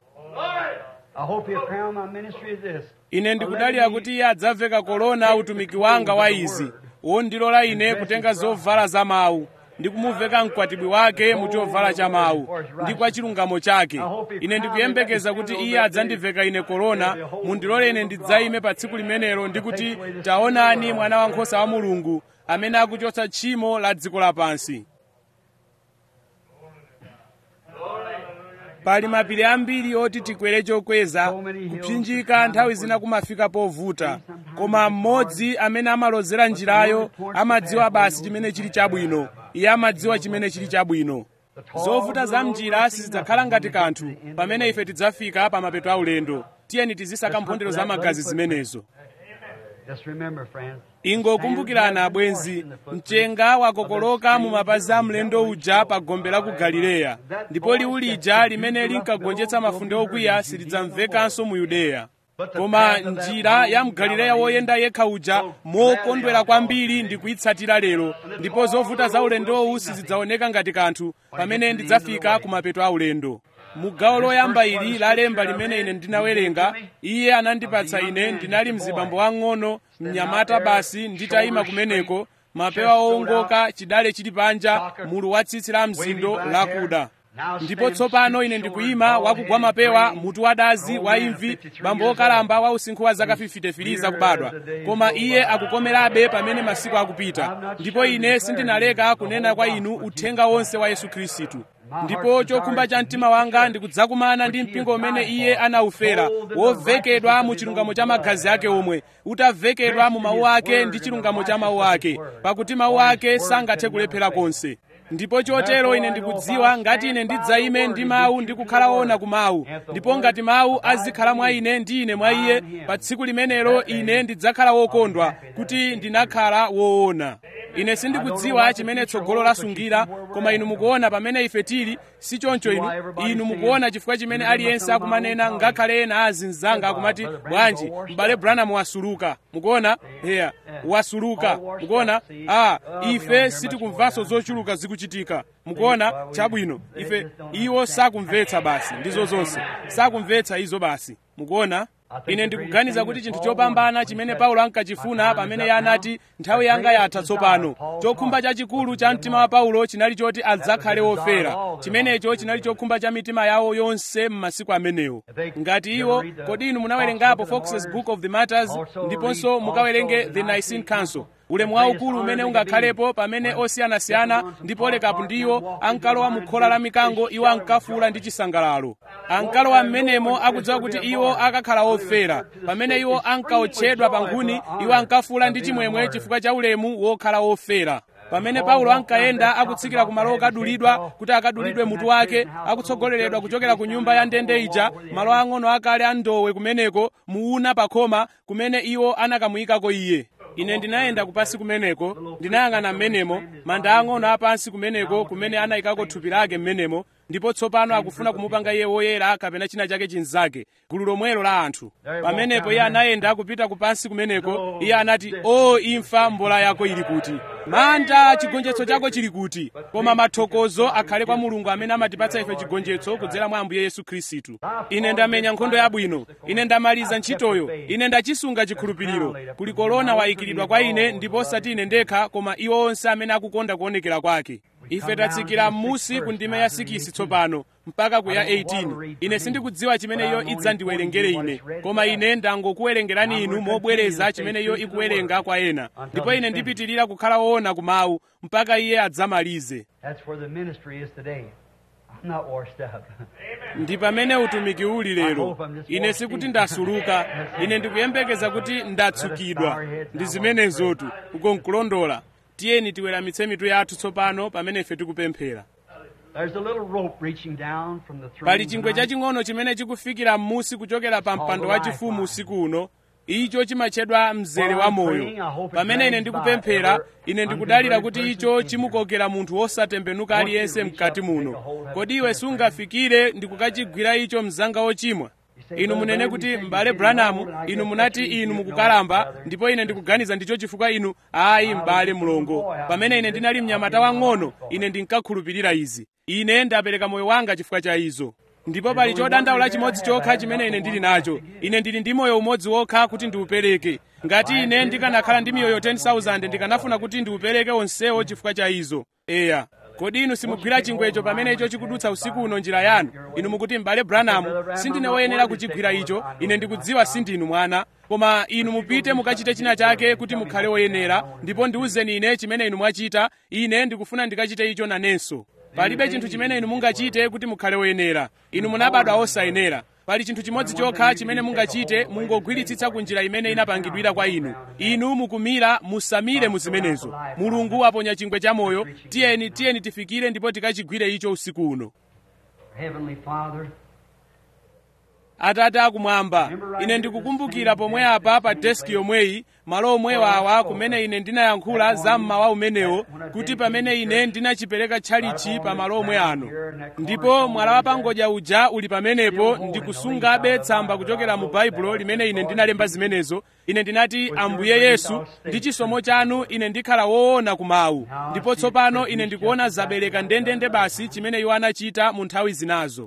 Ine ndikudalira kuti iye adzaveka korona utumiki wanga wa izi, wondilola ine kutenga zovala za mawu ndi kumuveka mkwatibwi wake mu chovala cha mawu ndi kwa chilungamo chake. Ine ndikuyembekeza kuti iye adzandiveka ine korona, mundilole ine ndidzayime pa tsiku limenelo ndi kuti, taonani mwana wankhosa wa Mulungu amene akuchotsa tchimo la dziko lapansi. Pali mapiri ambiri oti tikwere chokweza, kupsinjika nthawi zina kumafika povuta, koma mmodzi amene amalozera njirayo amadziwa basi chimene chili chabwino. Iye amadziwa chimene chili chabwino. Zovuta za mnjira sizidzakhala ngati kanthu pamene ife tidzafika pa mapeto a ulendo. Tiyeni tizisaka mphondero za magazi zimenezo. Ingokumbukirana abwenzi, mchenga wakokoloka mu mapazi a mlendo uja pa gombe la ku Galileya, ndipo liwu lija limene linkagonjetsa mafunde okwiya silidzamvekanso mu Yudeya. Koma njira ya mgalileya woyenda yekha uja mokondwera kwambiri ndi kuyitsatira lero, ndipo zovuta za ulendowu sizidzaoneka ngati kanthu pamene ndidzafika ku mapeto a ulendo. Mu gawo loyamba ili la lemba limene ine ndinawerenga, iye anandipatsa ine, ndinali mzibambo wang'ono, mnyamata basi, nditayima kumeneko, mapewa owongoka, chidale chili panja, mulu wa tsitsi la mzindo lakuda. Ndipo tsopano ine ndikuyima wakugwa mapewa, mutu wadazi wa imvi, bambo okalamba wa usinkhu wa zaka fifty zakubadwa. Koma iye akukomerabe pamene masiku akupita. Ndipo ine sindinaleka kunena kwa inu uthenga wonse wa Yesu Khristu. Ndipo chokhumba cha mtima wanga ndikudzakumana ndi mpingo umene iye anaufera, wovekedwa mu chilungamo cha magazi ake omwe, utavekedwa mu mawu ake ndi chilungamo cha mawu ake, pakuti mawu ake sangathe kulephera konse. Ndipo chotero ine ndikudziwa ngati ine ndidzayime ndi mawu ndi kukhala woona ku mawu, ndipo ngati mawu azikhala mwa ine ndi ine mwa iye, pa tsiku limenelo ine ndidzakhala wokondwa kuti ndinakhala woona. Ine sindikudziwa chimene tsogolo lasungira, koma inu mukuona pamene ife tili, si choncho inu. Inu mukuona chifukwa chimene aliyense akumanena, ngakhale ena azinzanga akumati, bwanji, m'bale Branham wasuluka. Mukuona? Heya, wasuluka. Mukuona? Ah, ife sitikumvanso zochuluka zikuchitika. Mukuona? Chabwino. Ife, iwo sakumvetsa basi, ndizo zonse. Sakumvetsa izo basi. Mukuona? Ine ndikuganiza kuti chinthu chopambana chimene Paulo ankachifuna pamene yanati nthawi yanga yatha tsopano. Chokhumba chachikulu cha mtima wa Paulo chinali choti adzakhale wofera. Chimenecho chinali chokhumba cha mitima yawo yonse m'masiku amenewo. Ngati iwo, kodi inu munawerengapo Fox's Book of the Martyrs, ndiponso mukawerenge The Nicene Council. Ulemu waukulu umene ungakhalepo pamene osiyanasiyana ndi Polikapu ndiwo ankalowa mu khola la mikango, iwo ankafuula ndi chisangalalo. Ankalowa mmenemo akudziwa kuti iwo akakhala ofera. Pamene iwo ankaotchedwa pa nkhuni, iwo ankafuula ndi chimwemwe chifukwa cha ulemu wokhala ofera. Pamene Paulo ankayenda akutsikira ku malo okadulidwa kuti akadulidwe mutu wake, akutsogoleredwa kuchokera ku nyumba ya ndende ija, malo ang'ono akale a ndowe kumeneko, muuna pa khoma kumene iwo anakamuyikako iye. Ine ndinayenda kupasi kumeneko, ndinayang'ana mmenemo, manda ang'ono apansi kumeneko kumene anayikako thupi lake mmenemo, ndipo tsopano akufuna kumupanga iye woyera kapena china chake chinzake, gulu lomwelo la anthu. Pamenepo iye anayenda kupita kupansi kumeneko. Iye anati, o imfa, mbola yako ili kuti? Manda, chigonjetso chako chili kuti? Koma mathokozo akhale kwa Mulungu amene amatipatsa ife chigonjetso kudzera mwa Ambuye Yesu Khristu. Ine ndamenya nkhondo yabwino, ine ndamaliza ntchitoyo, ine ndachisunga chikhulupiriro. Kuli korona wayikiridwa kwa ine, ndipo osati ine ndekha koma iwo onse amene akukonda kuonekera kwake. Ife tatsikira m'musi ku ndime ya sikisi tsopano mpaka ku ya eighteen. Ine sindikudziwa chimene iyo idzandiwerengere ine, koma ine ndangokuwerengerani inu mobwereza chimene iyo ikuwerenga kwa ena, ndipo ine ndipitirira kukhala woona ku mawu mpaka iye adzamalize. Ndi pamene utumiki uli lero. Ine sikuti ndasuluka, ine ndikuyembekeza kuti ndatsukidwa. Ndi zimenezotu uko nkulondola. Tiyeni tiweramitse mitu yathu tsopano pamene ife tikupemphera. Pali chingwe chaching'ono chimene chikufikira m'musi kuchokera pa mpando wachifumu usiku uno. Icho chimatchedwa mzere wa moyo. Pamene ine ndikupemphera, ine ndikudalira kuti icho chimukokera munthu wosatembenuka aliyense mkati muno. Kodi iwe sungafikire ndikukachigwira icho mzanga wochimwa? Inu munene kuti m'bale Branham, inu munati inu mukukalamba, ndipo ine ndikuganiza ndicho chifukwa inu. Ayi m'bale mlongo, pamene ine ndinali mnyamata wang'ono, ine ndinkakhulupirira izi. Ine ndapereka moyo wanga chifukwa cha izo. Ndipo pali chodandaula chimodzi chokha chimene ine ndili nacho. Ine ndili ndi moyo umodzi wokha kuti ndiupereke. Ngati ine ndikanakhala ndi miyoyo ten thousand ndikanafuna kuti ndiupereke onsewo chifukwa cha izo. Eya. Kodi inu simugwira chingwecho pamene icho chikudutsa usiku uno njira yanu? Inu mukuti m'bale Branham, sindine woyenera kuchigwira icho. Ine ndikudziwa sindinu mwana, koma inu mupite mukachite china chake kuti mukhale woyenera, ndipo ndiwuzeni ine chimene inu mwachita. Ine ndikufuna ndikachite icho nanenso. Palibe chinthu chimene inu mungachite kuti mukhale woyenera. Inu munabadwa osayenera. Pali chinthu chimodzi chokha chimene mungachite, mungogwiritsitsa ku njira imene inapangidwira kwa inu. Inu mukumira, musamire muzimenezo. Mulungu aponya chingwe cha moyo. Tiyeni tiyeni tifikire ndipo tikachigwire icho usiku uno. Atate akumwamba, ine ndikukumbukira pomwe apa pa deski yomweyi, malo omwewa awa kumene ine ndinayankhula za mmawa umenewo, kuti pamene ine ndinachipereka tchalichi pa malo omwe ano. Ndipo mwala wa pangodya uja uli pamenepo, ndikusungabe tsamba kuchokera mu Baibulo limene ine ndinalemba zimenezo. Ine ndinati, Ambuye Yesu, ndi chisomo chanu ine ndikhala woona ku mawu. Ndipo tsopano ine ndikuona zabereka ndendende basi chimene iwo anachita mu nthawi zinazo.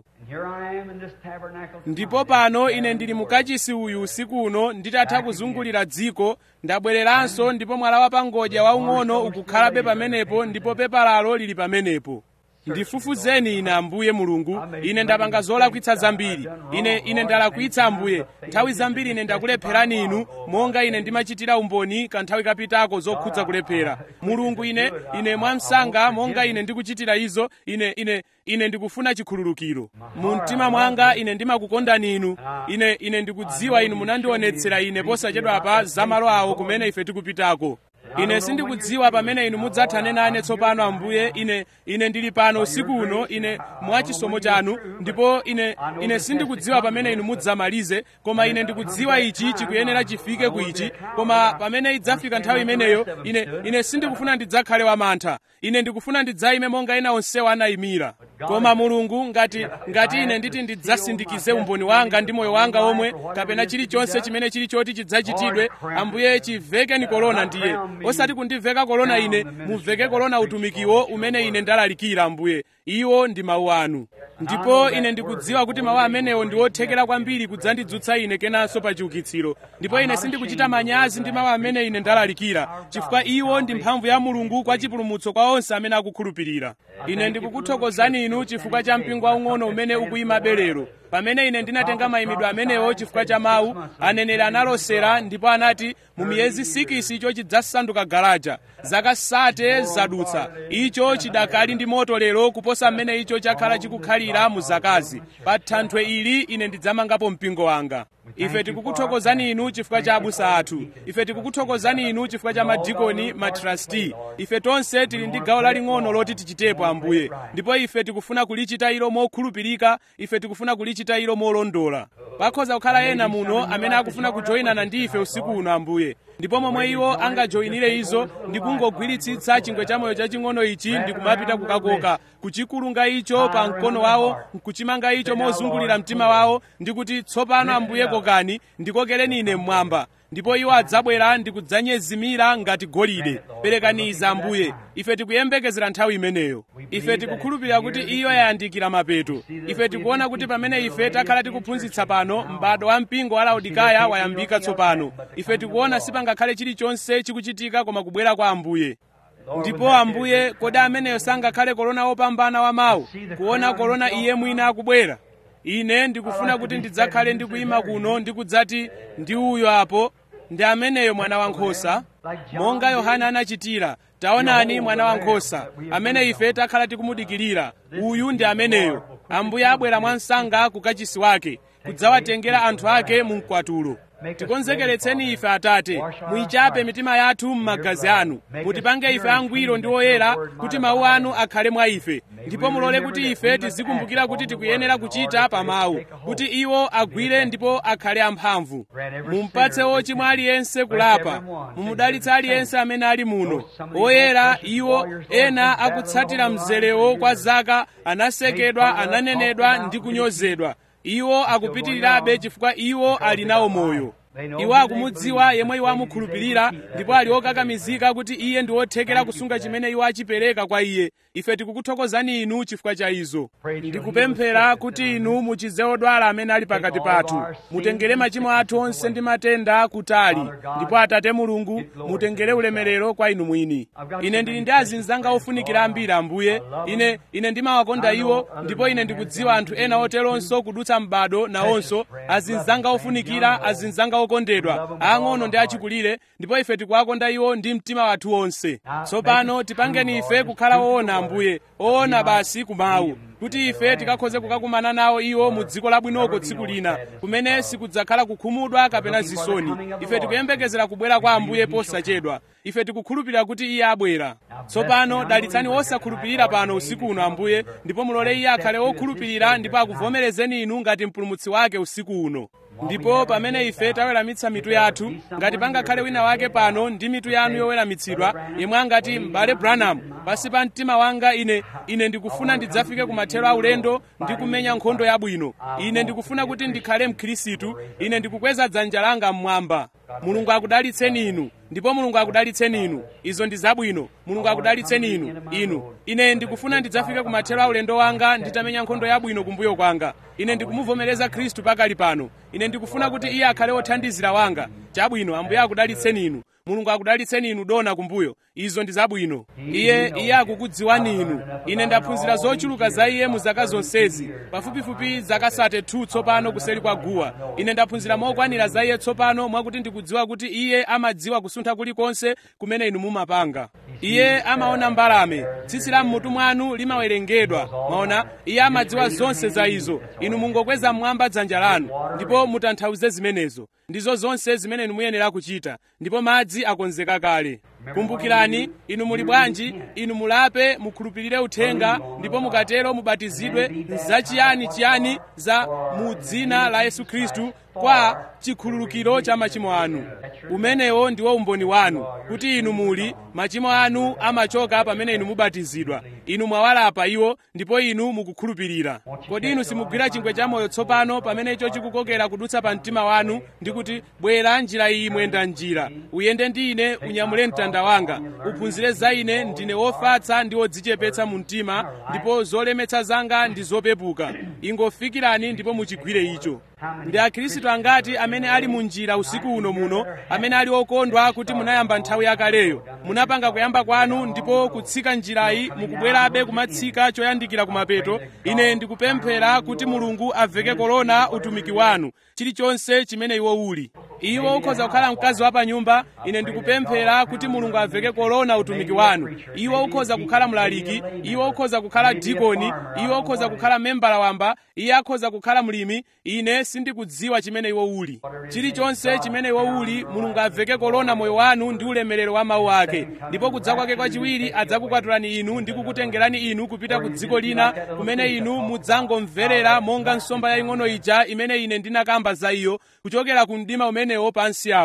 Ndipo pano ine ndili mukachisi uyu usiku uno nditatha kuzungulira dziko, ndabwereranso ndipo mwala wa pangodya waung'ono ukukhalabe pamenepo ndipo pepalalo lili pamenepo. Ndifufuzeni ine Ambuye Mulungu, ine ndapanga zolakwitsa zambiri. Ine ine ndalakwitsa Ambuye. Nthawi zambiri ine ndakulepherani inu, monga ine ndimachitira umboni kanthawi kapitako zokhudza kulephera. Mulungu ine ine mwamsanga monga ine ndikuchitira izo, ine ine ine ndikufuna chikhululukiro. Mu mtima mwanga ine ndimakukondani inu. Ine ine ndikudziwa inu munandionetsera ine posachedwapa za malo awo kumene ife tikupitako. Ine sindikudziwa pamene inu mudzathane nane tsopano Ambuye. Ine ine ndili pano usiku uno ine mwachisomo chanu, ndipo ine ine sindikudziwa pamene inu mudzamalize, koma ine ndikudziwa ichi chikuyenera chifike ku ichi. Koma pamene idzafika nthawi imeneyo, ine ine sindikufuna ndidzakhale wamantha. Ine ndikufuna ndidzayime monga ena onsewo anayimira. Koma Mulungu, ngati ngati ine nditi ndidzasindikize umboni wanga ndi moyo wanga omwe, kapena chilichonse chimene chili choti chidzachitidwe, Ambuye chivekeni korona ndiye. Osati kundiveka korona ine, muveke korona utumikiwo umene ine ndalalikira Ambuye. Iwo ndi mawu anu. Ndipo ine ndikudziwa kuti mawu amenewo ndi othekera kwambiri kudzandidzutsa ine kenanso pa chiukitsiro. Ndipo ine sindikuchita manyazi ndi mawu amene ine ndalalikira, chifukwa iwo ndi mphamvu ya Mulungu kwa chipulumutso kwa onse amene akukhulupirira. Ine ndikukuthokozani inu chifukwa cha mpingo waung'ono umene ukuyima belero. Pamene ine ndinatenga mayimidwe amenewo chifukwa cha mawu, aneneri analosera ndipo anati mu miyezi sikisi icho chidzasanduka galaja. Zaka sate zadutsa. Icho chidakali ndi moto lero kuposa mmene icho chakhala chikukhalira mu zakazi. Pa thanthwe ili ine ndidzamangapo mpingo wanga. Ife tikukuthokozani inu chifukwa cha abusa athu. Ife tikukuthokozani inu chifukwa cha madikoni, matrustee. Ife tonse tili ndi gawo laling'ono loti tichitepo Ambuye. Ndipo ife tikufuna kulichita ilo mokhulupirika, ife tikufuna kulichita ilo molondola. Pakhoza kukhala ena muno amene akufuna kujoyinana ndi ife usiku uno Ambuye. ndipo momwe iwo angajoyinire izo ndi kungogwiritsitsa chingwe chamoyo chaching'ono ichi ndi kumapita kukakoka kuchikulunga icho pa mkono wawo, nkuchimanga icho mozungulira mtima wawo ndi kuti tsopano Ambuye kokani ndikokereni ine mmwamba, ndipo iwo adzabwera ndi kudzanyezimira ngati golide. Perekani izi Ambuye, ife tikuyembekezera nthawi imeneyo. Ife tikukhulupirira kuti iyo yayandikira mapeto. Ife tikuona kuti pamene ife takhala tikuphunzitsa pano, m'bado wa mpingo wa Laodikaya wayambika tsopano. Ife tikuona sipangakhale chilichonse chikuchitika koma kubwera kwa Ambuye. Ndipo Ambuye, kodi ameneyo sangakhale korona wopambana wa mawu, kuona korona iye mwina akubwera? Ine ndikufuna kuti ndidzakhale ndikuyima kuno ndikudzati ndi uyo apo ndi ameneyo mwana wankhosa, monga Yohana anachitira. Taonani mwana wankhosa amene ife takhala tikumudikirira. Uyu ndi ameneyo. Ambuye abwera mwansanga ku kachisi wake kudzawatengera anthu ake mu mkwatulo. Tikonzekeretseni ife Atate, muyichape mitima yathu m'magazi anu, mutipange ife angwiro ndi oyera kuti mawu anu akhale mwa ife, ndipo mulole kuti ife tizikumbukira kuti tikuyenera kuchita pa mawu, kuti iwo agwire ndipo akhale amphamvu. Mumpatse ochimwa aliyense kulapa, mumudalitse aliyense amene ali muno, oyera iwo ena akutsatira mzelewo kwa zaka, anasekedwa, ananenedwa ndi kunyozedwa. Iwo akupitirirabe chifukwa iwo ali nawo moyo. Iwo akumudziwa yemwe iwo amukhulupirira, ndipo ali okakamizika kuti iye ndi wothekera kusunga chimene iwo achipereka kwa iye. Ife tikukuthokozani inu chifukwa cha izo. Ndikupemphera kuti inu muchize odwala amene ali pakati pathu, mutengere machimo athu onse ndi matenda kutali, ndipo Atate Mulungu mutengere ulemerero kwa inu mwini. Ine ndili ndi azinzanga ofunikira ambiri Ambuye, ine ine ndimawakonda iwo, ndipo ine ndikudziwa anthu ena oteronso kudutsa m'bado nawonso, azinzanga ofunikira, azinzanga okondedwa, ang'ono ndi achikulire, ndipo ife tikuwakonda iwo ndi mtima wathu wonse. Tsopano tipangeni ife kukhala woona Ambuye, oona basi kumawu, kuti ife tikakhoze kukakumana nawo iwo mu dziko labwinoko tsiku lina, kumene sikudzakhala kukhumudwa kapena zisoni. Ife tikuyembekezera kubwera kwa Ambuye posachedwa. Ife tikukhulupirira kuti iye abwera. Tsopano dalitsani wosakhulupirira pano usiku uno Ambuye, ndipo mulole iye akhale wokhulupirira ndipo akuvomerezeni inu ngati mpulumutsi wake usiku uno. Ndipo pamene ife taweramitsa mitu yathu, ngati pangakhale wina wake pano ndi mitu yanu yoweramitsidwa, yemwe angati m'bale Branham, pasi pa mtima wanga ine ine ndikufuna ndidzafike ku mathero a ulendo ndi kumenya nkhondo yabwino. Ine ndikufuna kuti ndikhale Mkhristu. Ine ndikukweza dzanja langa mmwamba. Mulungu akudalitseni inu, ndipo Mulungu akudalitseni inu. Izo ndi zabwino. Mulungu akudalitseni inu. Inu ine ndikufuna ndidzafike ku mathero a ulendo wanga nditamenya nkhondo yabwino kumbuyo kwanga. Ine ndikumuvomereza Khristu pakali pano. Ine ndikufuna kuti iye akhale wothandizira wanga. Chabwino, Ambuye akudalitseni inu. Mulungu akudalitseni inu dona kumbuyo. Izo ndi zabwino. Iye iye akukudziwani inu. Ine ndaphunzira zochuluka za iye mu zaka zonsezi, pafupifupi zaka sate tu tsopano kuseri kwa guwa. Ine ndaphunzira mokwanira za iye tsopano mwakuti ndikudziwa kuti iye amadziwa kusuntha kulikonse kumene inu mumapanga. Iye amaona mbalame, tsitsi la mmutu mwanu limawerengedwa. Maona, iye amadziwa zonse za izo. Inu mungokweza mmwamba dzanja lanu, ndipo mutanthauze zimenezo. Ndizo zonse zimene inu muyenera kuchita, ndipo madzi akonzeka kale. Kumbukirani, inu muli bwanji, inu mulape, mukhulupirire uthenga, ndipo mukatero mubatizidwe zachiyani chiyani za mu dzina la Yesu Khristu kwa chikhululukiro cha machimo anu. Umenewo ndiwo umboni wanu, kuti inu muli, machimo anu amachoka pamene inu mubatizidwa. Inu mwawalapa iwo, ndipo inu mukukhulupirira. Kodi inu simugwira chingwe cha moyo tsopano pamene icho chikukokera kudutsa pa mtima wanu, ndi kuti bwera njira iyi mwenda njira, uyende ndi ine, unyamule mtanda wanga, uphunzire za ine, ndine wofatsa ndi wodzichepetsa mu mtima, ndipo zolemetsa zanga ndi zopepuka. Ingofikirani ndipo muchigwire icho. Ndi Akhristu angati amene ali mu njira usiku uno muno, amene ali okondwa kuti munayamba nthawi yakaleyo, munapanga kuyamba kwanu ndipo kutsika njirayi mukubwerabe kumatsika choyandikira kumapeto. Ine ndikupemphera kuti Mulungu aveke korona utumiki wanu, chilichonse chimene iwo uli. Iwo ukhoza kukhala mkazi wa pa nyumba, ine ndikupemphera kuti Mulungu aveke korona utumiki wanu. Iwo ukhoza kukhala mlaliki, iwo ukhoza kukhala dikoni, iwo ukhoza kukhala membala wamba, iye akhoza kukhala mlimi. Ine sindikudziwa chimene iwo uli. Chilichonse chimene iwo uli, Mulungu aveke korona moyo wanu ndi ulemerero wa mawu ake, ndipo kudza kwake kwachiwiri adzakukwatulani inu ndi kukutengerani inu kupita ku dziko lina, kumene inu mudzangomverera monga nsomba yaying'ono ija imene ine ndinakamba za iyo, kuchokera ku mdima umenewo pansi apo.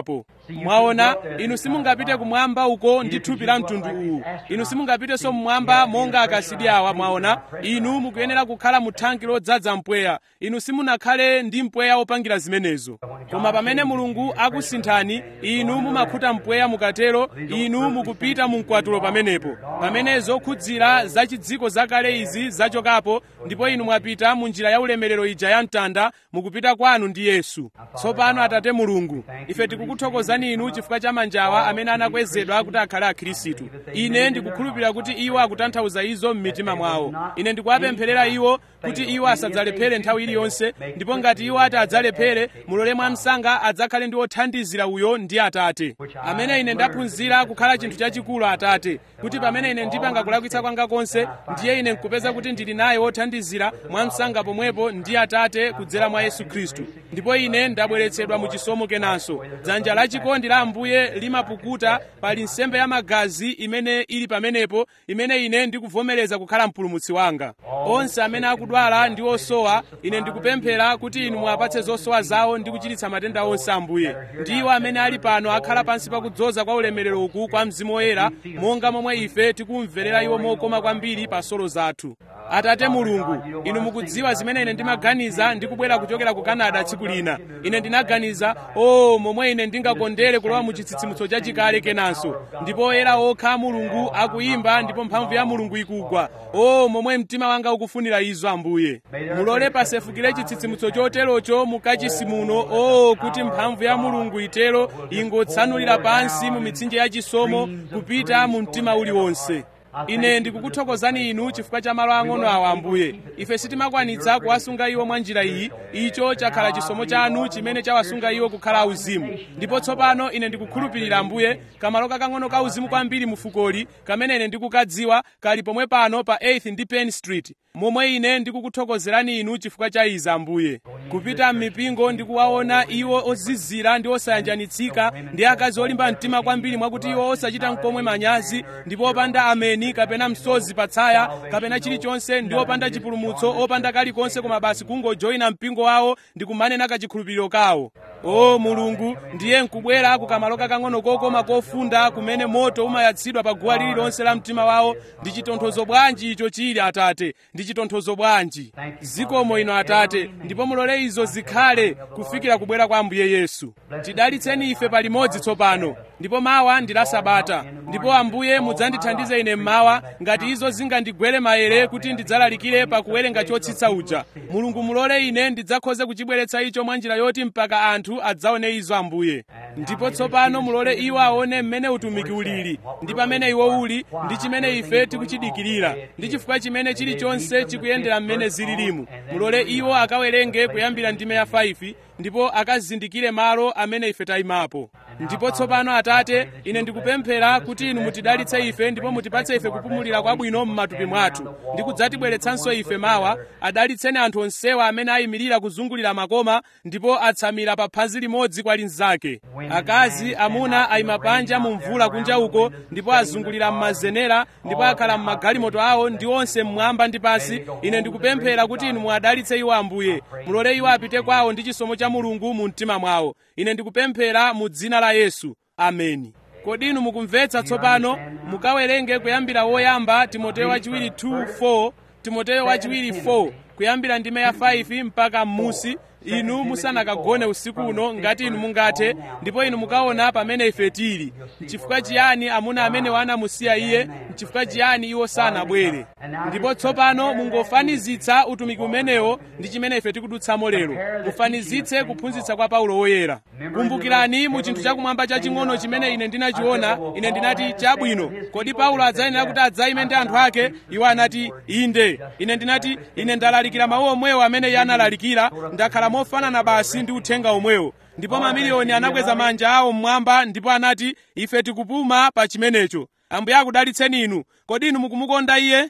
Mwaona, inu simungapite kumwamba uko ndi thupi la mtundu uwu. Inu simungapitenso mmwamba monga akasidi awa. Mwaona, inu mukuyenera kukhala mu thanki lodzaza mpweya. Inu simunakhale ndi mpweya wopangira zimenezo. Koma pamene Mulungu akusinthani, inu mumakhuta mpweya mukatero, inu mukupita mu mkwatulo pamenepo. Pamene zokhudzira za chidziko zakale izi zachokapo, ndipo inu mwapita mu njira ya ulemerero ija ya mtanda, mukupita kwanu ndi Yesu. Tsopano Atate Mulungu, ife tikukuthokozani inu chifukwa cha manjawa amene anakwezedwa kuti akhale akhristu. Ine ndikukhulupirira kuti iwo akutanthauza izo m'mitima mwawo. Ine ndikuwapempherera iwo kuti iwo asadzalephere nthawi iliyonse, ndipo ngati iwo ati adzalephere, mulole mwamsanga adzakhale ndi othandizira uyo ndi Atate. Amene ine ndaphunzira kukhala chinthu chachikulu Atate, kuti pamene ine ndipanga kulakwitsa kwanga konse, ndiye ine nkupeza kuti ndili naye wothandizira mwamsanga pomwepo ndi Atate kudzera mwa Yesu Khristu. Ndipo ine ndabweretsedwa mu chisomo kenanso. Dzanja lachikondi la Ambuye limapukuta pali nsembe ya magazi imene ili pamenepo, imene ine ndikuvomereza kukhala mpulumutsi wanga. Onse amene akudwala ndi osowa, ine ndikupemphera kuti inu muwapatse zosowa zawo ndi kuchiritsa matenda onse Ambuye. Ndiwo amene ali pano akhala pansi pakudzoza kwa ulemerero uku kwa Mzimu Woyera, monga momwe ife tikumverera iwo mokoma kwambiri pa solo zathu. Atate Mulungu, inu mukudziwa zimene ine ndimaganiza ndikubwera kuchokera ku Canada tsiku lina. Ine ndinaganiza, oh, momwe ine ndingakondere kulowa mu chitsitsimutso chachikale kenanso. Ndipo oyera okha Mulungu akuyimba ndipo mphamvu ya Mulungu ikugwa. Oh, momwe mtima wanga ukufunira izo Ambuye. Mulole pasefukire chitsitsimutso choterocho mukachisi muno, oh, kuti mphamvu ya Mulungu itero ingotsanulira pansi mu mitsinje ya chisomo kupita mu mtima uliwonse. Ine ndikukuthokozani inu chifukwa cha malo ang'ono awa Ambuye. Ife sitimakwanitsa kuwasunga iwo mwa njira iyi. Icho chakhala chisomo chanu chimene chawasunga iwo kukhala auzimu. Ndipo tsopano ine ndikukhulupirira Ambuye, kamalo kakang'ono ka uzimu kwambiri mufukoli kamene ine ndikukadziwa kali pomwe pano pa eighth ndi Penn Street. Momwe ine ndikukuthokozerani inu chifukwa cha izi Ambuye. Kupita m'mipingo ndikuwaona iwo ozizira ndi osayanjanitsika ndi akazi olimba mtima kwambiri mwakuti iwo osachita mkomwe manyazi ndipo opanda ameni kapena msozi patsaya kapena chilichonse ndi opanda chipulumutso opanda kalikonse koma basi kungojoyina mpingo wawo ndi kumanena kachikhulupiriro kawo. O Mulungu, ndiye nkubwera kukamalo kakang'ono kokoma kofunda kumene moto umayatsidwa pa guwa lililonse la mtima wawo. Ndi chitonthozo bwanji icho chili Atate, ndi chitonthozo bwanji. Zikomo ino Atate, ndipo mulole izo zikhale kufikira kubwera kwa Ambuye Yesu. Tidalitseni ife palimodzi tsopano, ndipo mawa ndi la Sabata, ndipo Ambuye mudzandithandize ine mmawa ngati izo zingandigwere maere kuti ndidzalalikire pa kuwerenga chotsitsa uja. Mulungu mulole ine ndidzakhoze kuchibweretsa icho mwa njira yoti mpaka anthu adzaone izo Ambuye. Ndipo tsopano mulole iwo aone mmene utumiki ulili, ndi pamene iwo uli, ndi chimene ife tikuchidikirira, ndi chifukwa chimene chilichonse chikuyendera mmene zililimu. Mulole iwo akawerenge kuyambira ndime ya five, ndipo akazindikire malo amene ife tayimapo. Ndipo tsopano Atate, ine ndikupemphera kuti inu mutidalitse ife ndipo mutipatse ife kupumulira kwabwino m'matupi mwathu, ndi kudzatibweretsanso ife mawa. Adalitseni anthu onsewa amene ayimirira kuzungulira makoma ndipo atsamira pa phazi limodzi kwa linzake. Akazi, amuna ayima panja mu mvula kunja uko, ndipo azungulira m'mazenera, ndipo akhala m'magalimoto awo ndi onse mmwamba ndi pansi. Ine ndikupemphera kuti inu muadalitse iwo Ambuye. Mulole iwo apite kwawo ndi chisomo cha Mulungu mu mtima mwawo. Ine ndikupemphera mu dzina la Yesu. Ameni. Kodi inu mukumvetsa tsopano? Mukawerenge kuyambira woyamba Timoteyo wachiwiri two four, Timoteyo wachiwiri four, kuyambira ndime ya five mpaka m'musi. Inu musanakagone usiku uno ngati inu mungathe, ndipo inu mukaona pamene ife tili. N'chifukwa chiyani amuna amene wanamusiya iye? N'chifukwa chiyani iwo sanabwere? Ndipo tsopano mungofanizitsa utumiki umenewo ndi chimene ife tikudutsamo lero. Mufanizitse kuphunzitsa kwa Paulo woyera. Kumbukirani mu chinthu chakumwamba chaching'ono chimene ine ndinachiona, ine ndinati chabwino, kodi Paulo adzayenera kuti adzayime ndi anthu ake? Iwo anati inde. Ine ndinati ine ndalalikira mawu omwewo amene iye analalikira, ndakhala mofanana basi ndi uthenga omwewo. Ndipo mamiliyoni anakweza manja awo mmwamba ndipo anati ife tikupuma pa chimenecho. Ambuye akudalitseni inu. Kodi inu mukumukonda iye?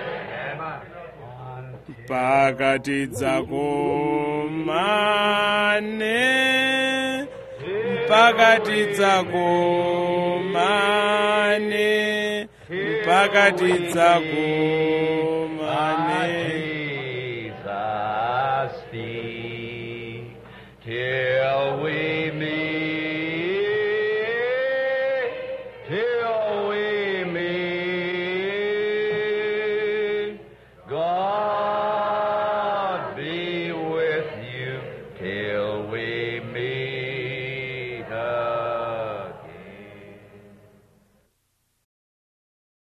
Mpaka tidzakomane, mpaka tidzakomane, mpaka tidzakomane.